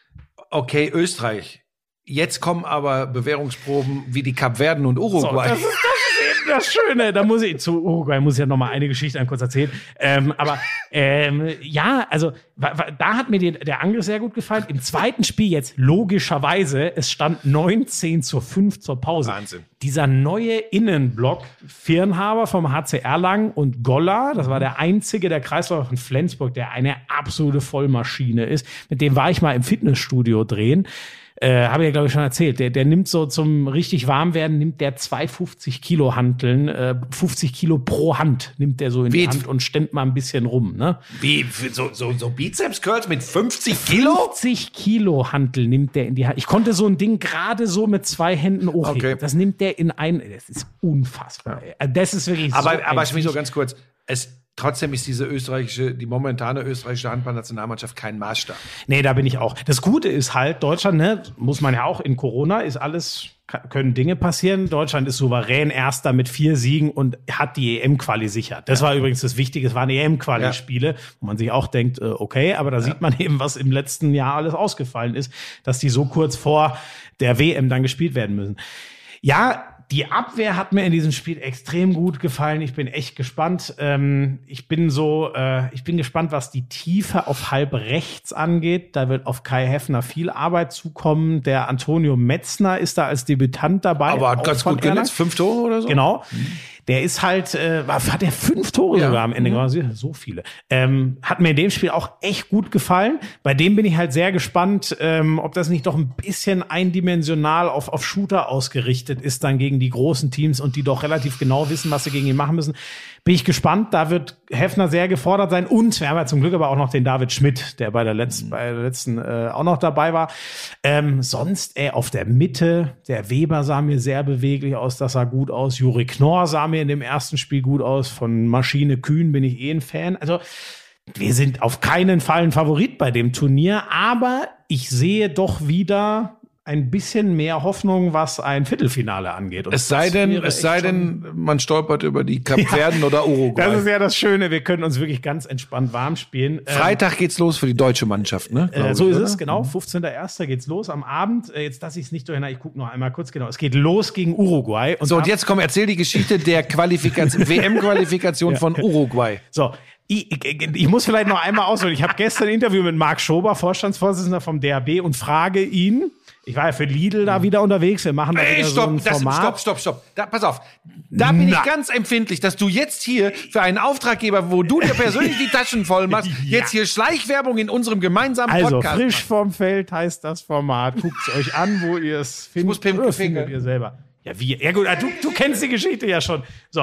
okay, Österreich, jetzt kommen aber Bewährungsproben wie die Kapverden und Uruguay. So, das ist, das ist eben das Schöne. Da muss ich zu Uruguay muss ich ja noch mal eine Geschichte einem kurz erzählen. Ähm, aber ähm, ja, also wa, wa, da hat mir die, der Angriff sehr gut gefallen. Im zweiten Spiel jetzt logischerweise, es stand neunzehn zu fünf zur Pause. Wahnsinn. Dieser neue Innenblock, Firnhaber vom H C Erlangen und Goller, das war der einzige der Kreisläufer von Flensburg, der eine absolute Vollmaschine ist. Mit dem war ich mal im Fitnessstudio drehen. Äh, habe ich ja, glaube ich, schon erzählt. Der, der nimmt so zum richtig warm werden, nimmt der zweihundertfünfzig Kilo Hanteln, äh, fünfzig Kilo pro Hand nimmt der so in Wie? die Hand und stemmt mal ein bisschen rum, ne? Wie, für so, so, so Bizeps-Curls mit fünfzig Kilo? fünfzig Kilo Hantel nimmt der in die Hand. Ich konnte so ein Ding gerade so mit zwei Händen hochheben. Okay. Das nimmt der in ein, das ist unfassbar. ey. Das ist wirklich so. Aber, ein aber Schmiso, Viech. ganz kurz, es, trotzdem ist diese österreichische, die momentane österreichische Handballnationalmannschaft kein Maßstab. Nee, da bin ich auch. Das Gute ist halt, Deutschland, ne, muss man ja auch, in Corona ist alles, können Dinge passieren. Deutschland ist souverän Erster mit vier Siegen und hat die E M-Quali sichert. Das war übrigens das Wichtige, es waren E M-Quali-Spiele, wo man sich auch denkt, äh, okay, aber da sieht man eben, was im letzten Jahr alles ausgefallen ist, dass die so kurz vor der W M dann gespielt werden müssen. Ja, die Abwehr hat mir in diesem Spiel extrem gut gefallen. Ich bin echt gespannt. Ähm, ich bin so, äh, ich bin gespannt, was die Tiefe auf halb rechts angeht. Da wird auf Kai Heffner viel Arbeit zukommen. Der Antonio Metzner ist da als Debütant dabei. Aber hat auch ganz von gut genutzt, Erlangen. fünf Tore oder so? Genau. Der ist halt, äh, hat er fünf Tore Ja. sogar am Ende gemacht. So viele. Ähm, hat mir in dem Spiel auch echt gut gefallen. Bei dem bin ich halt sehr gespannt, ähm, ob das nicht doch ein bisschen eindimensional auf, auf Shooter ausgerichtet ist dann gegen die großen Teams und die doch relativ genau wissen, was sie gegen ihn machen müssen. Bin ich gespannt. Da wird Heffner sehr gefordert sein. Und wir haben ja zum Glück aber auch noch den David Schmidt, der bei der letzten, bei der letzten äh, auch noch dabei war. Ähm, sonst äh, auf der Mitte, der Weber sah mir sehr beweglich aus. Das sah gut aus. Juri Knorr sah mir in dem ersten Spiel gut aus. Von Maschine Kühn bin ich eh ein Fan. Also wir sind auf keinen Fall ein Favorit bei dem Turnier. Aber ich sehe doch wieder ein bisschen mehr Hoffnung, was ein Viertelfinale angeht. Und Es sei das denn, wäre es sei echt schon- denn, man stolpert über die Kapverden oder Uruguay. Das ist ja das Schöne, wir können uns wirklich ganz entspannt warm spielen. Ähm, Freitag geht's los für die deutsche Mannschaft, ne? Äh, Glaub so ich, ist oder? es, genau. fünfzehnter erster geht's los am Abend. Äh, jetzt lasse ich es nicht durcheinander. Ich gucke noch einmal kurz. Genau, es geht los gegen Uruguay. Und So, und am- jetzt komm, erzähl die Geschichte der Qualifikation, W M-Qualifikation von Uruguay. So, ich, ich, ich muss vielleicht noch einmal ausholen. Ich habe gestern ein Interview mit Marc Schober, Vorstandsvorsitzender vom D H B, und frage ihn, ich war ja für Lidl da wieder unterwegs, wir machen da Ey, wieder stopp, so ein das, Format. stopp, stopp, stopp. Da, pass auf. Da bin Na. ich ganz empfindlich, dass du jetzt hier für einen Auftraggeber, wo du dir persönlich die Taschen voll machst, Ja. jetzt hier Schleichwerbung in unserem gemeinsamen Also, Podcast frisch machst. vom Feld heißt das Format. Guckt es euch an, wo ihr es findet. muss Pimp Oder finger. findet ihr selber. Ja, wie? Ja gut, du, du kennst die Geschichte ja schon. So,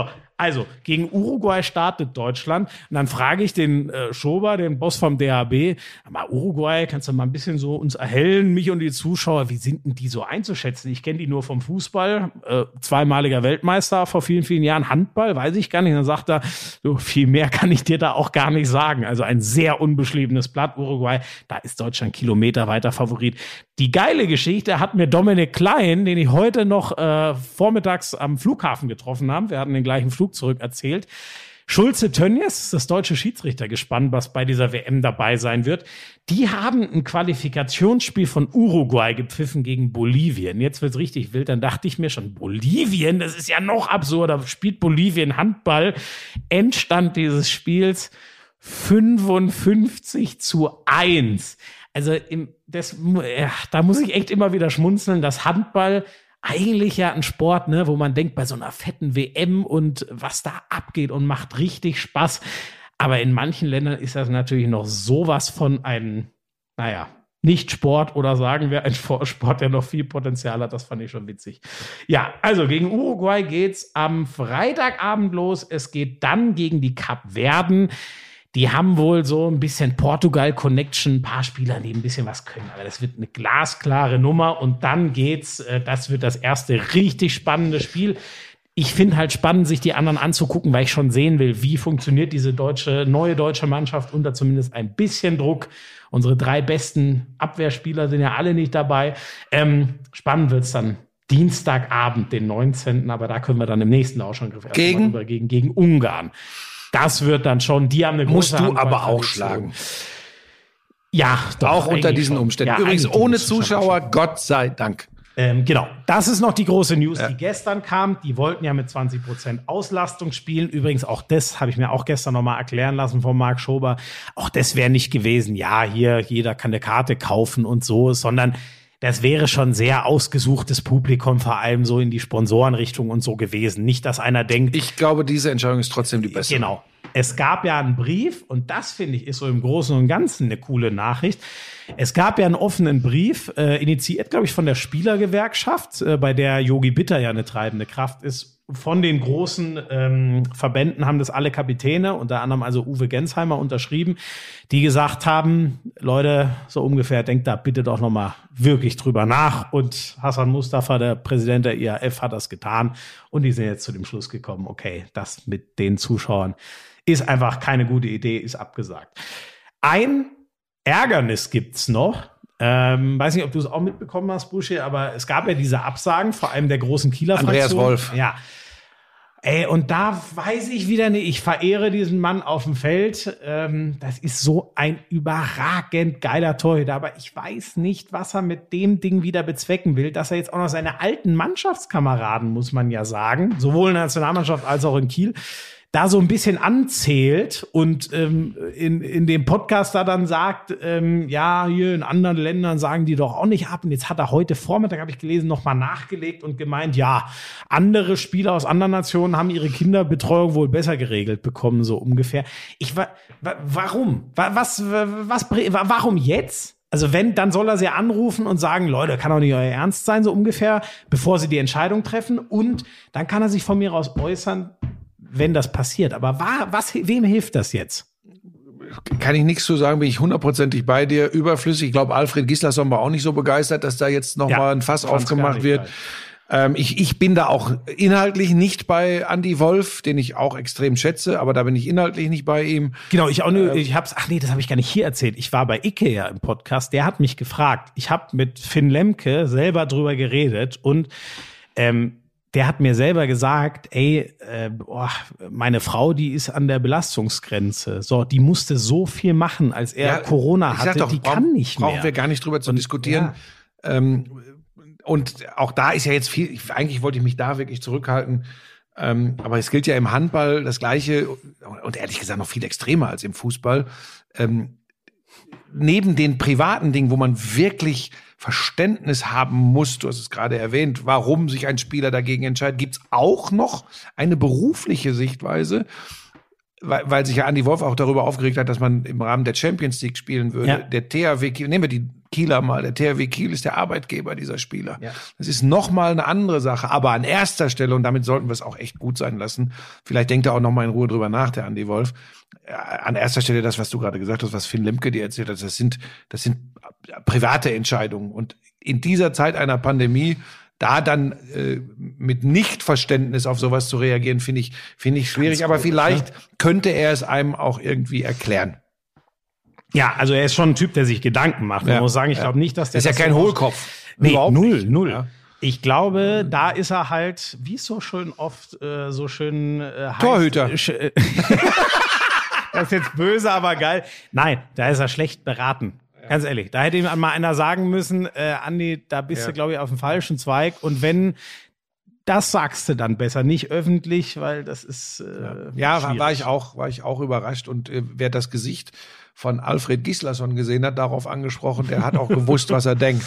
Also, gegen Uruguay startet Deutschland. Und dann frage ich den äh, Schober, den Boss vom D H B, mal Uruguay, kannst du mal ein bisschen so uns erhellen, mich und die Zuschauer, wie sind denn die so einzuschätzen? Ich kenne die nur vom Fußball, äh, zweimaliger Weltmeister vor vielen, vielen Jahren, Handball, weiß ich gar nicht. Und dann sagt er, so viel mehr kann ich dir da auch gar nicht sagen. Also ein sehr unbeschriebenes Blatt, Uruguay, da ist Deutschland Kilometer weiter Favorit. Die geile Geschichte hat mir Dominik Klein, den ich heute noch äh, vormittags am Flughafen getroffen habe, wir hatten den gleichen Flug zurück erzählt. Schulze Tönnies, das deutsche Schiedsrichtergespann, was bei dieser W M dabei sein wird, die haben ein Qualifikationsspiel von Uruguay gepfiffen gegen Bolivien. Jetzt wird's richtig wild, dann dachte ich mir schon, Bolivien, das ist ja noch absurder, spielt Bolivien Handball. Endstand dieses Spiels fünfundfünfzig zu eins. Also im, das, ja, da muss ich echt immer wieder schmunzeln, dass Handball eigentlich ja ein Sport, ne, wo man denkt, bei so einer fetten W M und was da abgeht und macht richtig Spaß. Aber in manchen Ländern ist das natürlich noch sowas von einem, naja, nicht Sport oder sagen wir ein Sport, der noch viel Potenzial hat. Das fand ich schon witzig. Ja, also gegen Uruguay geht's am Freitagabend los. Es geht dann gegen die Kapverden. Die haben wohl so ein bisschen Portugal-Connection, ein paar Spieler, die ein bisschen was können. Aber das wird eine glasklare Nummer. Und dann geht's, äh, das wird das erste richtig spannende Spiel. Ich finde halt spannend, sich die anderen anzugucken, weil ich schon sehen will, wie funktioniert diese deutsche, neue deutsche Mannschaft unter zumindest ein bisschen Druck. Unsere drei besten Abwehrspieler sind ja alle nicht dabei. Ähm, spannend wird's dann Dienstagabend, den neunzehnten Aber da können wir dann im nächsten Lauschangriff erst gegen? mal drüber gegen, gegen Ungarn. Das wird dann schon, die haben eine große Musst du Handball- aber auch Tradition. schlagen. Ja, doch, Auch unter eigentlich diesen schon. Umständen. Ja, Übrigens eigentlich ohne musst du schon Zuschauer, schlagen. Gott sei Dank. Ähm, genau, das ist noch die große News, Ja. die gestern kam. Die wollten ja mit zwanzig Prozent Auslastung spielen. Übrigens auch das habe ich mir auch gestern noch mal erklären lassen von Marc Schober. Auch das wäre nicht gewesen, ja, hier, jeder kann eine Karte kaufen und so, sondern das wäre schon sehr ausgesuchtes Publikum, vor allem so in die Sponsorenrichtung und so gewesen. Nicht, dass einer denkt, Ich glaube, diese Entscheidung ist trotzdem die beste. genau. Es gab ja einen Brief, und das finde ich ist so im Großen und Ganzen eine coole Nachricht. Es gab ja einen offenen Brief, äh, initiiert, glaube ich, von der Spielergewerkschaft, äh, bei der Yogi Bitter ja eine treibende Kraft ist. Von den großen ähm, Verbänden haben das alle Kapitäne, unter anderem also Uwe Gensheimer, unterschrieben, die gesagt haben, Leute, so ungefähr, denkt da bitte doch noch mal wirklich drüber nach. Und Hassan Mustafa, der Präsident der I A F, hat das getan. Und die sind jetzt zu dem Schluss gekommen, okay, das mit den Zuschauern ist einfach keine gute Idee, ist abgesagt. Ein Ärgernis gibt's noch. Ähm, weiß nicht, ob du es auch mitbekommen hast, Buschi, aber es gab ja diese Absagen, vor allem der großen Kieler Fraktion. Andreas Wolf. Ja. Ey, und da weiß ich wieder nicht, ich verehre diesen Mann auf dem Feld. Ähm, das ist so ein überragend geiler Torhüter, aber ich weiß nicht, was er mit dem Ding wieder bezwecken will, dass er jetzt auch noch seine alten Mannschaftskameraden, muss man ja sagen, sowohl in der Nationalmannschaft als auch in Kiel, da so ein bisschen anzählt und ähm, in, in dem Podcast da dann sagt, ähm, ja, hier in anderen Ländern sagen die doch auch nicht ab. Und jetzt hat er heute Vormittag, habe ich gelesen, nochmal nachgelegt und gemeint, ja, andere Spieler aus anderen Nationen haben ihre Kinderbetreuung wohl besser geregelt bekommen, so ungefähr. Ich wa, wa, warum? Wa, was, was, wa, warum jetzt? Also wenn, dann soll er sie anrufen und sagen, Leute, kann doch nicht euer Ernst sein, so ungefähr, bevor sie die Entscheidung treffen. Und dann kann er sich von mir aus äußern, wenn das passiert. Aber war, was, wem hilft das jetzt? Kann ich nichts zu sagen, bin ich hundertprozentig bei dir. Überflüssig. Ich glaube, Alfred Gislason war auch nicht so begeistert, dass da jetzt noch Ja, mal ein Fass fand's gar aufgemacht nicht wird. geil. Ähm, ich, ich bin da auch inhaltlich nicht bei Andy Wolf, den ich auch extrem schätze, aber da bin ich inhaltlich nicht bei ihm. Genau, ich auch nur, ich hab's, ach nee, das habe ich gar nicht hier erzählt. Ich war bei Ikea im Podcast, der hat mich gefragt. Ich habe mit Finn Lemke selber drüber geredet und ähm, der hat mir selber gesagt, ey, äh, boah, meine Frau, die ist an der Belastungsgrenze. So, die musste so viel machen, als er Ja, Corona ich sag hatte, doch, die brauch- kann nicht mehr. Brauchen wir gar nicht drüber zu Und, diskutieren. ja. Ähm, und auch da ist ja jetzt viel, ich, eigentlich wollte ich mich da wirklich zurückhalten. Ähm, aber es gilt ja im Handball das Gleiche und ehrlich gesagt noch viel extremer als im Fußball. Ähm, neben den privaten Dingen, wo man wirklich Verständnis haben muss, du hast es gerade erwähnt, warum sich ein Spieler dagegen entscheidet, gibt's auch noch eine berufliche Sichtweise, weil, weil sich ja Andy Wolf auch darüber aufgeregt hat, dass man im Rahmen der Champions League spielen würde. Ja. Der T H W, nehmen wir die Kieler mal. Der T H W Kiel ist der Arbeitgeber dieser Spieler. Ja. Das ist nochmal eine andere Sache. Aber an erster Stelle, und damit sollten wir es auch echt gut sein lassen, vielleicht denkt er auch nochmal in Ruhe drüber nach, der Andi Wolf, an erster Stelle das, was du gerade gesagt hast, was Finn Lemke dir erzählt hat, das sind, das sind private Entscheidungen. Und in dieser Zeit einer Pandemie da dann äh, mit Nichtverständnis auf sowas zu reagieren, finde ich, finde ich schwierig. Ganz aber komisch, vielleicht ne? könnte er es einem auch irgendwie erklären. Ja, also er ist schon ein Typ, der sich Gedanken macht. Man ja, muss sagen, ich ja. glaube nicht, dass der ist ja das kein so Hohlkopf. Nee, Überhaupt null, nicht. null. Ja. Ich glaube, da ist er halt, wie es so schön oft äh, so schön äh, heißt. Torhüter. Äh, das ist jetzt böse, aber geil. Nein, da ist er schlecht beraten. Ganz ehrlich, da hätte ihm mal einer sagen müssen, äh, Andi, da bist ja. du, glaube ich, auf dem falschen Zweig. Und wenn, das sagst du dann besser, nicht öffentlich, weil das ist äh, Ja, ja war ich auch, war ich auch überrascht. Und äh, wer das Gesicht von Alfred Gislason gesehen hat, darauf angesprochen, der hat auch gewusst, was er denkt.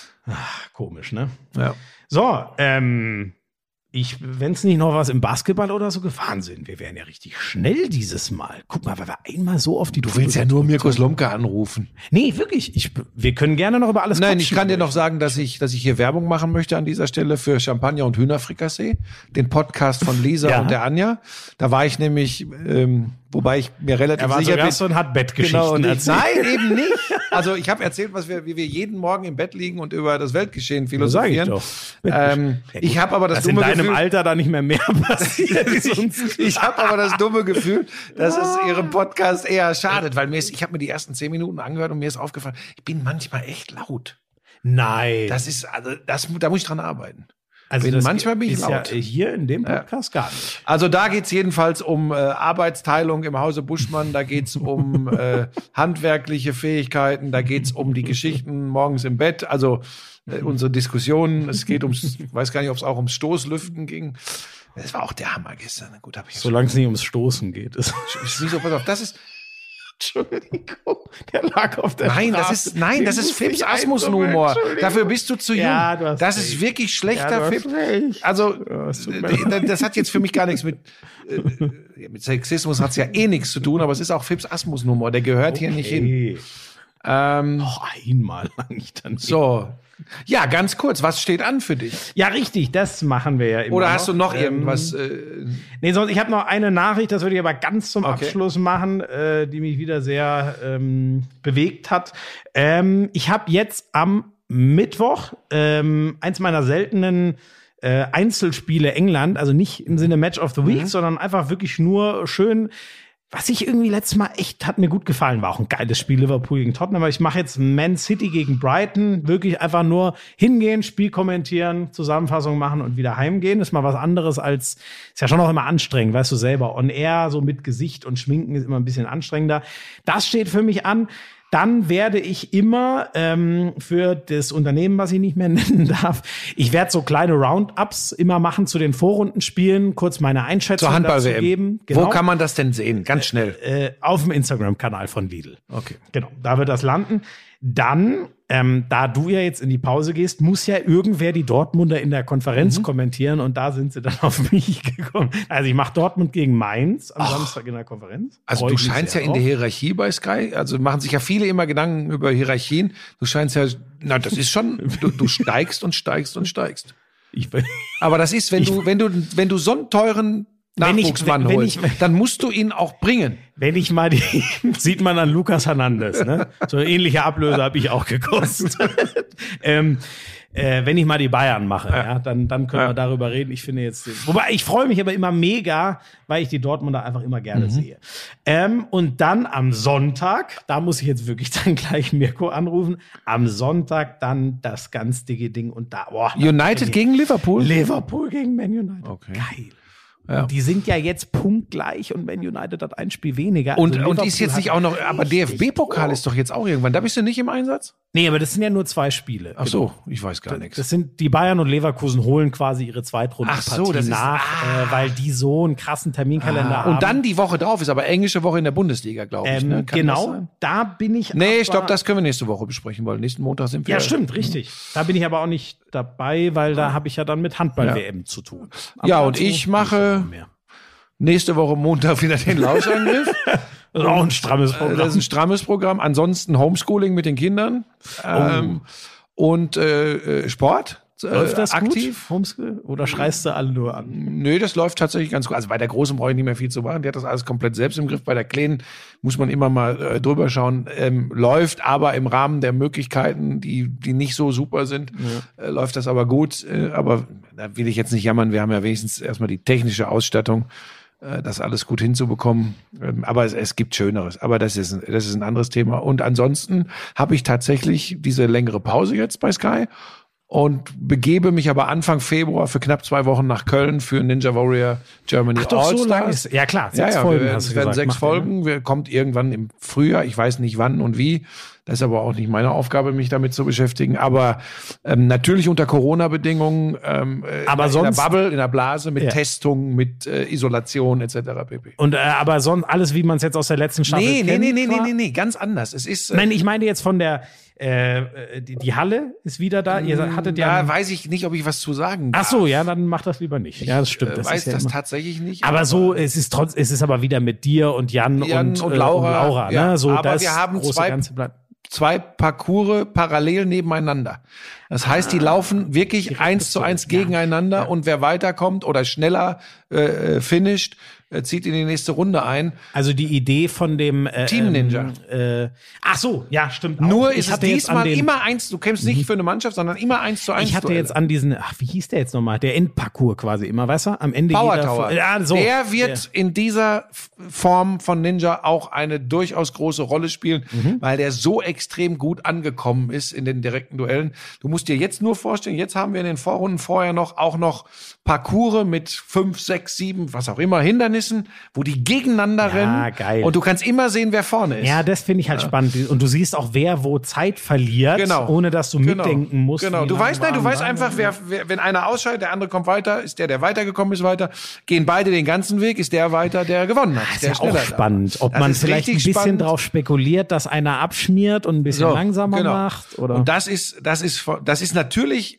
Ach, komisch, ne? Ja. So, ähm, ich, wenn es nicht noch was im Basketball oder so gefahren sind, wir wären ja richtig schnell dieses Mal. Guck mal, weil wir einmal so oft die Du willst ja nur Mirko Slomka anrufen. Nee, wirklich. Ich, wir können gerne noch über alles Nein, quatschen. ich kann dir noch sagen, dass ich, dass ich hier Werbung machen möchte an dieser Stelle für Champagner und Hühnerfrikassee, den Podcast von Lisa Ja. und der Anja. Da war ich nämlich, ähm, wobei ich mir relativ Er war sicher so bin. Gast und hat Bettgeschichten Genau, und ich, erzählt. nein, eben nicht. Also ich habe erzählt, was wir, wie wir jeden Morgen im Bett liegen und über das Weltgeschehen Das sag ich philosophieren. doch. Ähm, Ja, gut. ich habe aber das, Das in dumme deinem Gefühl, Alter da nicht mehr mehr passiert. ich ich habe aber das dumme Gefühl, dass es ihrem Podcast eher schadet, weil mir ist, ich habe mir die ersten zehn Minuten angehört und mir ist aufgefallen, ich bin manchmal echt laut. Nein. Das ist, also das, da muss ich dran arbeiten. also bin- das manchmal bin ich ist laut. Ja hier in dem Podcast gar nicht. Also da geht's jedenfalls um äh, Arbeitsteilung im Hause Buschmann, da geht's um äh, handwerkliche Fähigkeiten, da geht's um die Geschichten morgens im Bett, also äh, unsere Diskussionen, es geht ums, ich weiß gar nicht, ob es auch ums Stoßlüften ging. Das war auch der Hammer gestern. Gut, hab ich Solange es nicht ums Stoßen geht. Ist ist nicht so, pass auf, das ist Entschuldigung, der lag auf der Nein, das Straße. ist nein, Den das ist muss ich Fips Asmussen-Humor. Entschuldigung. Dafür bist du zu jung. Ja, du hast das recht. ist wirklich Ja, schlechter du hast Fips. recht. Also Ja, es tut mir äh, das hat jetzt für mich gar nichts mit äh, mit Sexismus hat's ja eh nichts zu tun, aber es ist auch Fips Asmussen-Humor. Der gehört hier nicht hin. Okay. Ähm, Noch einmal lang ich dann. so, ja, ganz kurz. Was steht an für dich? Ja, richtig, das machen wir ja immer. Oder hast du noch Ähm, irgendwas? Äh, Nee, sonst, ich habe noch eine Nachricht, das würde ich aber ganz zum Okay. Abschluss machen, äh, die mich wieder sehr ähm, bewegt hat. Ähm, ich habe jetzt am Mittwoch ähm, eins meiner seltenen äh, Einzelspiele England, also nicht im Sinne Match of the Week, Mhm. sondern einfach wirklich nur schön. Was ich irgendwie letztes Mal echt, hat mir gut gefallen, war auch ein geiles Spiel, Liverpool gegen Tottenham, aber ich mache jetzt Man City gegen Brighton, wirklich einfach nur hingehen, Spiel kommentieren, Zusammenfassung machen und wieder heimgehen, ist mal was anderes als, ist ja schon auch immer anstrengend, weißt du selber, on air, so mit Gesicht und Schminken ist immer ein bisschen anstrengender. Das steht für mich an. Dann werde ich immer ähm, für das Unternehmen, was ich nicht mehr nennen darf, ich werde so kleine Roundups immer machen zu den Vorrundenspielen, kurz meine Einschätzung zur dazu Handball-W M. geben. Genau. Wo kann man das denn sehen? Ganz schnell. Äh, auf dem Instagram-Kanal von Lidl. Okay. Genau, da wird das landen. Dann, ähm, da du ja jetzt in die Pause gehst, muss ja irgendwer die Dortmunder in der Konferenz Mhm. kommentieren und da sind sie dann auf mich gekommen. Also ich mache Dortmund gegen Mainz am Samstag in der Konferenz. Also Freu du ich mich scheinst ja sehr in der drauf. Hierarchie bei Sky, also machen sich ja viele immer Gedanken über Hierarchien. Du scheinst ja, na, das ist schon, du, du steigst und steigst und steigst. Ich, Aber das ist, wenn du, wenn du, wenn du so einen teuren Wenn ich- Nachwuchsmann wenn holst, ich- dann musst du ihn auch bringen. Wenn ich mal die, sieht man an Lukas Hernandez, ne? So eine ähnliche Ablöse habe ich auch gekostet. ähm, äh, wenn ich mal die Bayern mache, ja, dann, dann können Ja. wir darüber reden. Ich finde jetzt, wobei ich freue mich aber immer mega, weil ich die Dortmunder einfach immer gerne sehe. Ähm, und dann am Sonntag, da muss ich jetzt wirklich dann gleich Mirko anrufen, am Sonntag dann das ganz dicke Ding und da, boah. United gegen Liverpool? Liverpool gegen Man United. Okay. Geil. Ja. Die sind ja jetzt punktgleich und Man United hat ein Spiel weniger. Und, Also und ist Liverpool jetzt nicht hat auch noch, aber D F B-Pokal richtig ist doch jetzt auch irgendwann. Da bist du nicht im Einsatz? Nee, aber das sind ja nur zwei Spiele. Ach so, ich weiß gar nichts. Das sind die Bayern und Leverkusen holen quasi ihre Zweitrundenpartie Ach so, das ist- nach, ah. äh, weil die so einen krassen Terminkalender haben. Und dann die Woche drauf ist aber englische Woche in der Bundesliga, glaube ich. ähm, ne? Kann das genau, sein? da bin ich. Nee, aber- stopp, das können wir nächste Woche besprechen, weil nächsten Montag sind wir. Ja, stimmt, richtig. Da bin ich aber auch nicht dabei, weil da habe ich ja dann mit Handball-W M zu tun. Aber Ja, und dazu ich mache- nächste Woche mehr. Nächste Woche Montag wieder den Lauschangriff. Das ist auch ein strammes Äh, Programm. Das ist ein strammes Programm. Ansonsten Homeschooling mit den Kindern ähm, und äh, äh, Sport. Läuft das aktiv? gut, Homeschool? Oder schreist du alle nur an? Nö, das läuft tatsächlich ganz gut. Also bei der Großen brauche ich nicht mehr viel zu machen. Die hat das alles komplett selbst im Griff. Bei der Kleinen muss man immer mal äh, drüber schauen. Ähm, läuft aber im Rahmen der Möglichkeiten, die die nicht so super sind, ja. äh, läuft das aber gut. Äh, aber da will ich jetzt nicht jammern. Wir haben ja wenigstens erstmal die technische Ausstattung, äh, das alles gut hinzubekommen. Ähm, aber es, es gibt Schöneres. Aber das ist, das ist ein anderes Thema. Und ansonsten habe ich tatsächlich diese längere Pause jetzt bei Sky und begebe mich aber Anfang Februar für knapp zwei Wochen nach Köln für Ninja Warrior Germany Ach doch, so lange All-Stars. ist, ja klar, sechs ja, ja, Folgen wir werden, hast du es werden gesagt. sechs Macht Folgen, ihr, ne? wir kommt irgendwann im Frühjahr, ich weiß nicht wann und wie. Das ist aber auch nicht meine Aufgabe, mich damit zu beschäftigen. Aber ähm, natürlich unter Corona-Bedingungen, ähm, aber in, sonst, in der Bubble, in der Blase, mit ja. Testung, mit äh, Isolation et cetera pp. Und äh, aber sonst alles, wie man es jetzt aus der letzten Staffel Nee, nee, kennt. nee, nee, nee, war? nee, nee, ganz anders. Es ist. Äh, Nein, ich meine jetzt von der, äh, die, die Halle ist wieder da. Ihr hattet ja. da weiß ich nicht, ob ich was zu sagen Ach darf. so, ja, dann macht das lieber nicht. Ja, das stimmt. Ich Das weiß ist ja das immer. tatsächlich nicht. Aber so, es ist trotz, es ist aber wieder mit dir und Jan, Jan und, und äh, Laura, und Laura ja. ne? So, Aber das wir haben große zwei- Ganze bleibt. zwei Parcours parallel nebeneinander. Das heißt, die laufen wirklich eins zu eins gegeneinander Ja. und wer weiterkommt oder schneller äh, finisht, äh, zieht in die nächste Runde ein. Also die Idee von dem äh, Team Ninja. Ähm, äh, ach so, ja, stimmt. auch. Nur Ich ist es hatte jetzt an diesmal den, immer eins, du kämpfst nicht für eine Mannschaft, sondern immer eins zu eins. Ich hatte Duelle. jetzt an diesen, ach, wie hieß der jetzt nochmal? Der Endparcours quasi immer, weißt du? Am Ende Power jeder Tower. Ja, so. Der wird in dieser F- Form von Ninja auch eine durchaus große Rolle spielen, Mhm. weil der so extrem gut angekommen ist in den direkten Duellen. Du musst dir jetzt nur vorstellen, jetzt haben wir in den Vorrunden vorher noch auch noch Parcours mit fünf, sechs, sieben, was auch immer, Hindernissen, wo die gegeneinander Ja, rennen. geil. Und du kannst immer sehen, wer vorne ist. Ja, das finde ich halt spannend. Und du siehst auch, wer wo Zeit verliert, Genau. ohne dass du Genau. mitdenken musst. Genau. wie Du lange weißt, nein, du waren weißt wir. einfach, wer, wer, wenn einer ausscheidet, der andere kommt weiter, ist der, der weitergekommen ist, weiter. Gehen beide den ganzen Weg, ist der weiter, der gewonnen hat. Das ist der ja auch schneller da spannend, war. ob Das man ist vielleicht ein richtig bisschen spannend. drauf spekuliert, dass einer abschmiert und ein bisschen So, langsamer genau. macht. Oder? Und das ist, das ist, das ist natürlich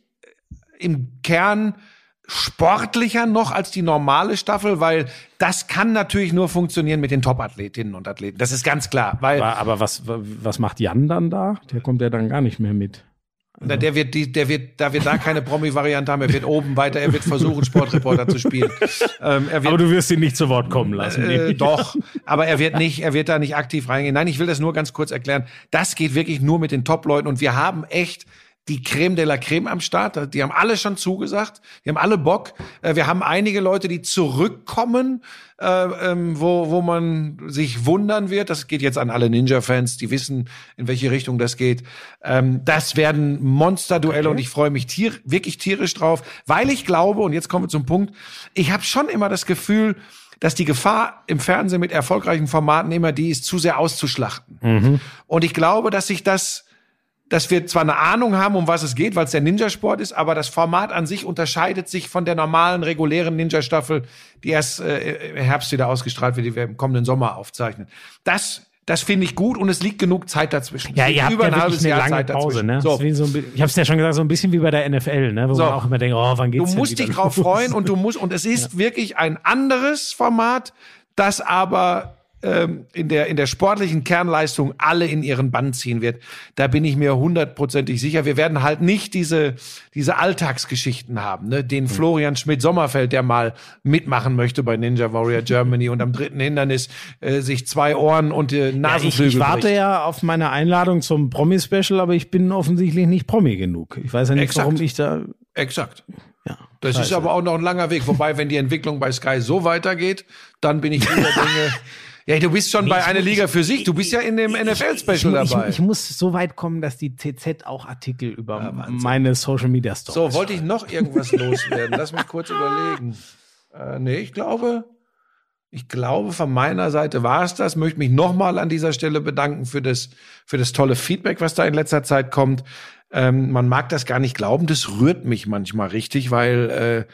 im Kern sportlicher noch als die normale Staffel, weil das kann natürlich nur funktionieren mit den Top-Athletinnen und Athleten. Das ist ganz klar, weil aber, aber was, was macht Jan dann da? Der kommt ja dann gar nicht mehr mit. der, der wird, die, der wird, da wird da keine Promi-Variante haben. Er wird oben weiter, er wird versuchen, Sportreporter zu spielen. Ähm, er wird, Aber du wirst ihn nicht zu Wort kommen lassen. Äh, doch, aber er wird nicht, er wird da nicht aktiv reingehen. Nein, ich will das nur ganz kurz erklären. Das geht wirklich nur mit den Top-Leuten und wir haben echt die Creme de la Creme am Start. Die haben alle schon zugesagt. Die haben alle Bock. Äh, Wir haben einige Leute, die zurückkommen, äh, ähm, wo, wo man sich wundern wird. Das geht jetzt an alle Ninja-Fans, die wissen, in welche Richtung das geht. Ähm, Das werden Monsterduelle und ich freue mich tier wirklich tierisch drauf, weil ich glaube, und jetzt kommen wir zum Punkt, ich habe schon immer das Gefühl, dass die Gefahr im Fernsehen mit erfolgreichen Formaten immer die ist, zu sehr auszuschlachten. Mhm. Und ich glaube, dass sich das, dass wir zwar eine Ahnung haben, um was es geht, weil es der Ninja-Sport ist, aber das Format an sich unterscheidet sich von der normalen, regulären Ninja-Staffel, die erst äh, im Herbst wieder ausgestrahlt wird, die wir im kommenden Sommer aufzeichnen. Das, das finde ich gut und es liegt genug Zeit dazwischen. Ja, ihr habt Über ja ein halbes wirklich eine Jahr lange Zeit Pause, dazwischen. ne? So. Das ist wie so ein bi- ich habe es ja schon gesagt, so ein bisschen wie bei der N F L, ne? Wo So. man auch immer denkt, oh, wann geht's Du denn musst wieder dich drauf los? freuen und du musst, und es ist wirklich ein anderes Format, das aber ähm, in der, in der sportlichen Kernleistung alle in ihren Bann ziehen wird. Da bin ich mir hundertprozentig sicher. Wir werden halt nicht diese, diese Alltagsgeschichten haben, ne? Den Florian Schmidt-Sommerfeld, der mal mitmachen möchte bei Ninja Warrior Germany und am dritten Hindernis äh, sich zwei Ohren und äh, Ja, ich, Nasenflügel ich warte bricht. ja auf meine Einladung zum Promi-Special, aber ich bin offensichtlich nicht Promi genug. Ich weiß ja nicht, Exakt. warum ich da. Exakt. Ja, Das ist aber auch noch ein langer Weg. Wobei, wenn die Entwicklung bei Sky so weitergeht, dann bin ich wieder Dinge. Ja, du bist schon bei ich einer muss- Liga für sich. Du bist ja in dem N F L-Special ich, dabei. Ich, ich muss so weit kommen, dass die T Z auch Artikel über meine Social Media Stories. So, wollte ich noch irgendwas loswerden? Lass mich kurz überlegen. Äh, nee, ich glaube, ich glaube, von meiner Seite war es das. Möchte mich nochmal an dieser Stelle bedanken für das, für das tolle Feedback, was da in letzter Zeit kommt. Ähm, man mag das gar nicht glauben. Das rührt mich manchmal richtig, weil, äh,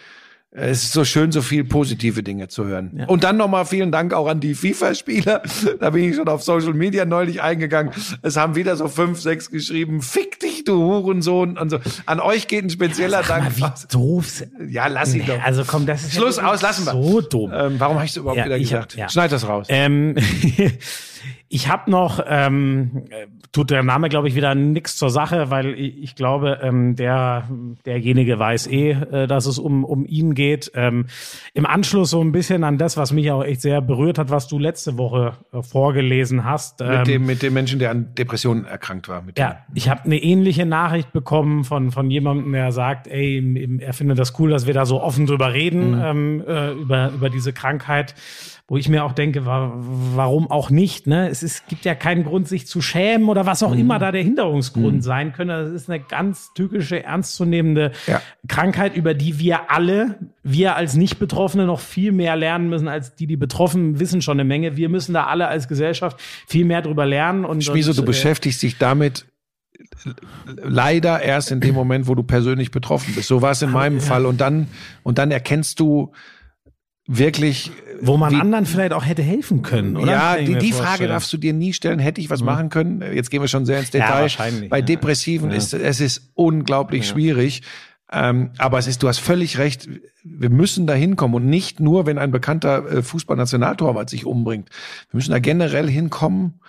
Es ist so schön, so viel positive Dinge zu hören. Ja. Und dann nochmal vielen Dank auch an die FIFA-Spieler. Da bin ich schon auf Social Media neulich eingegangen. Es haben wieder so fünf, sechs geschrieben, fick dich, du Hurensohn. Und so. An euch geht ein spezieller ja, sag Dank. mal, wie doof. Ja, lass ihn Nee, doch. Also komm, das ist Schluss ja aus, lassen wir. so dumm. Ähm, warum habe ich es überhaupt Ja, wieder ich hab- gesagt? ja. Schneid das raus. Ähm, ich habe noch, ähm, äh, tut der Name, glaube ich, wieder nix zur Sache, weil ich, ich glaube, ähm, der derjenige weiß eh, äh, dass es um um ihn geht. Ähm, Im Anschluss so ein bisschen an das, was mich auch echt sehr berührt hat, was du letzte Woche äh, vorgelesen hast. Ähm, mit, dem, mit dem Menschen, der an Depressionen erkrankt war. Mit ja, ich habe eine ähnliche Nachricht bekommen von von jemandem, der sagt, ey, im- im- er findet das cool, dass wir da so offen drüber reden, Mhm. ähm, äh, über über diese Krankheit, wo ich mir auch denke, wa warum auch nicht? Ne, es ist, gibt ja keinen Grund, sich zu schämen oder was auch immer da der Hinderungsgrund sein könnte. Das ist eine ganz tückische, ernstzunehmende Ja. Krankheit, über die wir alle, wir als Nicht-Betroffene noch viel mehr lernen müssen als die, die Betroffen wissen schon eine Menge. Wir müssen da alle als Gesellschaft viel mehr drüber lernen. Und, Schmieso, und, du äh, beschäftigst dich damit leider erst in dem Moment, wo du persönlich betroffen bist. So war es in meinem Fall. Und dann, und dann erkennst du wirklich, wo man wie, anderen vielleicht auch hätte helfen können, oder? ja, Kann ich die, mir die Frage vorstellen. darfst du dir nie stellen, hätte ich was machen können? Jetzt gehen wir schon sehr ins Ja, Detail. wahrscheinlich, Bei ja. Depressiven Ja. ist es ist unglaublich schwierig. Ähm, aber es ist, du hast völlig recht, wir müssen da hinkommen und nicht nur, wenn ein bekannter äh, Fußballnationaltorwart sich umbringt. Wir müssen da generell hinkommen,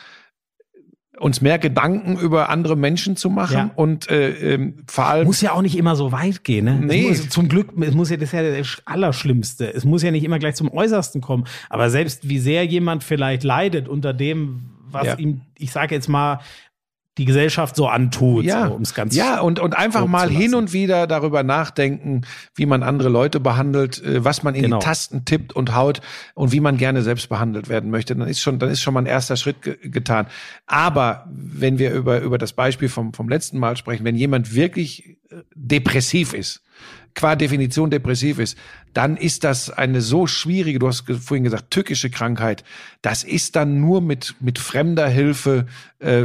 uns mehr Gedanken über andere Menschen zu machen Ja. und äh, ähm, vor allem Muss ja auch nicht immer so weit gehen, ne? Nee. Es muss, zum Glück, es muss ja, das ist ja das Allerschlimmste. Es muss ja nicht immer gleich zum Äußersten kommen. Aber selbst wie sehr jemand vielleicht leidet unter dem, was Ja. ihm, ich sage jetzt mal, die Gesellschaft so antut, ja, so, um es ganz ja und und einfach grob mal zu hin lassen. und wieder darüber nachdenken, wie man andere Leute behandelt, äh, was man in Genau. die Tasten tippt und haut und wie man gerne selbst behandelt werden möchte. Dann ist schon, dann ist schon mal ein erster Schritt ge getan. Aber wenn wir über über das Beispiel vom vom letzten Mal sprechen, wenn jemand wirklich äh, depressiv ist, qua Definition depressiv ist, dann ist das eine so schwierige, du hast ge- vorhin gesagt, tückische Krankheit. Das ist dann nur mit mit fremder Hilfe äh,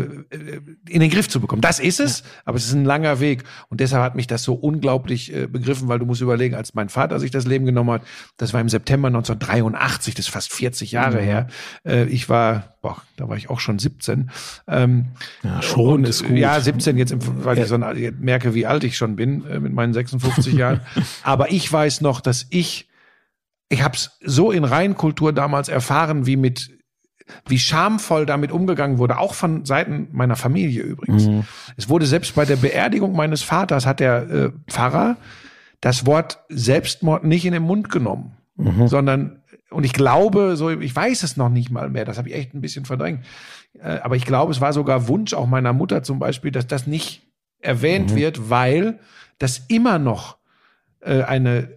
in den Griff zu bekommen. Das ist es, ja. Aber es ist ein langer Weg. Und deshalb hat mich das so unglaublich äh, begriffen, weil du musst überlegen, als mein Vater sich das Leben genommen hat, das war im September neunzehnhundertdreiundachtzig, das ist fast vierzig Jahre Mhm. her. Äh, ich war, boah, da war ich auch schon siebzehn. Ähm, Ja, schon und, ist gut. Ja, siebzehn jetzt, im, weil ich so ein, merke, wie alt ich schon bin äh, mit meinen sechsundfünfzig Jahren. Aber ich weiß noch, dass ich, ich habe es so in Reinkultur damals erfahren, wie mit, wie schamvoll damit umgegangen wurde, auch von Seiten meiner Familie übrigens. Mhm. Es wurde selbst bei der Beerdigung meines Vaters, hat der äh, Pfarrer das Wort Selbstmord nicht in den Mund genommen, Mhm. sondern, und ich glaube, so, ich weiß es noch nicht mal mehr, das habe ich echt ein bisschen verdrängt, äh, aber ich glaube, es war sogar Wunsch auch meiner Mutter zum Beispiel, dass das nicht erwähnt Mhm. wird, weil das immer noch äh, eine,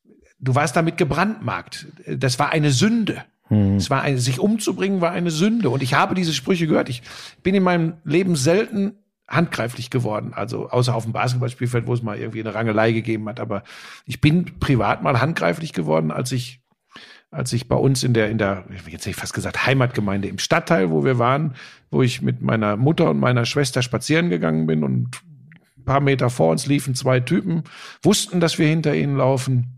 du warst damit gebrandmarkt, das war eine Sünde. Mhm. Es war eine, sich umzubringen war eine Sünde. Und ich habe diese Sprüche gehört. Ich bin in meinem Leben selten handgreiflich geworden. Also außer auf dem Basketballspielfeld, wo es mal irgendwie eine Rangelei gegeben hat. Aber ich bin privat mal handgreiflich geworden, als ich, als ich bei uns in der, in der, jetzt hätte ich fast gesagt, Heimatgemeinde im Stadtteil, wo wir waren, wo ich mit meiner Mutter und meiner Schwester spazieren gegangen bin und ein paar Meter vor uns liefen zwei Typen, wussten, dass wir hinter ihnen laufen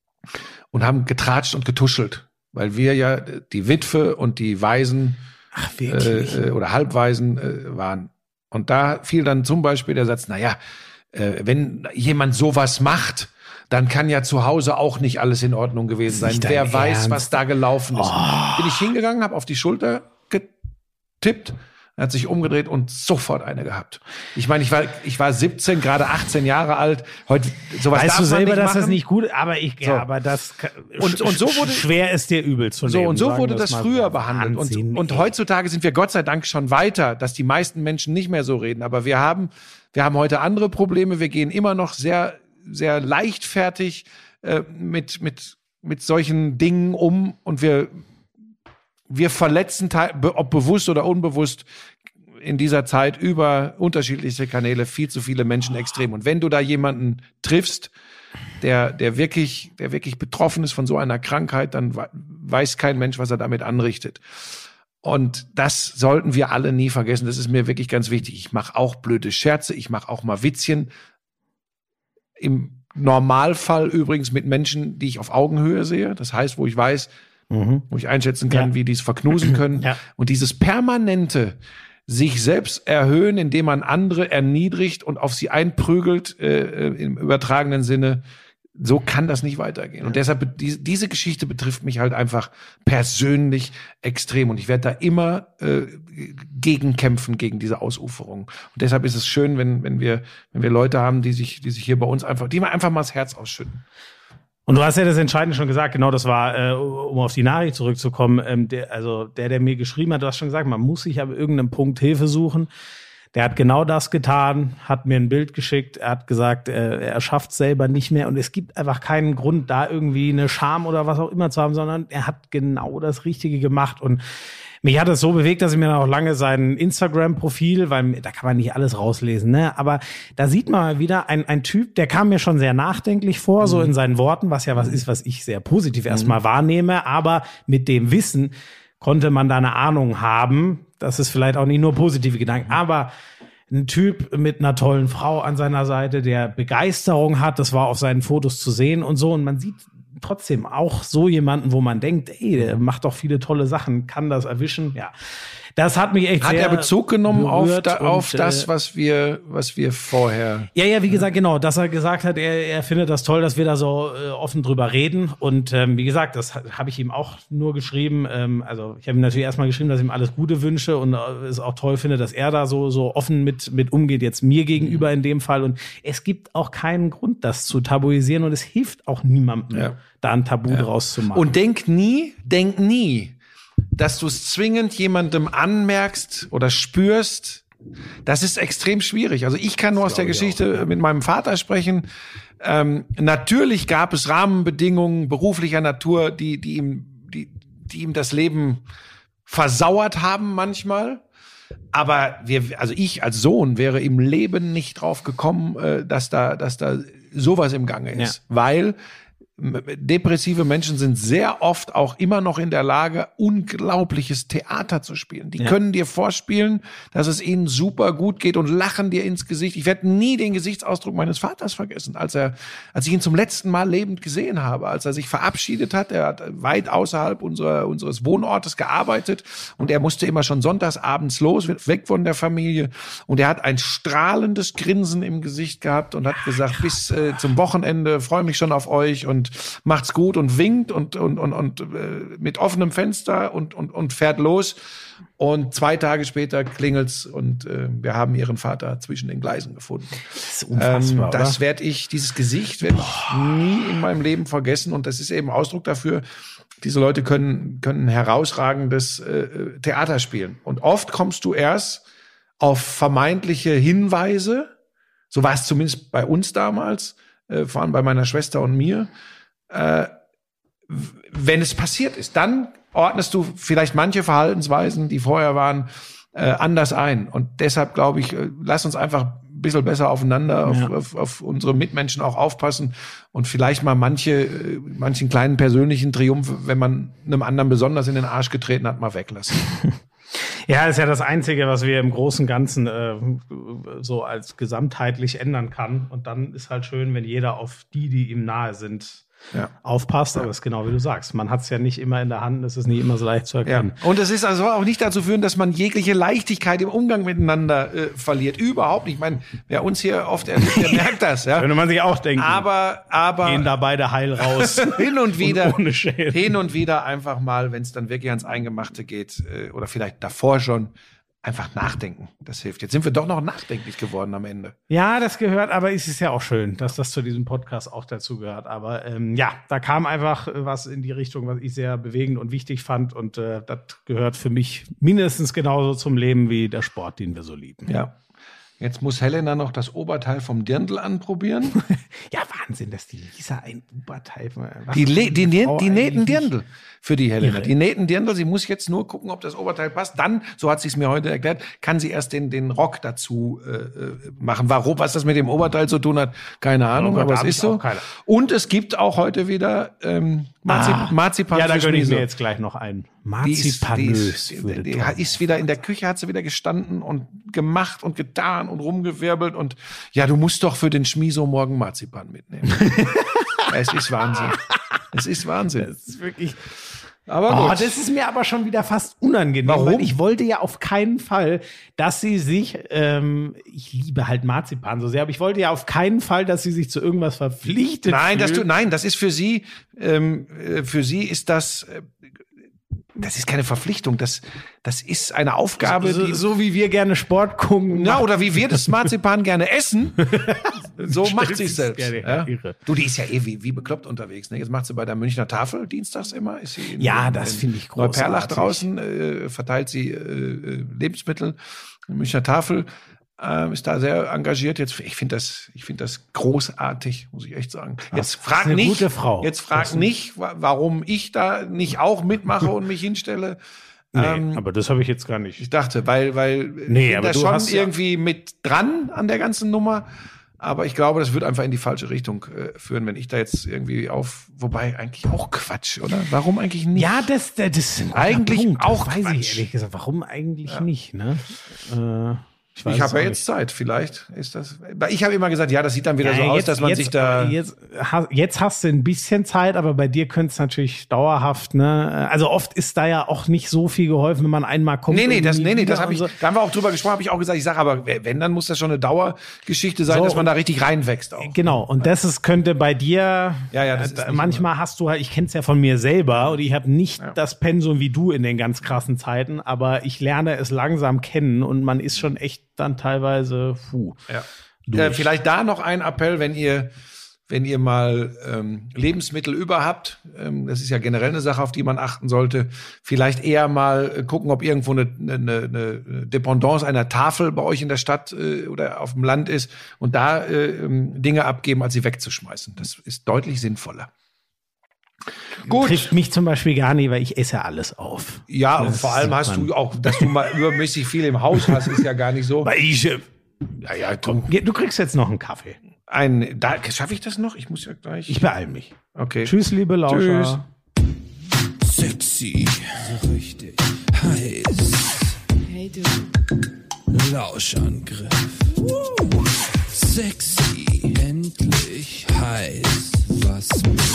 und haben getratscht und getuschelt. Weil wir ja die Witwe und die Waisen Ach, wirklich? äh, oder Halbwaisen äh, waren. Und da fiel dann zum Beispiel der Satz, naja, äh, wenn jemand sowas macht, dann kann ja zu Hause auch nicht alles in Ordnung gewesen sein. Nicht dein Wer weiß, Ernst? was da gelaufen ist. Oh. Bin ich hingegangen, habe auf die Schulter getippt, er hat sich umgedreht und sofort eine gehabt. Ich meine, ich war, ich war siebzehn, gerade achtzehn Jahre alt. Heute, sowas Weißt darf du man selber, nicht dass machen. das nicht gut ist, aber ich, So. ja, aber das kann- Und- und so wurde- schwer ist dir übel zu So, nehmen. und so sagen wurde wir das es mal früher so. behandelt. Wahnsinn, Und, und ey. heutzutage sind wir Gott sei Dank schon weiter, dass die meisten Menschen nicht mehr so reden. Aber wir haben, wir haben heute andere Probleme. Wir gehen immer noch sehr, sehr leichtfertig äh, mit, mit, mit solchen Dingen um. Und wir, wir verletzen, teil- be- ob bewusst oder unbewusst, in dieser Zeit über unterschiedliche Kanäle viel zu viele Menschen extrem. Und wenn du da jemanden triffst, der, der wirklich, der wirklich betroffen ist von so einer Krankheit, dann weiß kein Mensch, was er damit anrichtet. Und das sollten wir alle nie vergessen. Das ist mir wirklich ganz wichtig. Ich mache auch blöde Scherze, ich mache auch mal Witzchen. Im Normalfall übrigens mit Menschen, die ich auf Augenhöhe sehe. Das heißt, wo ich weiß, mhm. wo ich einschätzen kann, ja. wie die es verknusen können. Ja. Und dieses permanente sich selbst erhöhen, indem man andere erniedrigt und auf sie einprügelt, äh, im übertragenen Sinne, so kann das nicht weitergehen. Ja. Und deshalb, die, diese Geschichte betrifft mich halt einfach persönlich extrem. Und ich werde da immer äh, gegen kämpfen, gegen diese Ausuferung. Und deshalb ist es schön, wenn, wenn wir, wenn wir Leute haben, die sich, die sich hier bei uns einfach, die mal einfach mal das Herz ausschütten. Und du hast ja das Entscheidende schon gesagt, genau, das war, äh, um auf die Nachricht zurückzukommen, ähm, der, also der, der mir geschrieben hat, du hast schon gesagt, man muss sich ab irgendeinem Punkt Hilfe suchen. Der hat genau das getan, hat mir ein Bild geschickt, er hat gesagt, äh, er schafft es selber nicht mehr und es gibt einfach keinen Grund, da irgendwie eine Scham oder was auch immer zu haben, sondern er hat genau das Richtige gemacht und mich hat es so bewegt, dass ich mir dann auch lange sein Instagram-Profil, weil da kann man nicht alles rauslesen, ne? Aber da sieht man mal wieder ein, ein Typ, der kam mir schon sehr nachdenklich vor, mhm. so in seinen Worten, was ja was ist, was ich sehr positiv mhm. erstmal wahrnehme. Aber mit dem Wissen konnte man da eine Ahnung haben. Das ist vielleicht auch nicht nur positive Gedanken, aber ein Typ mit einer tollen Frau an seiner Seite, der Begeisterung hat, das war auf seinen Fotos zu sehen und so. Und man sieht trotzdem auch so jemanden, wo man denkt, ey, der macht doch viele tolle Sachen, kann das erwischen. Ja, das hat mich echt hat sehr er Bezug genommen auf, da, und, auf das, was wir, was wir vorher. Ja, ja, wie gesagt, genau, dass er gesagt hat, er, er findet das toll, dass wir da so äh, offen drüber reden. Und ähm, wie gesagt, das habe ich ihm auch nur geschrieben. Ähm, also ich habe ihm natürlich erstmal geschrieben, dass ich ihm alles Gute wünsche und äh, es auch toll finde, dass er da so so offen mit mit umgeht, jetzt mir gegenüber in dem Fall. Und es gibt auch keinen Grund, das zu tabuisieren und es hilft auch niemandem, ja. da ein Tabu ja. draus zu machen. Und denk nie, denk nie, dass du es zwingend jemandem anmerkst oder spürst. Das ist extrem schwierig. Also ich kann nur aus der Geschichte auch, ja. mit meinem Vater sprechen. Ähm, natürlich gab es Rahmenbedingungen beruflicher Natur, die, die ihm, die, die ihm das Leben versauert haben manchmal. Aber wir, also ich als Sohn wäre im Leben nicht drauf gekommen, äh, dass da, dass da sowas im Gange ist, ja. weil depressive Menschen sind sehr oft auch immer noch in der Lage, unglaubliches Theater zu spielen. Die ja. können dir vorspielen, dass es ihnen super gut geht und lachen dir ins Gesicht. Ich werde nie den Gesichtsausdruck meines Vaters vergessen, als er, als ich ihn zum letzten Mal lebend gesehen habe, als er sich verabschiedet hat. Er hat weit außerhalb unserer, unseres Wohnortes gearbeitet und er musste immer schon sonntags abends los, weg von der Familie. Und er hat ein strahlendes Grinsen im Gesicht gehabt und hat gesagt, bis äh, zum Wochenende, freue mich schon auf euch und macht's gut und winkt und und und und äh, mit offenem Fenster und und und fährt los und zwei Tage später klingelt's und äh, wir haben ihren Vater zwischen den Gleisen gefunden. Das ist unfassbar, ähm, das werde ich dieses Gesicht werde ich nie in meinem Leben vergessen und das ist eben Ausdruck dafür. Diese Leute können können herausragendes äh, Theater spielen und oft kommst du erst auf vermeintliche Hinweise, so war es zumindest bei uns damals, äh, vor allem bei meiner Schwester und mir. Äh, wenn es passiert ist, dann ordnest du vielleicht manche Verhaltensweisen, die vorher waren, äh, anders ein. Und deshalb glaube ich, äh, lass uns einfach ein bisschen besser aufeinander, auf, ja. auf, auf unsere Mitmenschen auch aufpassen und vielleicht mal manche, äh, manchen kleinen persönlichen Triumph, wenn man einem anderen besonders in den Arsch getreten hat, mal weglassen. Ja, ist ja das Einzige, was wir im Großen und Ganzen äh, so als gesamtheitlich ändern kann. Und dann ist halt schön, wenn jeder auf die, die ihm nahe sind, ja. aufpasst. Aber es ist genau wie du sagst. Man hat es ja nicht immer in der Hand, es ist nicht immer so leicht zu erkennen. Ja. Und es ist also auch nicht dazu führen, dass man jegliche Leichtigkeit im Umgang miteinander äh, verliert. Überhaupt nicht. Ich meine, wer uns hier oft erlebt, der merkt das. Ja? Könnte man sich auch denken. Aber, aber gehen da beide heil raus. hin und wieder, und ohne Schäden. hin und wieder einfach mal, wenn es dann wirklich ans Eingemachte geht äh, oder vielleicht davor schon, einfach nachdenken. Das hilft. Jetzt sind wir doch noch nachdenklich geworden am Ende. Ja, das gehört, aber es ist ja auch schön, dass das zu diesem Podcast auch dazu gehört. Aber ähm, ja, da kam einfach was in die Richtung, was ich sehr bewegend und wichtig fand. Und äh, das gehört für mich mindestens genauso zum Leben wie der Sport, den wir so lieben. Ja. Jetzt muss Helena noch das Oberteil vom Dirndl anprobieren. Ja, Wahnsinn, dass die Lisa ein Oberteil... Was die Le- die, die, die nähten Dirndl für die Helena. Die nähten Dirndl, sie muss jetzt nur gucken, ob das Oberteil passt. Dann, so hat sie es mir heute erklärt, kann sie erst den, den Rock dazu äh, machen. Warum, was das mit dem Oberteil zu tun hat, keine Ahnung, aber es ist so. Und es gibt auch heute wieder ähm, Marzi- ah, Marzipan. Ja, da gönne ich mir jetzt gleich noch einen. Marzipanös. Die ist, die, ist, die ist wieder in der Küche, hat sie wieder gestanden und gemacht und getan und rumgewirbelt und ja, du musst doch für den Schmiso morgen Marzipan mitnehmen. Es ist Wahnsinn. Es ist Wahnsinn. Das ist wirklich... Aber oh, gut. das ist mir aber schon wieder fast unangenehm, Warum? weil ich wollte ja auf keinen Fall, dass sie sich, ähm, ich liebe halt Marzipan so sehr, aber ich wollte ja auf keinen Fall, dass sie sich zu irgendwas verpflichtet Nein, fühlt. das du, nein, das ist für sie, ähm, äh, für sie ist das, äh, das ist keine Verpflichtung, das, das ist eine Aufgabe, so, die, so wie wir gerne Sport gucken. ja, oder wie wir das Marzipan gerne essen, so macht sie es selbst. gerne, Ja. irre. Du, die ist ja eh wie, wie bekloppt unterwegs. Ne? Jetzt macht sie bei der Münchner Tafel dienstags immer. Ist sie in, Ja, in, das in finde ich Neuperlach großartig. draußen, äh, verteilt sie äh, Lebensmittel. Die Münchner Tafel äh, ist da sehr engagiert. Jetzt, ich finde das, ich finde das großartig, muss ich echt sagen. Jetzt Das ist frag eine nicht, gute Frau. jetzt frag Das ist- nicht, wa- warum ich da nicht auch mitmache und mich hinstelle. Nee, Ähm, aber das habe ich jetzt gar nicht. Ich dachte, weil, weil Nee, ich bin aber da du schon hast ja- irgendwie mit dran an der ganzen Nummer. Aber ich glaube, das wird einfach in die falsche Richtung äh, führen, wenn ich da jetzt irgendwie auf, wobei eigentlich auch Quatsch, oder? Warum eigentlich nicht? Ja, das, das ist ein guter Eigentlich Punkt. auch Das weiß Quatsch. ich ehrlich gesagt. Warum eigentlich nicht, ne? Äh, ich weiß ich es habe ja auch jetzt Zeit, vielleicht ist das. Weil ich habe immer gesagt, ja, das sieht dann wieder Ja, so aus, jetzt- dass man jetzt, sich da. Jetzt, ha- jetzt hast du ein bisschen Zeit, aber bei dir könnte es natürlich dauerhaft, ne? Also oft ist da ja auch nicht so viel geholfen, wenn man einmal kommt. Nee, nee, das, irgendwie nee, nee, das wieder habe ich, und so. da haben wir auch drüber gesprochen, habe ich auch gesagt, ich sage, aber wenn, dann muss das schon eine Dauergeschichte sein, So, dass man da richtig reinwächst auch. Genau, und das ist, könnte bei dir, Ja, ja, das äh, ist nicht manchmal hast du halt, ich kenne es ja von mir selber und ich habe nicht Ja. das Pensum wie du in den ganz krassen Zeiten, aber ich lerne es langsam kennen und man ist schon echt dann teilweise, puh. Ja. Durch. Äh, vielleicht da noch ein Appell, wenn ihr, wenn ihr mal ähm, Lebensmittel über habt, ähm, das ist ja generell eine Sache, auf die man achten sollte, vielleicht eher mal äh, gucken, ob irgendwo eine, eine, eine Dependance einer Tafel bei euch in der Stadt äh, oder auf dem Land ist und da äh, ähm, Dinge abgeben, als sie wegzuschmeißen. Das ist deutlich sinnvoller. Gut. Trifft mich zum Beispiel gar nicht, weil ich esse alles auf. Ja, und Das vor allem sieht hast man. du auch, dass du mal übermäßig viel im Haus hast, ist ja gar nicht so. Weil ich, äh, Ja, ja, komm. du kriegst jetzt noch einen Kaffee. Ein, da, schaffe ich das noch? Ich muss ja gleich. Ich beeil mich. okay. Tschüss, liebe Lauscher. Tschüss. Sexy, so richtig heiß. Hey du. Lauschangriff. Sexy, endlich heiß. Was mit